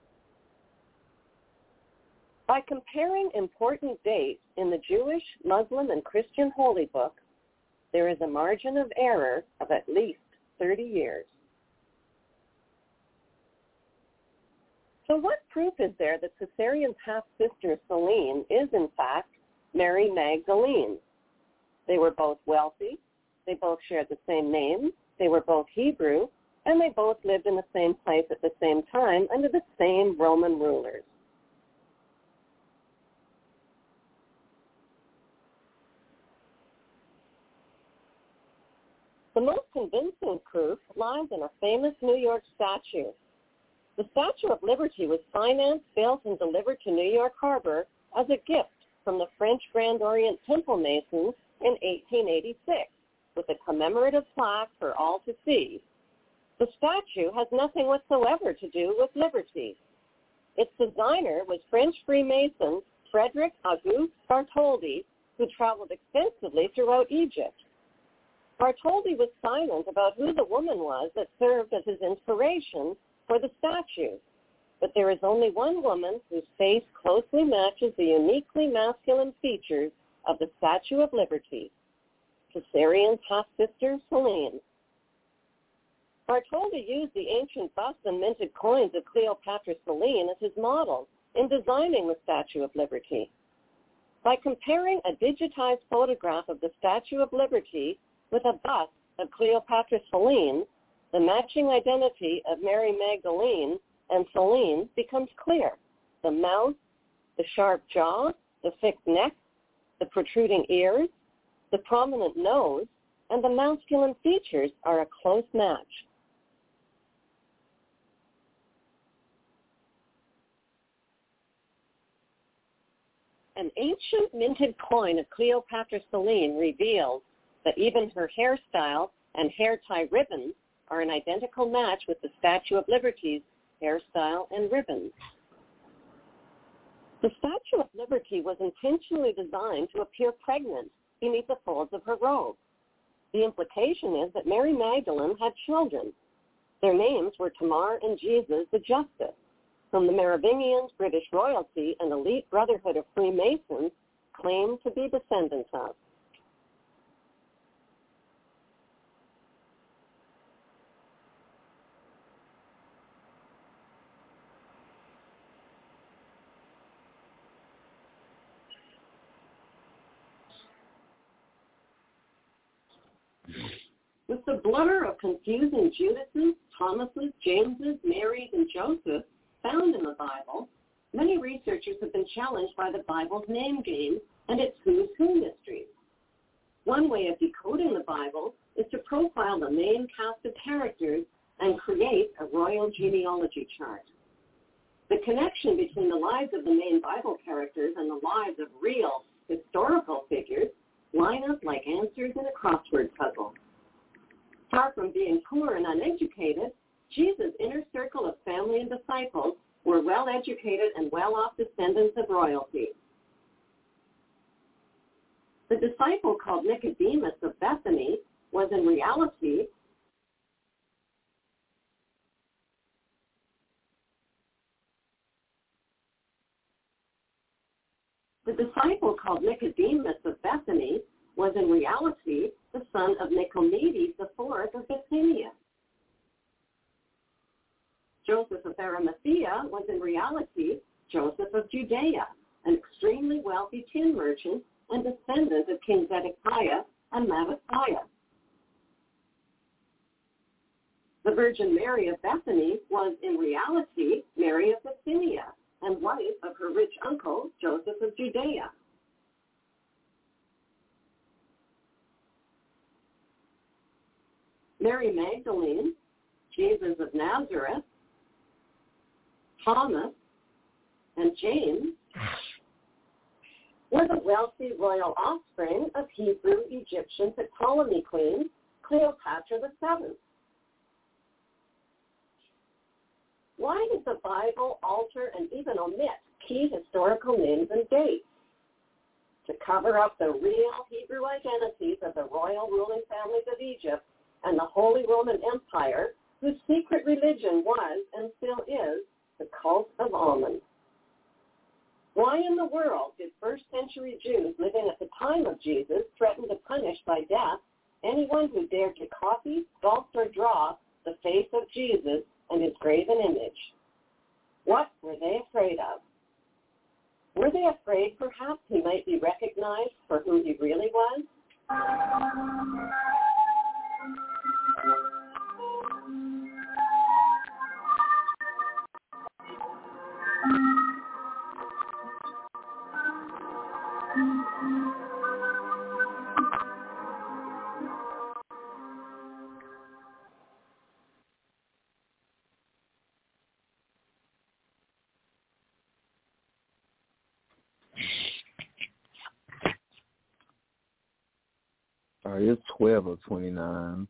By comparing important dates in the Jewish, Muslim, and Christian holy books, there is a margin of error of at least thirty years. So what proof is there that Caesarion's half-sister Celine is in fact Mary Magdalene? They were both wealthy, they both shared the same name, they were both Hebrew, and they both lived in the same place at the same time under the same Roman rulers. The most convincing proof lies in a famous New York statue. The Statue of Liberty was financed, built, and delivered to New York Harbor as a gift from the French Grand Orient Temple Masons in eighteen eighty-six, with a commemorative plaque for all to see. The statue has nothing whatsoever to do with liberty. Its designer was French Freemason Frederick Auguste Bartholdi, who traveled extensively throughout Egypt. Bartholdi was silent about who the woman was that served as his inspiration for the statue, but there is only one woman whose face closely matches the uniquely masculine features of the Statue of Liberty, Caesarion's half-sister Celine. Bartholdi used the ancient busts and minted coins of Cleopatra Celine as his model in designing the Statue of Liberty. By comparing a digitized photograph of the Statue of Liberty with a bust of Cleopatra Celine, the matching identity of Mary Magdalene and Celine becomes clear. The mouth, the sharp jaw, the thick neck, the protruding ears, the prominent nose, and the masculine features are a close match. An ancient minted coin of Cleopatra Celine reveals that even her hairstyle and hair tie ribbons are an identical match with the Statue of Liberty's hairstyle and ribbons. The Statue of Liberty was intentionally designed to appear pregnant beneath the folds of her robe. The implication is that Mary Magdalene had children. Their names were Tamar and Jesus the Justice, whom the Merovingians, British royalty, and elite brotherhood of Freemasons claimed to be descendants of. With the blur of confusing Judases, Thomases, Jameses, Marys, and Josephs found in the Bible, many researchers have been challenged by the Bible's name game and its who's who mysteries. One way of decoding the Bible is to profile the main cast of characters and create a royal genealogy chart. The connection between the lives of the main Bible characters and the lives of real historical figures line up like answers in a crossword puzzle. Far from being poor and uneducated, Jesus' inner circle of family and disciples were well-educated and well-off descendants of royalty. The disciple called Nicodemus of Bethany was in reality The disciple called Nicodemus of Bethany was in reality the son of Nicomedes the fourth of Bithynia. Joseph of Arimathea was in reality Joseph of Judea, an extremely wealthy tin merchant and descendant of King Zedekiah and Mattathiah. The Virgin Mary of Bethany was in reality Mary of Bithynia and wife of her rich uncle, Joseph of Judea. Mary Magdalene, Jesus of Nazareth, Thomas, and James were the wealthy royal offspring of Hebrew Egyptian Ptolemy queen Cleopatra the Seventh. Why did the Bible alter and even omit key historical names and dates? To cover up the real Hebrew identities of the royal ruling families of Egypt and the Holy Roman Empire, whose secret religion was and still is the cult of Amun. Why in the world did first century Jews living at the time of Jesus threaten to punish by death anyone who dared to copy, sculpt, or draw the face of Jesus and his graven image? What were they afraid of? Were they afraid perhaps he might be recognized for who he really was? Uh, it's twelve or twenty-nine.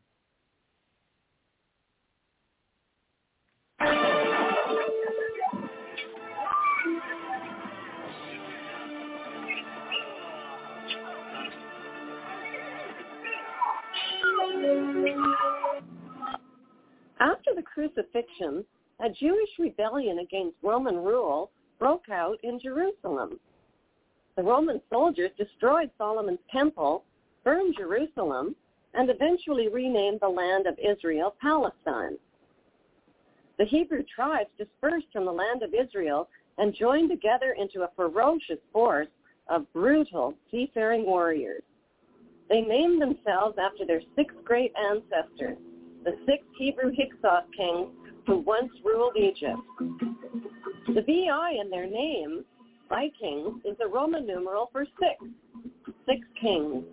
After the crucifixion, a Jewish rebellion against Roman rule broke out in Jerusalem. The Roman soldiers destroyed Solomon's temple, burned Jerusalem, and eventually renamed the land of Israel Palestine. The Hebrew tribes dispersed from the land of Israel and joined together into a ferocious force of brutal seafaring warriors. They named themselves after their six great ancestors, the six Hebrew Hyksos kings who once ruled Egypt. The V I in their name, Vikings, is the Roman numeral for six, six kings.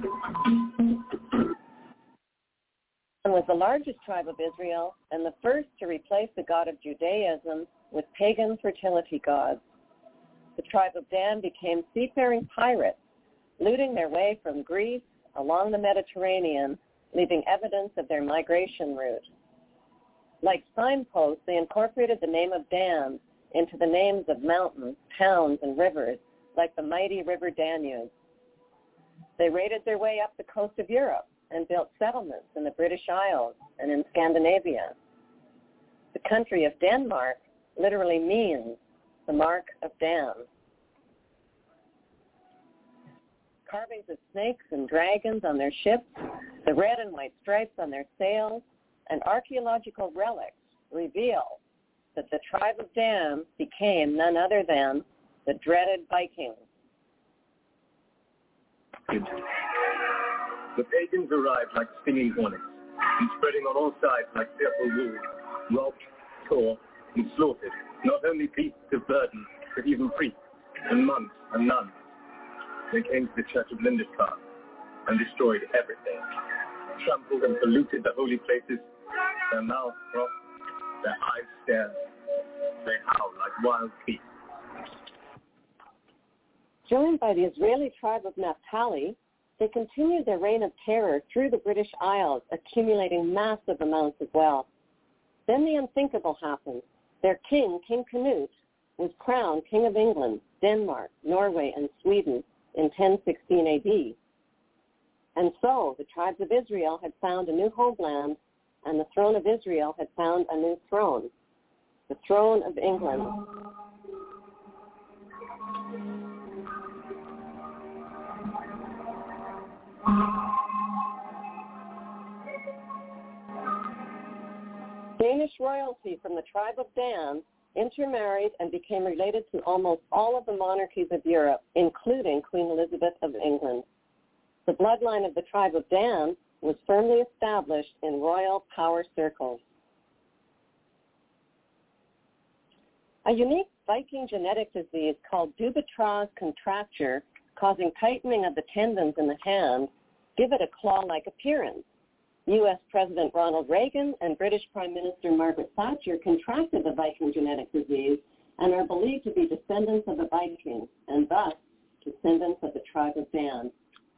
And was the largest tribe of Israel and the first to replace the god of Judaism with pagan fertility gods. The tribe of Dan became seafaring pirates, looting their way from Greece along the Mediterranean, leaving evidence of their migration route. Like signposts, they incorporated the name of Dan into the names of mountains, towns, and rivers, like the mighty river Danube. They raided their way up the coast of Europe and built settlements in the British Isles and in Scandinavia. The country of Denmark literally means the mark of Dan. Carvings of snakes and dragons on their ships, the red and white stripes on their sails, and archaeological relics reveal that the tribe of Dan became none other than the dreaded Vikings. The pagans arrived like stinging hornets, and spreading on all sides like fearful wolves, robbed, tore, and slaughtered not only beasts of burden, but even priests and monks and nuns. They came to the church of Lindisfarne and destroyed everything, trampled and polluted the holy places. Their mouths froth, their eyes stare, they howl like wild beasts. Joined by the Israeli tribe of Naphtali, they continued their reign of terror through the British Isles, accumulating massive amounts of wealth. Then the unthinkable happened. Their king, King Canute, was crowned King of England, Denmark, Norway, and Sweden in ten sixteen A D. And so the tribes of Israel had found a new homeland, and the throne of Israel had found a new throne, the throne of England. Danish royalty from the tribe of Dan intermarried and became related to almost all of the monarchies of Europe, including Queen Elizabeth of England. The bloodline of the tribe of Dan was firmly established in royal power circles. A unique Viking genetic disease called Dubitraz contracture, causing tightening of the tendons in the hand, give it a claw-like appearance. U S President Ronald Reagan and British Prime Minister Margaret Thatcher contracted the Viking genetic disease and are believed to be descendants of the Vikings, and thus descendants of the tribe of Dan.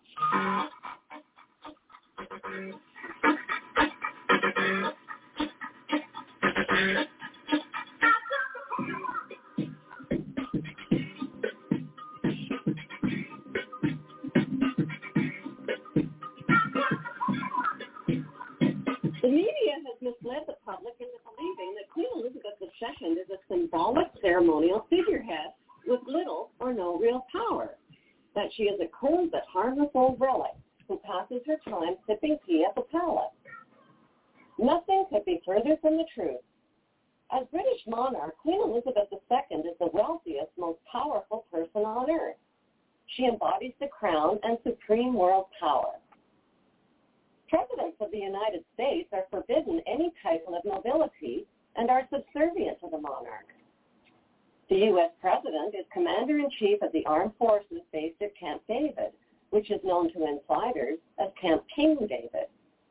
The media has misled the public into believing that Queen Elizabeth the Second is a symbolic ceremonial figurehead with little or no real power, that she is a cold but harmless old relic who passes her time sipping tea at the palace. Nothing could be further from the truth. As British monarch, Queen Elizabeth the Second is the wealthiest, most powerful person on earth. She embodies the crown and supreme world power. Presidents of the United States are forbidden any title of nobility and are subservient to the monarch. The U S President is Commander-in-Chief of the Armed Forces based at Camp David, which is known to insiders as Camp King David.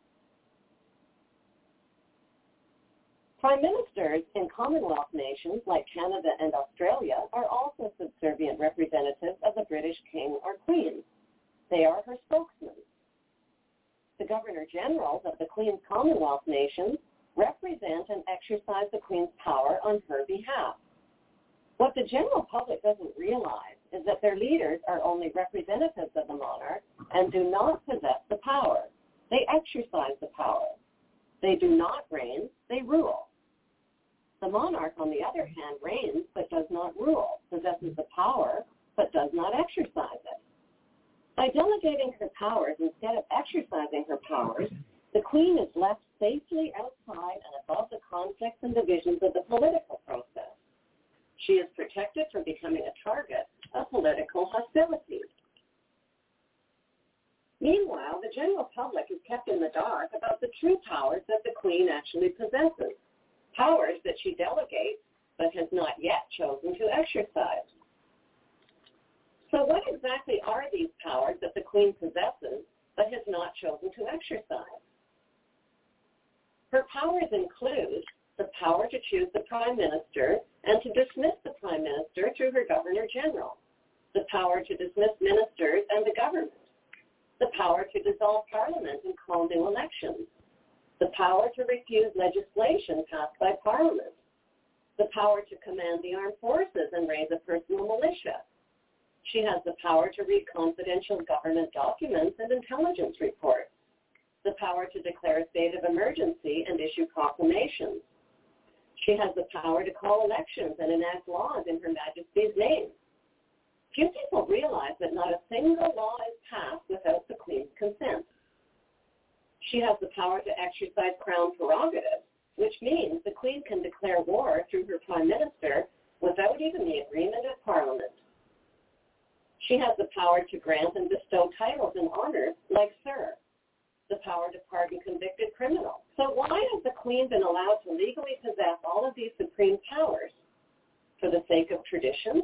Prime ministers in Commonwealth nations like Canada and Australia are also subservient representatives of the British King or Queen. They are her spokesmen. The Governor-Generals of the Queen's Commonwealth nations represent and exercise the Queen's power on her behalf. What the general public doesn't realize is that their leaders are only representatives of the monarch and do not possess the power. They exercise the power. They do not reign, they rule. The monarch, on the other hand, reigns but does not rule, possesses the power but does not exercise it. By delegating her powers instead of exercising her powers, the Queen is left safely outside and above the conflicts and divisions of the political process. She is protected from becoming a target of political hostility. Meanwhile, the general public is kept in the dark about the true powers that the Queen actually possesses, powers that she delegates but has not yet chosen to exercise. So what exactly are these powers that the Queen possesses but has not chosen to exercise? Her powers include the power to choose the Prime Minister and to dismiss the Prime Minister through her Governor-General, the power to dismiss ministers and the government, the power to dissolve Parliament and call new elections, the power to refuse legislation passed by Parliament, the power to command the armed forces and raise a personal militia. She has the power to read confidential government documents and intelligence reports, the power to declare a state of emergency and issue proclamations. She has the power to call elections and enact laws in Her Majesty's name. Few people realize that not a single law is passed without the Queen's consent. She has the power to exercise Crown prerogatives, which means the Queen can declare war through her Prime Minister without even the agreement of Parliament. She has the power to grant and bestow titles and honors like Sir, the power to pardon convicted criminals. So why has the Queen been allowed to legally possess all of these supreme powers? For the sake of tradition?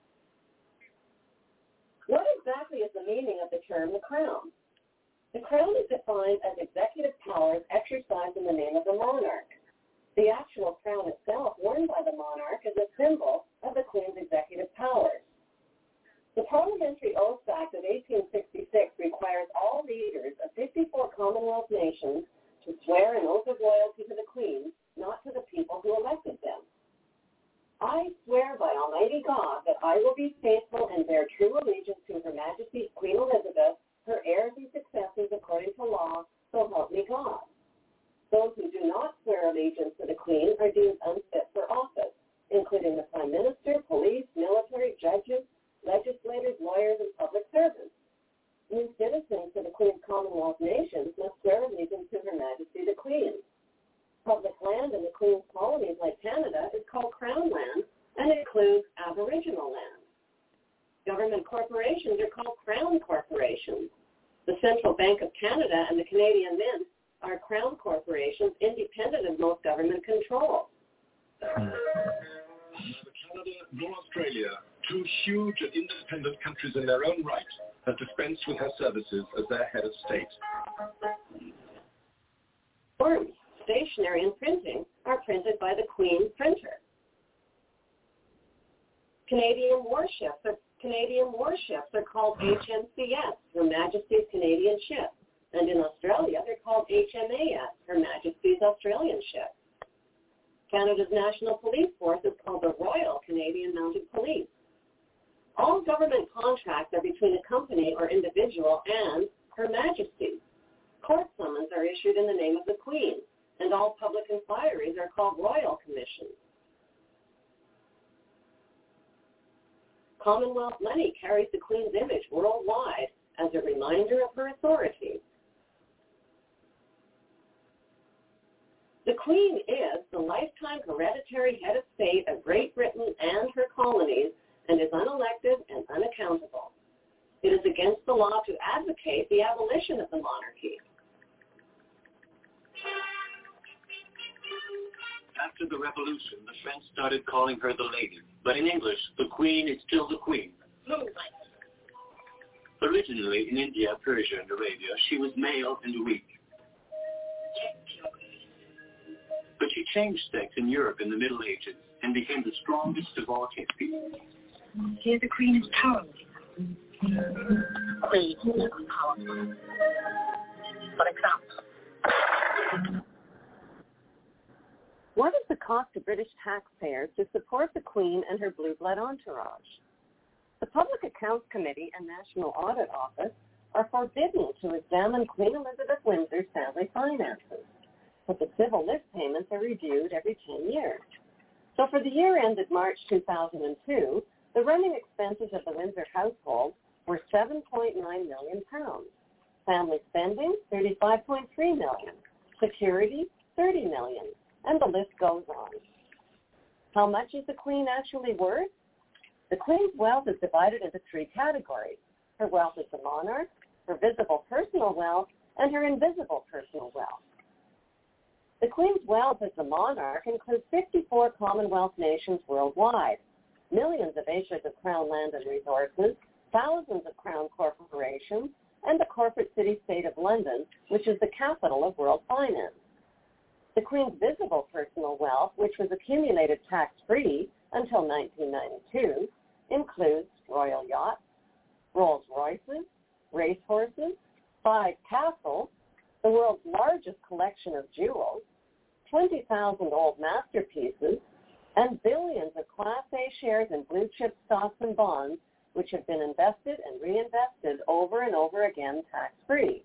What exactly is the meaning of the term the Crown? The Crown is defined as executive powers exercised in the name of the monarch. The actual crown itself worn by the monarch is a symbol of the Queen's executive powers. The Parliamentary Oath Act of eighteen sixty-six requires all leaders of fifty-four Commonwealth nations to swear an oath of loyalty to the Queen, not to the people who elected them. I swear by Almighty God that I will be faithful and bear true allegiance to Her Majesty Queen Elizabeth, her heirs and successors according to law, so help me God. Those who do not swear allegiance to the Queen are deemed unfit for office, including the Prime Minister, police, military, judges, legislators, lawyers, and public servants. New citizens to the Queen's Commonwealth nations must swear allegiance to Her Majesty the Queen. Public land in the Queen's colonies like Canada is called Crown land and includes Aboriginal land. Government corporations are called Crown corporations. The Central Bank of Canada and the Canadian Mint are crown corporations independent of most government control. Neither Canada nor Australia, two huge and independent countries in their own right, have dispensed with her services as their head of state. Forms, stationery, and printing are printed by the Queen printer. Canadian warships are Canadian warships are called H M C S, Her Majesty's Canadian Ship, and in Australia they're called H M A S, Her Majesty's Australian Ship. Canada's National Police Force is called the Royal Canadian Mounted Police. All government contracts are between a company or individual and Her Majesty. Court summons are issued in the name of the Queen, and all public inquiries are called royal commissions. Commonwealth money carries the Queen's image worldwide as a reminder of her authority. The Queen is the lifetime hereditary head of state of Great Britain and her colonies and is unelected and unaccountable. It is against the law to advocate the abolition of the monarchy. After the revolution, the French started calling her the lady, but in English, the Queen is still the Queen. Originally, in India, Persia, and Arabia, she was male and weak. But she changed sex in Europe in the Middle Ages and became the strongest of all his people. Here the Queen is powerless. Queen is powerful. For example, what is the cost to British taxpayers to support the Queen and her blue blood entourage? The Public Accounts Committee and National Audit Office are forbidden to examine Queen Elizabeth Windsor's family finances, but the civil list payments are reviewed every ten years. So for the year ended March two thousand two, the running expenses of the Windsor household were seven point nine million pounds. Family spending, thirty-five point three million pounds. Security, thirty million pounds. And the list goes on. How much is the Queen actually worth? The Queen's wealth is divided into three categories. Her wealth as the monarch, her visible personal wealth, and her invisible personal wealth. The Queen's wealth as the monarch includes fifty-four Commonwealth nations worldwide, millions of acres of Crown land and resources, thousands of Crown corporations, and the corporate city-state of London, which is the capital of world finance. The Queen's visible personal wealth, which was accumulated tax-free until nineteen ninety-two, includes royal yachts, Rolls-Royces, racehorses, five castles, the world's largest collection of jewels, twenty thousand old masterpieces, and billions of Class A shares in blue-chip stocks and bonds, which have been invested and reinvested over and over again tax-free.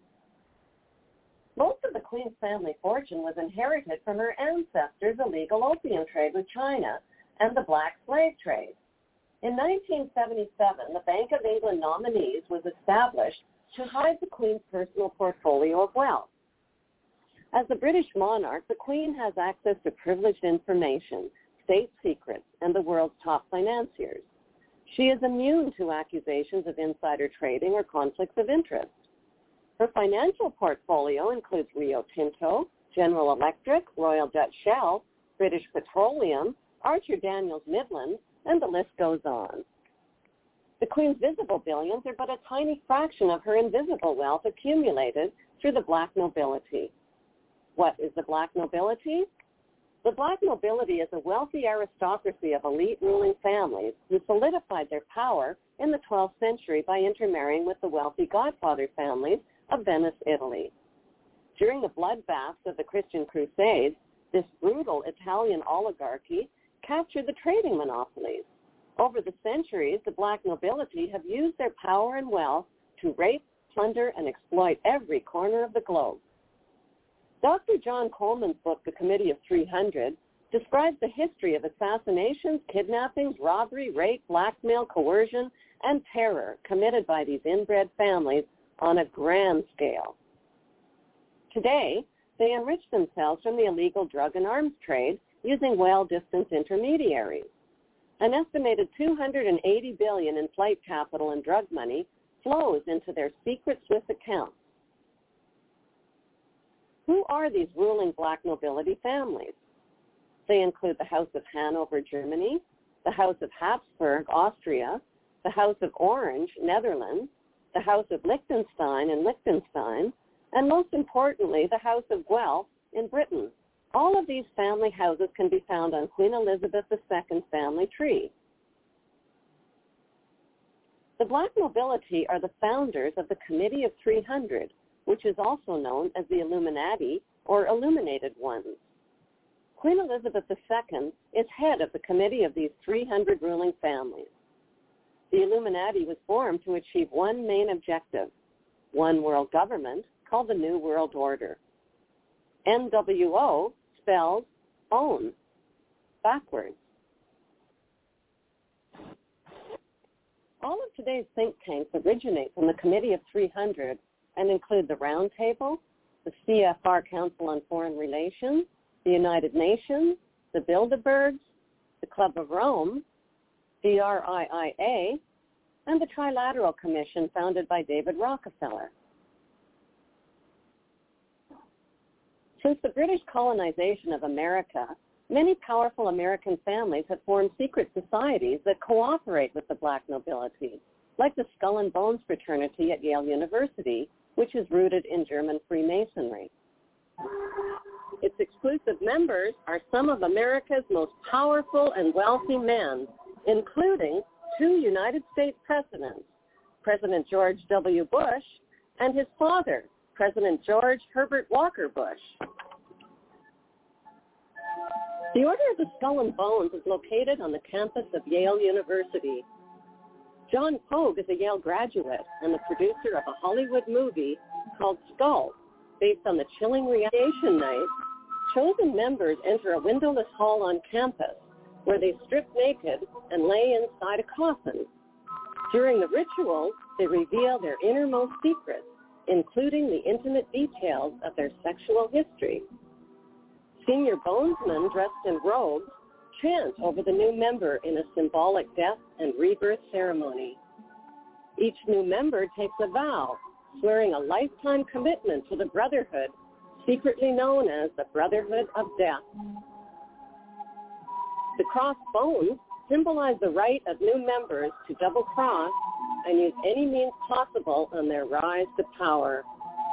Most of the Queen's family fortune was inherited from her ancestors' illegal opium trade with China and the black slave trade. In nineteen seventy-seven, the Bank of England Nominees was established to hide the Queen's personal portfolio of wealth. As the British monarch, the Queen has access to privileged information, state secrets, and the world's top financiers. She is immune to accusations of insider trading or conflicts of interest. Her financial portfolio includes Rio Tinto, General Electric, Royal Dutch Shell, British Petroleum, Archer Daniels Midland, and the list goes on. The Queen's visible billions are but a tiny fraction of her invisible wealth accumulated through the black nobility. What is the black nobility? The black nobility is a wealthy aristocracy of elite ruling families who solidified their power in the twelfth century by intermarrying with the wealthy godfather families of Venice, Italy. During the bloodbaths of the Christian Crusades, this brutal Italian oligarchy captured the trading monopolies. Over the centuries, the black nobility have used their power and wealth to rape, plunder, and exploit every corner of the globe. Doctor John Coleman's book, The Committee of three hundred, describes the history of assassinations, kidnappings, robbery, rape, blackmail, coercion, and terror committed by these inbred families on a grand scale. Today, they enrich themselves from the illegal drug and arms trade using well-distanced intermediaries. An estimated two hundred eighty billion dollars in flight capital and drug money flows into their secret Swiss accounts. Who are these ruling black nobility families? They include the House of Hanover, Germany, the House of Habsburg, Austria, the House of Orange, Netherlands, the House of Liechtenstein in Liechtenstein, and most importantly, the House of Guelph in Britain. All of these family houses can be found on Queen Elizabeth the Second's family tree. The black nobility are the founders of the Committee of three hundred, which is also known as the Illuminati or Illuminated Ones. Queen Elizabeth the Second is head of the committee of these three hundred ruling families. The Illuminati was formed to achieve one main objective, one world government called the New World Order. N W O spells own, backwards. All of today's think tanks originate from the Committee of three hundred and include the Round Table, the C F R Council on Foreign Relations, the United Nations, the Bilderbergs, the Club of Rome, the R I I A, and the Trilateral Commission founded by David Rockefeller. Since the British colonization of America, many powerful American families have formed secret societies that cooperate with the black nobility, like the Skull and Bones fraternity at Yale University, which is rooted in German Freemasonry. Its exclusive members are some of America's most powerful and wealthy men, including two United States presidents, President George W. Bush and his father, President George Herbert Walker Bush. The Order of the Skull and Bones is located on the campus of Yale University. John Pogue is a Yale graduate and the producer of a Hollywood movie called Skull, based on the chilling radiation night. Chosen members enter a windowless hall on campus where they strip naked and lay inside a coffin. During the ritual, they reveal their innermost secrets, including the intimate details of their sexual history. Senior bonesmen dressed in robes chant over the new member in a symbolic death and rebirth ceremony. Each new member takes a vow, swearing a lifetime commitment to the brotherhood, secretly known as the Brotherhood of Death. The crossed bones symbolize the right of new members to double-cross and use any means possible on their rise to power.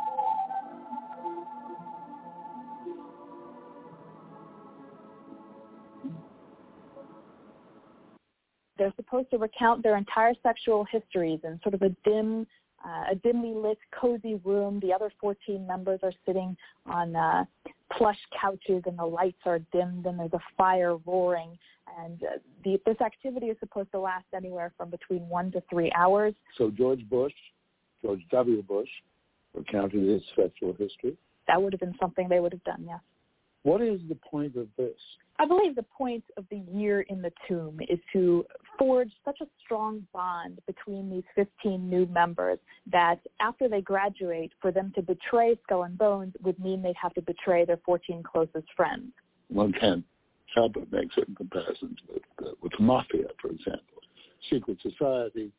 They're supposed to recount their entire sexual histories in sort of a dim, uh, a dimly lit, cozy room. The other fourteen members are sitting on uh, plush couches, and the lights are dimmed, and there's a fire roaring. And uh, the, this activity is supposed to last anywhere from between one to three hours. So George Bush, George W. Bush, recounted his sexual history. That would have been something they would have done, yes. What is the point of this? I believe the point of the year in the tomb is to forge such a strong bond between these fifteen new members that after they graduate, for them to betray Skull and Bones would mean they'd have to betray their fourteen closest friends. One can't help but make certain comparisons with, uh, with the mafia, for example. Secret society,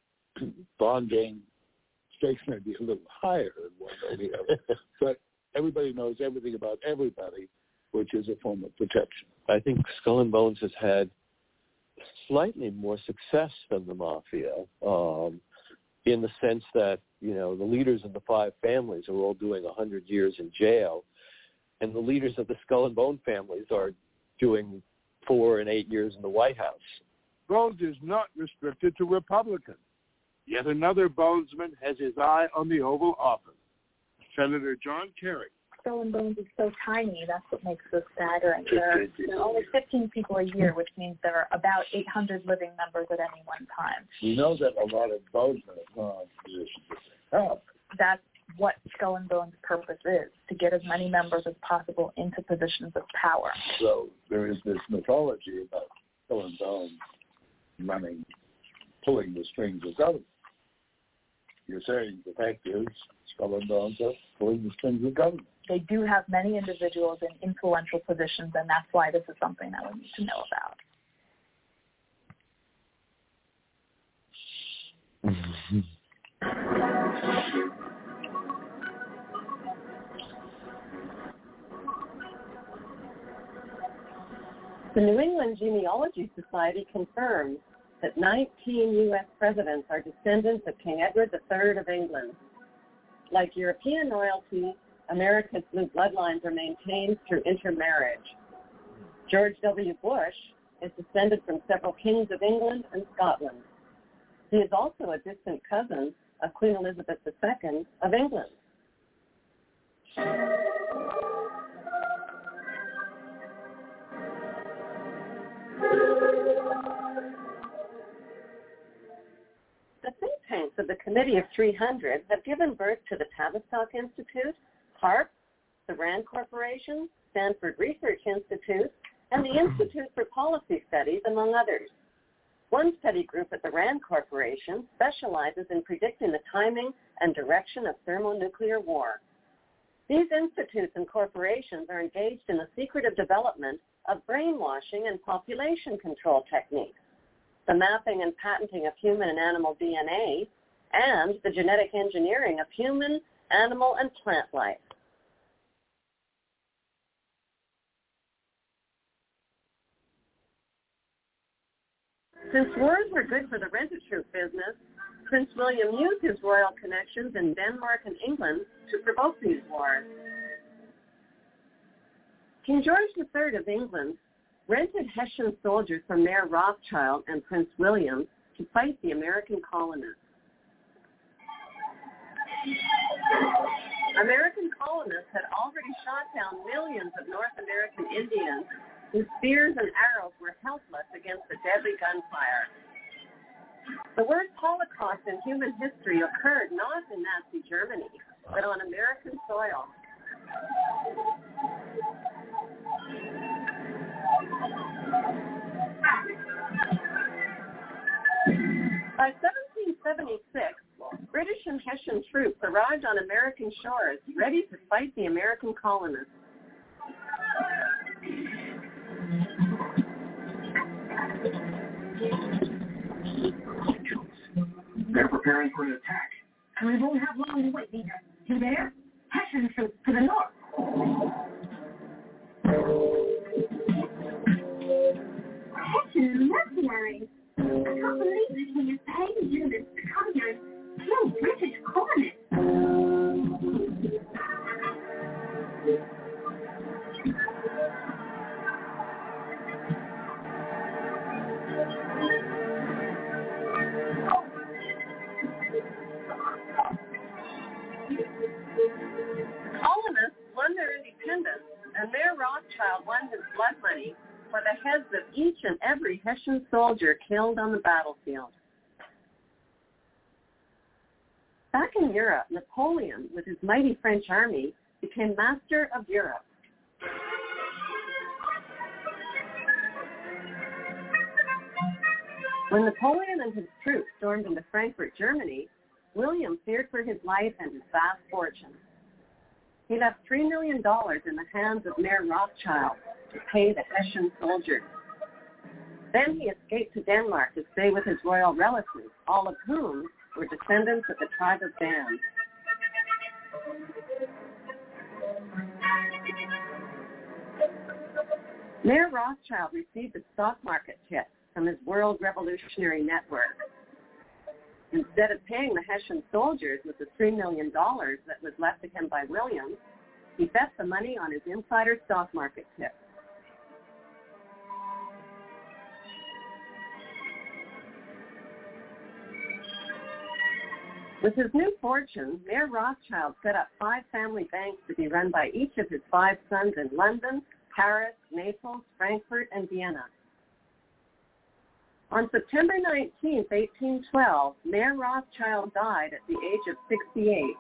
bonding, stakes may be a little higher in one or the other, but everybody knows everything about everybody, which is a form of protection. I think Skull and Bones has had slightly more success than the mafia, um, in the sense that, you know, the leaders of the five families are all doing one hundred years in jail, and the leaders of the Skull and Bone families are doing four and eight years in the White House. Bones is not restricted to Republicans. Yet another Bonesman has his eye on the Oval Office, Senator John Kerry. Skull and Bones is so tiny, that's what makes this staggering. There are, there are only fifteen people a year, which means there are about eight hundred living members at any one time. We know that a lot of Bonesmen have gone on positions that they have. That's what Skull and Bones' purpose is, to get as many members as possible into positions of power. So there is this mythology about Skull and Bones running, pulling the strings of government. You're saying the fact is Skull and Bones are pulling the strings of government. They do have many individuals in influential positions, and that's why this is something that we need to know about. The New England Genealogy Society confirms that nineteen U S presidents are descendants of King Edward the Third of England. Like European royalty, America's blue bloodlines are maintained through intermarriage. George W. Bush is descended from several kings of England and Scotland. He is also a distant cousin of Queen Elizabeth the Second of England. The think tanks of the Committee of three hundred have given birth to the Tavistock Institute, HARP, the RAND Corporation, Stanford Research Institute, and the Institute for Policy Studies, among others. One study group at the RAND Corporation specializes in predicting the timing and direction of thermonuclear war. These institutes and corporations are engaged in the secretive development of brainwashing and population control techniques, the mapping and patenting of human and animal D N A, and the genetic engineering of human, animal, and plant life. Since wars were good for the rent-a-troop business, Prince William used his royal connections in Denmark and England to provoke these wars. King George the Third of England rented Hessian soldiers from Mayor Rothschild and Prince William to fight the American colonists. American colonists had already shot down millions of North American Indians whose spears and arrows were helpless against the deadly gunfire. The worst Holocaust in human history occurred not in Nazi Germany, but on American soil. By seventeen seventy-six, British and Hessian troops arrived on American shores, ready to fight the American colonists. They're preparing for an attack. And we won't have long to wait either. To there, Hessian troops to the north. Hessian mercenaries. I can't believe that he is paying units to come here and kill British colonists. Colonists won their independence, and Mayor Rothschild won his blood money for the heads of each and every Hessian soldier killed on the battlefield. Back in Europe, Napoleon, with his mighty French army, became master of Europe. When Napoleon and his troops stormed into Frankfurt, Germany, William feared for his life and his vast fortune. He left three million dollars in the hands of Mayor Rothschild to pay the Hessian soldiers. Then he escaped to Denmark to stay with his royal relatives, all of whom were descendants of the tribe of Dan. Mayor Rothschild received a stock market tip from his World Revolutionary Network. Instead of paying the Hessian soldiers with the three million dollars that was left to him by William, he bet the money on his insider stock market tip. With his new fortune, Mayor Rothschild set up five family banks to be run by each of his five sons in London, Paris, Naples, Frankfurt, and Vienna. On September nineteenth, eighteen twelve, Mayor Rothschild died at the age of sixty-eight.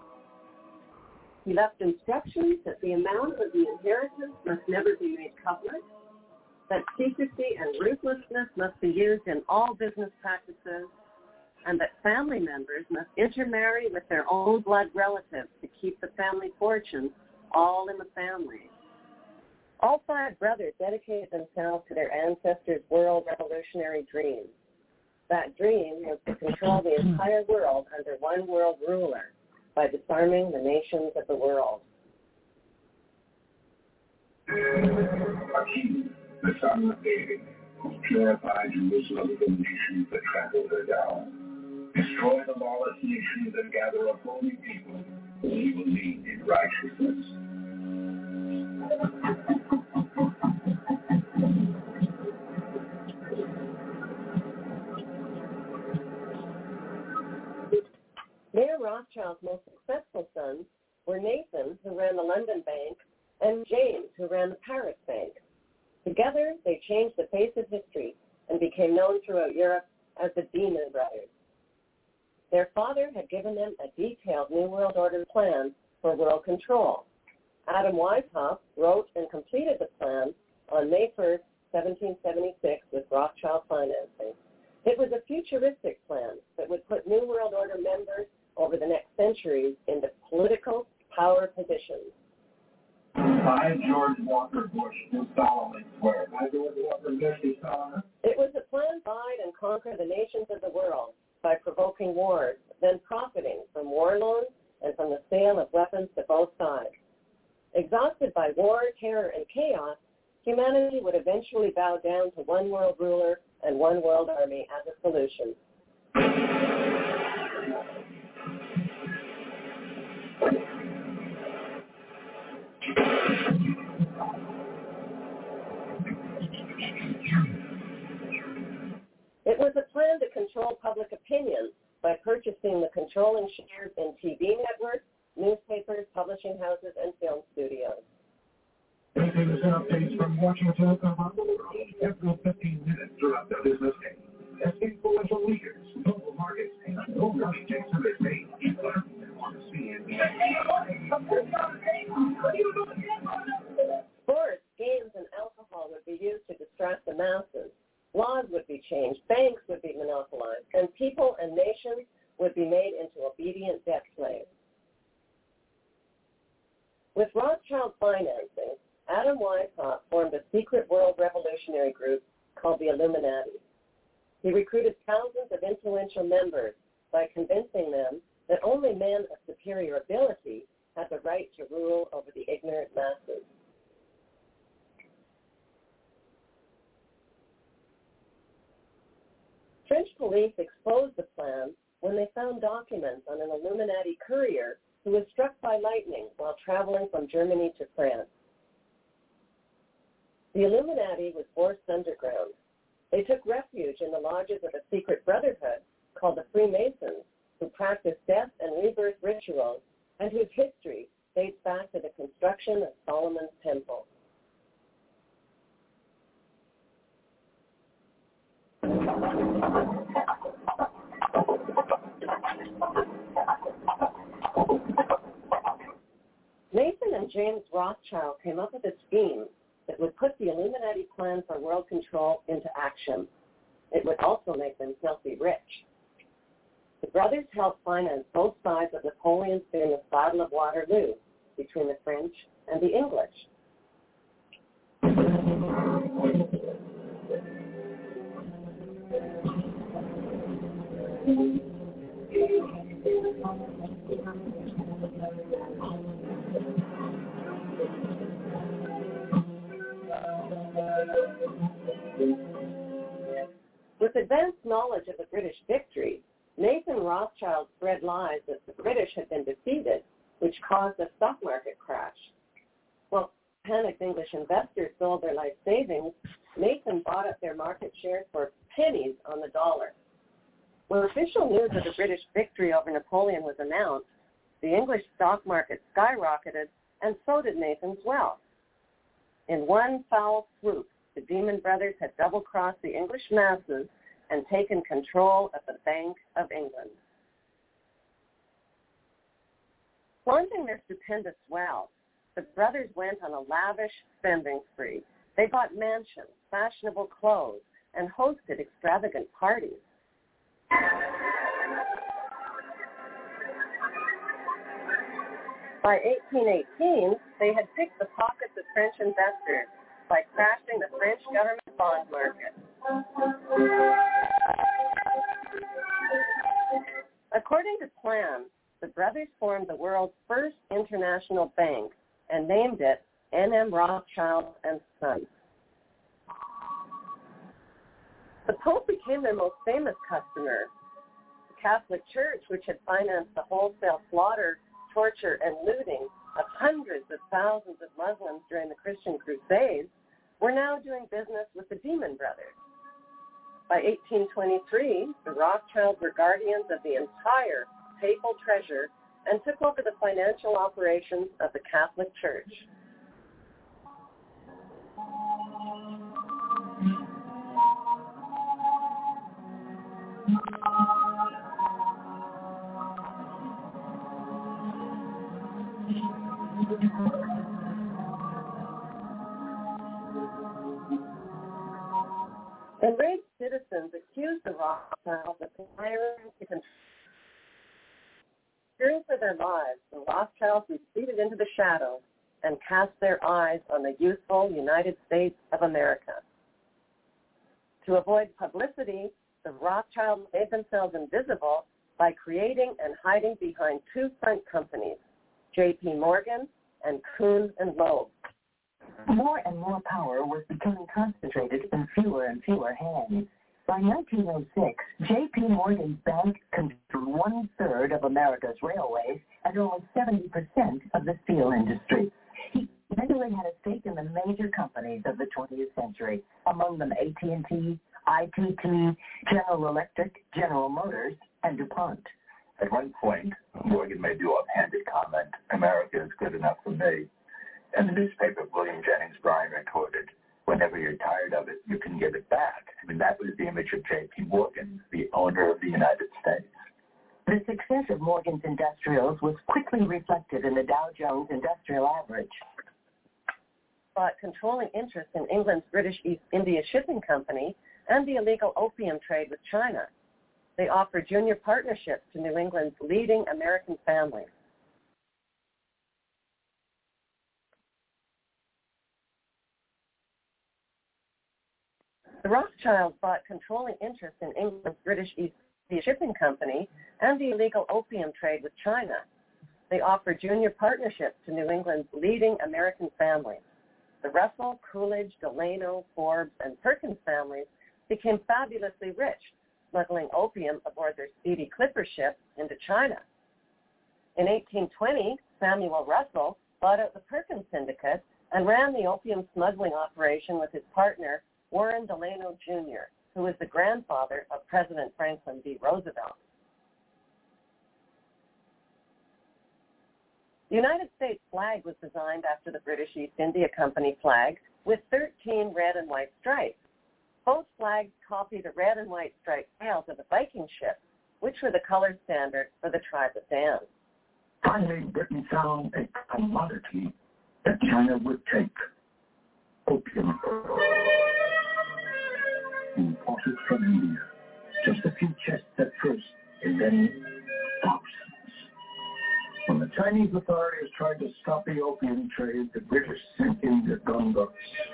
He left instructions that the amount of the inheritance must never be made public, that secrecy and ruthlessness must be used in all business practices, and that family members must intermarry with their own blood relatives to keep the family fortune all in the family. All five brothers dedicated themselves to their ancestors' world revolutionary dreams. That dream was to control the entire world under one world ruler by disarming the nations of the world. A king, the son of David, who purified Jerusalem from nations that trampled her down. Destroy the lawless nations and gather a holy people who he will lead in righteousness. Mayor Rothschild's most successful sons were Nathan, who ran the London Bank, and James, who ran the Paris Bank. Together, they changed the face of history and became known throughout Europe as the Demon Brothers. Their father had given them a detailed New World Order plan for world control. Adam Weishaupt wrote and completed the plan on May first, seventeen seventy-six, with Rothschild financing. It was a futuristic plan that would put New World Order members over the next centuries into political power positions. I, George Walker Bush, do solemnly swear. I, George Walker Bush, do solemnly. It was a plan to divide and conquer the nations of the world by provoking wars, then profiting from war loans and from the sale of weapons to both sides. Exhausted by war, terror, and chaos, humanity would eventually bow down to one world ruler and one world army as a solution. It was a plan to control public opinion by purchasing the controlling shares in T V networks, newspapers, publishing houses, and film studios. This is an update from Washington around the world every fifteen minutes throughout the business day. As influential leaders, global markets, and no money takes to this day, you learn and want to see it. Sports, games, and alcohol would be used to distract the masses. Laws would be changed, banks would be monopolized, and people and nations would be made into obedient debt slaves. With Rothschild financing, Adam Weishaupt formed a secret world revolutionary group called the Illuminati. He recruited thousands of influential members by convincing them that only men of superior ability had the right to rule over the ignorant masses. French police exposed the plan when they found documents on an Illuminati courier who was struck by lightning while traveling from Germany to France. The Illuminati was forced underground. They took refuge in the lodges of a secret brotherhood called the Freemasons, who practiced death and rebirth rituals and whose history dates back to the construction of Solomon's Temple. Nathan and James Rothschild came up with a scheme that would put the Illuminati plan for world control into action. It would also make them filthy rich. The brothers helped finance both sides of Napoleon's famous Battle of Waterloo between the French and the English. With advanced knowledge of the British victory, Nathan Rothschild spread lies that the British had been defeated, which caused a stock market crash. While panicked English investors sold their life savings, Nathan bought up their market shares for pennies on the dollar. When official news of the British victory over Napoleon was announced, the English stock market skyrocketed, and so did Nathan's wealth. In one foul swoop, the Demon Brothers had double-crossed the English masses and taken control of the Bank of England. Flaunting their stupendous wealth, the brothers went on a lavish spending spree. They bought mansions, fashionable clothes, and hosted extravagant parties. By eighteen eighteen, they had picked the pockets of French investors by crashing the French government bond market. According to plan, the brothers formed the world's first international bank and named it N M Rothschild and Sons. The Pope became their most famous customer. The Catholic Church, which had financed the wholesale slaughter, torture, and looting of hundreds of thousands of Muslims during the Christian Crusades, were now doing business with the Demon Brothers. By eighteen twenty-three, the Rothschilds were guardians of the entire papal treasure and took over the financial operations of the Catholic Church. Enraged citizens accused the Rothschilds of conspiring to control. Fearing for their lives, the Rothschilds retreated into the shadows and cast their eyes on the youthful United States of America. To avoid publicity, the Rothschilds made themselves invisible by creating and hiding behind two front companies, J P Morgan and Kuhn and Loeb. More and more power was becoming concentrated in fewer and fewer hands. By nineteen oh six, J P Morgan's bank controlled one-third of America's railways and almost seventy percent of the steel industry. He eventually had a stake in the major companies of the twentieth century, among them A T and T, I T T, General Electric, General Motors, and DuPont. At one point, Morgan made the offhanded comment, "America is good enough for me." And the newspaper William Jennings Bryan reported, "Whenever you're tired of it, you can give it back." I mean, that was the image of J P Morgan, the owner of the United States. The success of Morgan's Industrials was quickly reflected in the Dow Jones Industrial Average. Bought controlling interest in England's British East India Shipping Company and the illegal opium trade with China. They offered junior partnerships to New England's leading American families. The Rothschilds bought controlling interest in England's British East India Shipping Company and the illegal opium trade with China. They offered junior partnerships to New England's leading American families. The Russell, Coolidge, Delano, Forbes, and Perkins families became fabulously rich, smuggling opium aboard their speedy clipper ship into China. In eighteen twenty, Samuel Russell bought out the Perkins Syndicate and ran the opium smuggling operation with his partner, Warren Delano Junior, who was the grandfather of President Franklin D. Roosevelt. The United States flag was designed after the British East India Company flag with thirteen red and white stripes. Both flags copied the red and white striped sails of the Viking ships, which were the color standard for the tribe of Dan. Finally, Britain found a commodity that China would take: opium. Imported from India. Just a few chests at first, and then thousands. When the Chinese authorities tried to stop the opium trade, the British sent in their gunboats.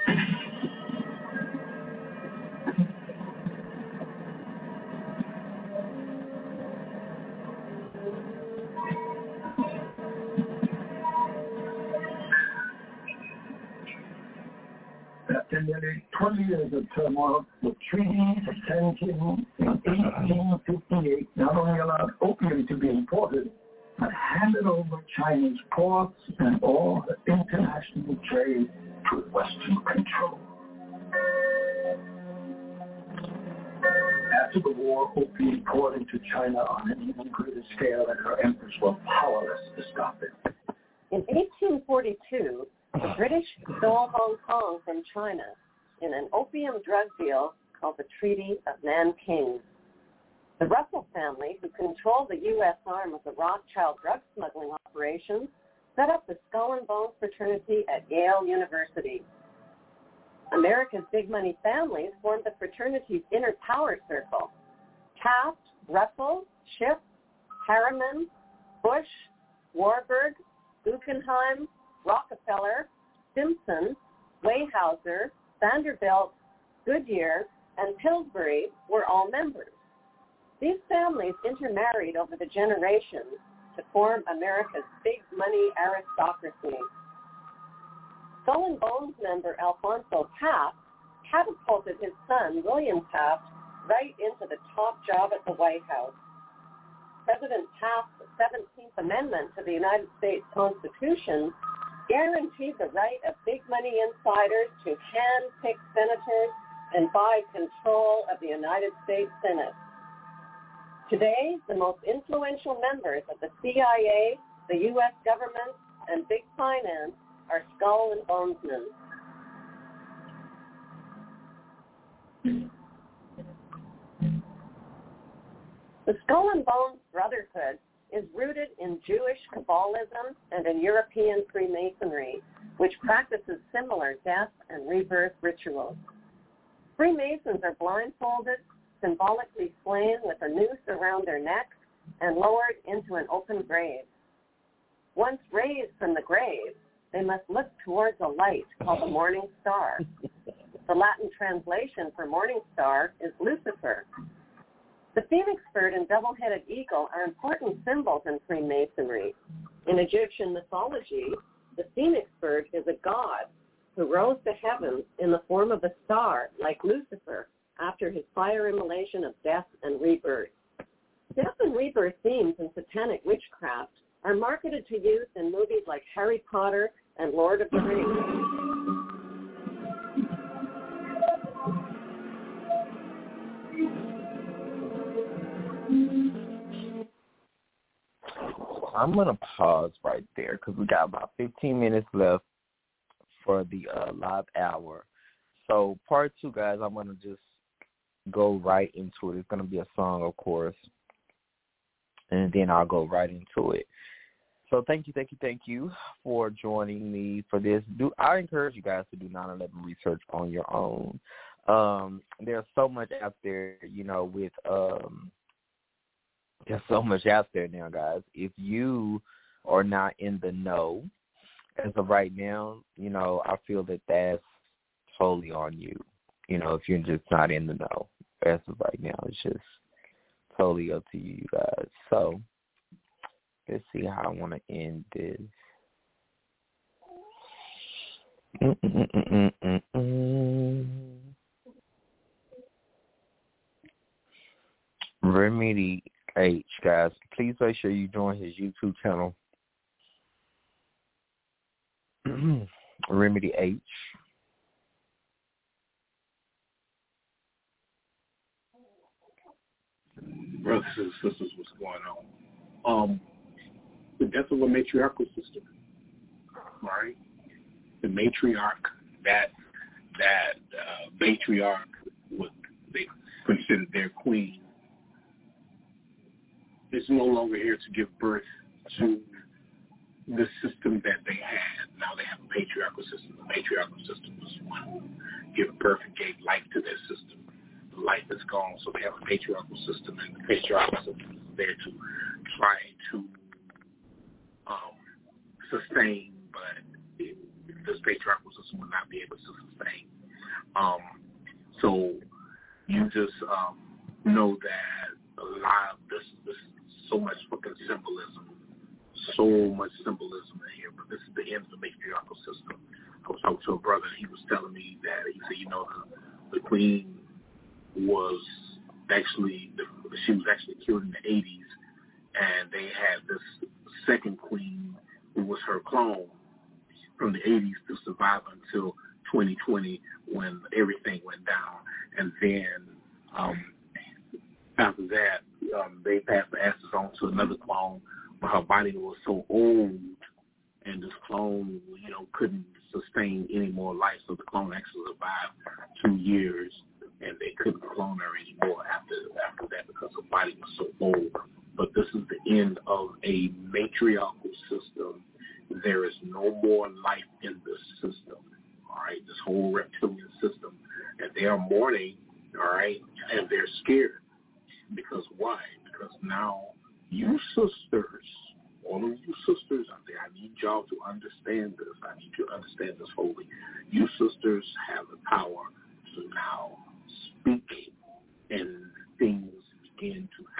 After nearly twenty years of turmoil, the Treaty of Nanking in eighteen fifty-eight not only allowed opium to be imported, but handed over China's ports and all the international trade to Western control. After the war, opium poured into China on an even greater scale, and her emperors were powerless to stop it. In eighteen forty-two, the British stole Hong Kong from China in an opium drug deal called the Treaty of Nanking. The Russell family, who controlled the U S arm of the Rothschild drug smuggling operations, set up the Skull and Bones fraternity at Yale University. America's big money families formed the fraternity's inner power circle. Taft, Russell, Schiff, Harriman, Bush, Warburg, Guggenheim, Rockefeller, Simpson, Weyerhaeuser, Vanderbilt, Goodyear, and Pillsbury were all members. These families intermarried over the generations to form America's big money aristocracy. Skull and Bones member Alphonso Taft catapulted his son, William Taft, right into the top job at the White House. President Taft's seventeenth Amendment to the United States Constitution guaranteed the right of big money insiders to hand-pick senators and buy control of the United States Senate. Today, the most influential members of the C I A, the U S government, and big finance are Skull and Bonesmen. The Skull and Bones Brotherhood is rooted in Jewish Kabbalism and in European Freemasonry, which practices similar death and rebirth rituals. Freemasons are blindfolded, symbolically slain with a noose around their necks, and lowered into an open grave. Once raised from the grave, they must look towards a light called the morning star. The Latin translation for morning star is Lucifer. The phoenix bird and double-headed eagle are important symbols in Freemasonry. In Egyptian mythology, the phoenix bird is a god who rose to heaven in the form of a star, like Lucifer, after his fire immolation of death and rebirth. Death and rebirth themes in satanic witchcraft are marketed to youth in movies like Harry Potter and Lord of the Rings. I'm going to pause right there because we got about fifteen minutes left for the uh, live hour. So part two, guys, I'm going to just go right into it. It's going to be a song, of course, and then I'll go right into it. So thank you, thank you, thank you for joining me for this. Do I encourage you guys to do nine eleven research on your own. Um, there's so much out there, you know, with um, there's so much out there now, guys. If you are not in the know as of right now, you know, I feel that that's totally on you. You know, if you're just not in the know as of right now, it's just totally up to you guys. So let's see how I want to end this. Mm-mm-mm-mm-mm-mm. Remedy H, guys, please make sure you join his YouTube channel. Remedy H. Brothers and sisters, what's going on? Um, the death of a matriarchal system, right? The matriarch, that that uh, matriarch, what they considered their queen, is no longer here to give birth to the system that they had. Now they have a patriarchal system. The matriarchal system was one who gave birth and gave life to their system. The life is gone, so they have a patriarchal system, and the patriarchal system is there to try to um, sustain, but it, this patriarchal system will not be able to sustain. Um, so you just um, know that a lot of this, this so much fucking symbolism, so much symbolism in here, but this is the end of the matriarchal system. I was talking to a brother, and he was telling me that, he said, you know, the, the queen was actually, she was actually killed in the eighties, and they had this second queen who was her clone from the eighties to survive until twenty twenty when everything went down. And then um, after that, um, they passed the ashes on to another clone, but her body was so old, and this clone, you know, couldn't sustain any more life, so the clone actually survived two years, and they couldn't clone her anymore after after that because her body was so old. But this is the end of a matriarchal system. There is no more life in this system, all right, this whole reptilian system. And they are mourning, all right, and they're scared. Because why? Because now you sisters, all of you sisters out there, I need y'all to understand this. I need you to understand this wholly. You sisters have the power to now speak, and things begin to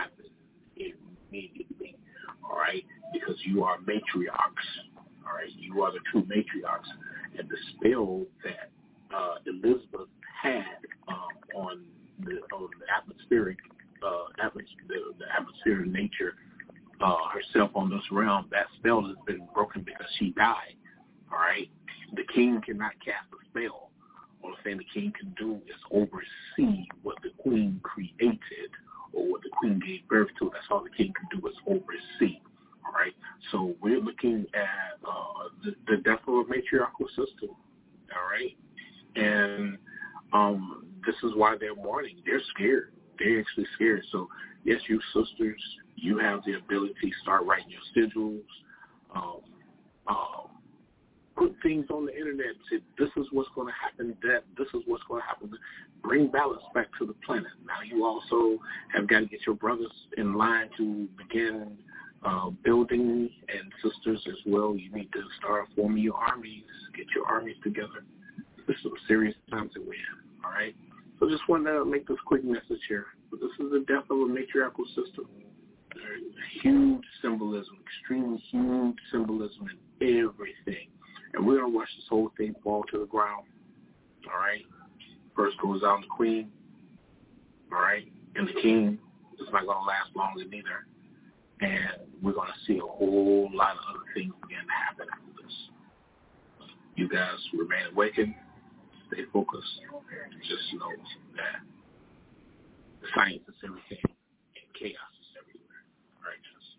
matriarchs. All right, you are the true matriarchs, and the spell that uh, Elizabeth had um, on the on the atmospheric uh, atmos- the, the atmospheric nature uh, herself on this realm, that spell has been broken because she died. All right, the king cannot cast a spell. All the thing the king can do is oversee what the queen created or what the queen gave birth to. That's all the king can do is oversee. All right, so we're looking at uh, the, the death of a matriarchal system. All right, and um, this is why they're mourning. They're scared. They're actually scared. So yes, you sisters, you have the ability to start writing your sigils. Um, um, Put things on the internet and say, this is what's going to happen, that this is what's going to happen. Bring balance back to the planet. Now you also have got to get your brothers in line to begin uh, building, and sisters as well. You need to start forming your armies, get your armies together. This is a serious times that we're in, all right? So just wanted to make this quick message here. But this is the death of a matriarchal system. Huge symbolism, extremely huge symbolism in everything. And we're going to watch this whole thing fall to the ground, all right? First goes down the queen, all right? And the king is not going to last long either. And we're going to see a whole lot of other things begin to happen after this. You guys remain awakened, stay focused, just know that the science is everything and chaos is everywhere, all right? Just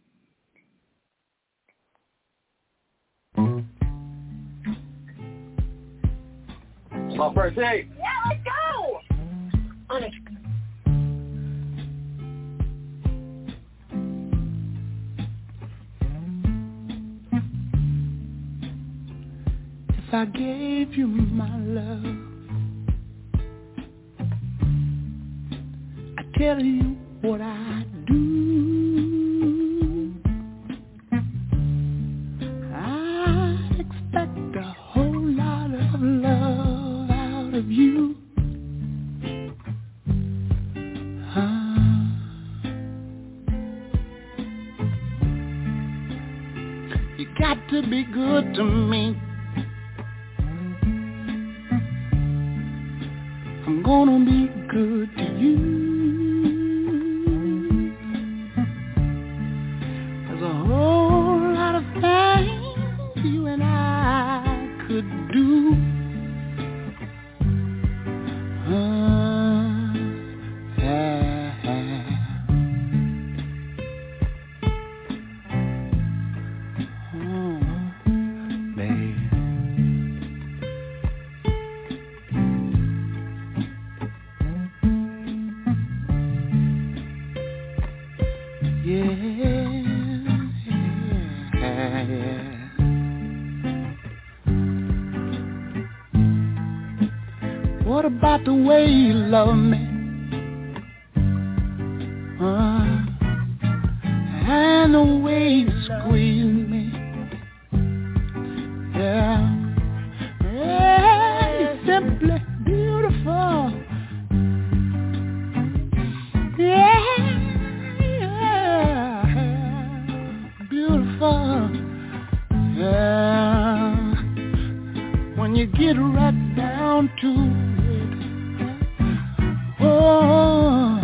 my first date. Yeah, let's go. On it. If I gave you my love, I tell you what I do. I expect a whole lot of love out of you. Uh, you got to be good to me. I'm gonna be good to you. There's a whole lot of things you and I could do. Uh, yeah. Oh, babe. What about the way you love me? Uh, and the way you squeeze me. Yeah, yeah, you're simply beautiful. Yeah, yeah, beautiful. Yeah, when you get right down to oh,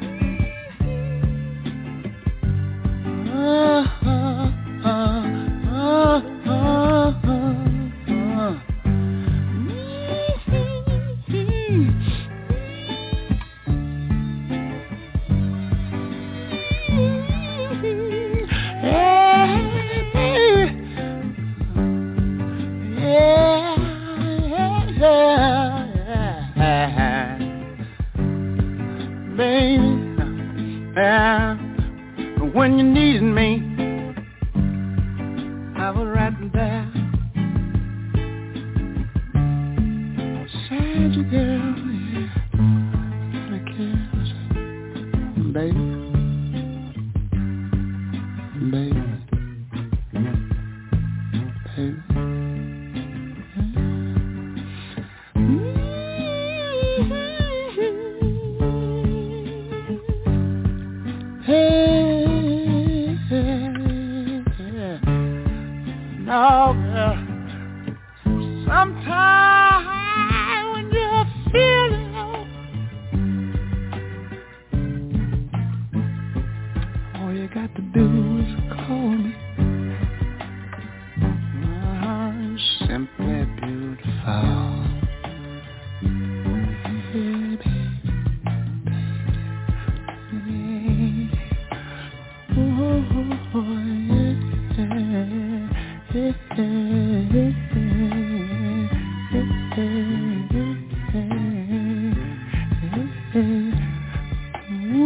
uh, uh, uh, uh, uh, uh. When you needed me, I was right there beside you, girl. Yeah, I guess, baby, baby, baby. Hey, yeah.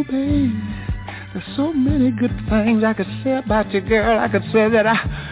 babe, there's so many good things I could say about you, girl. I could say that I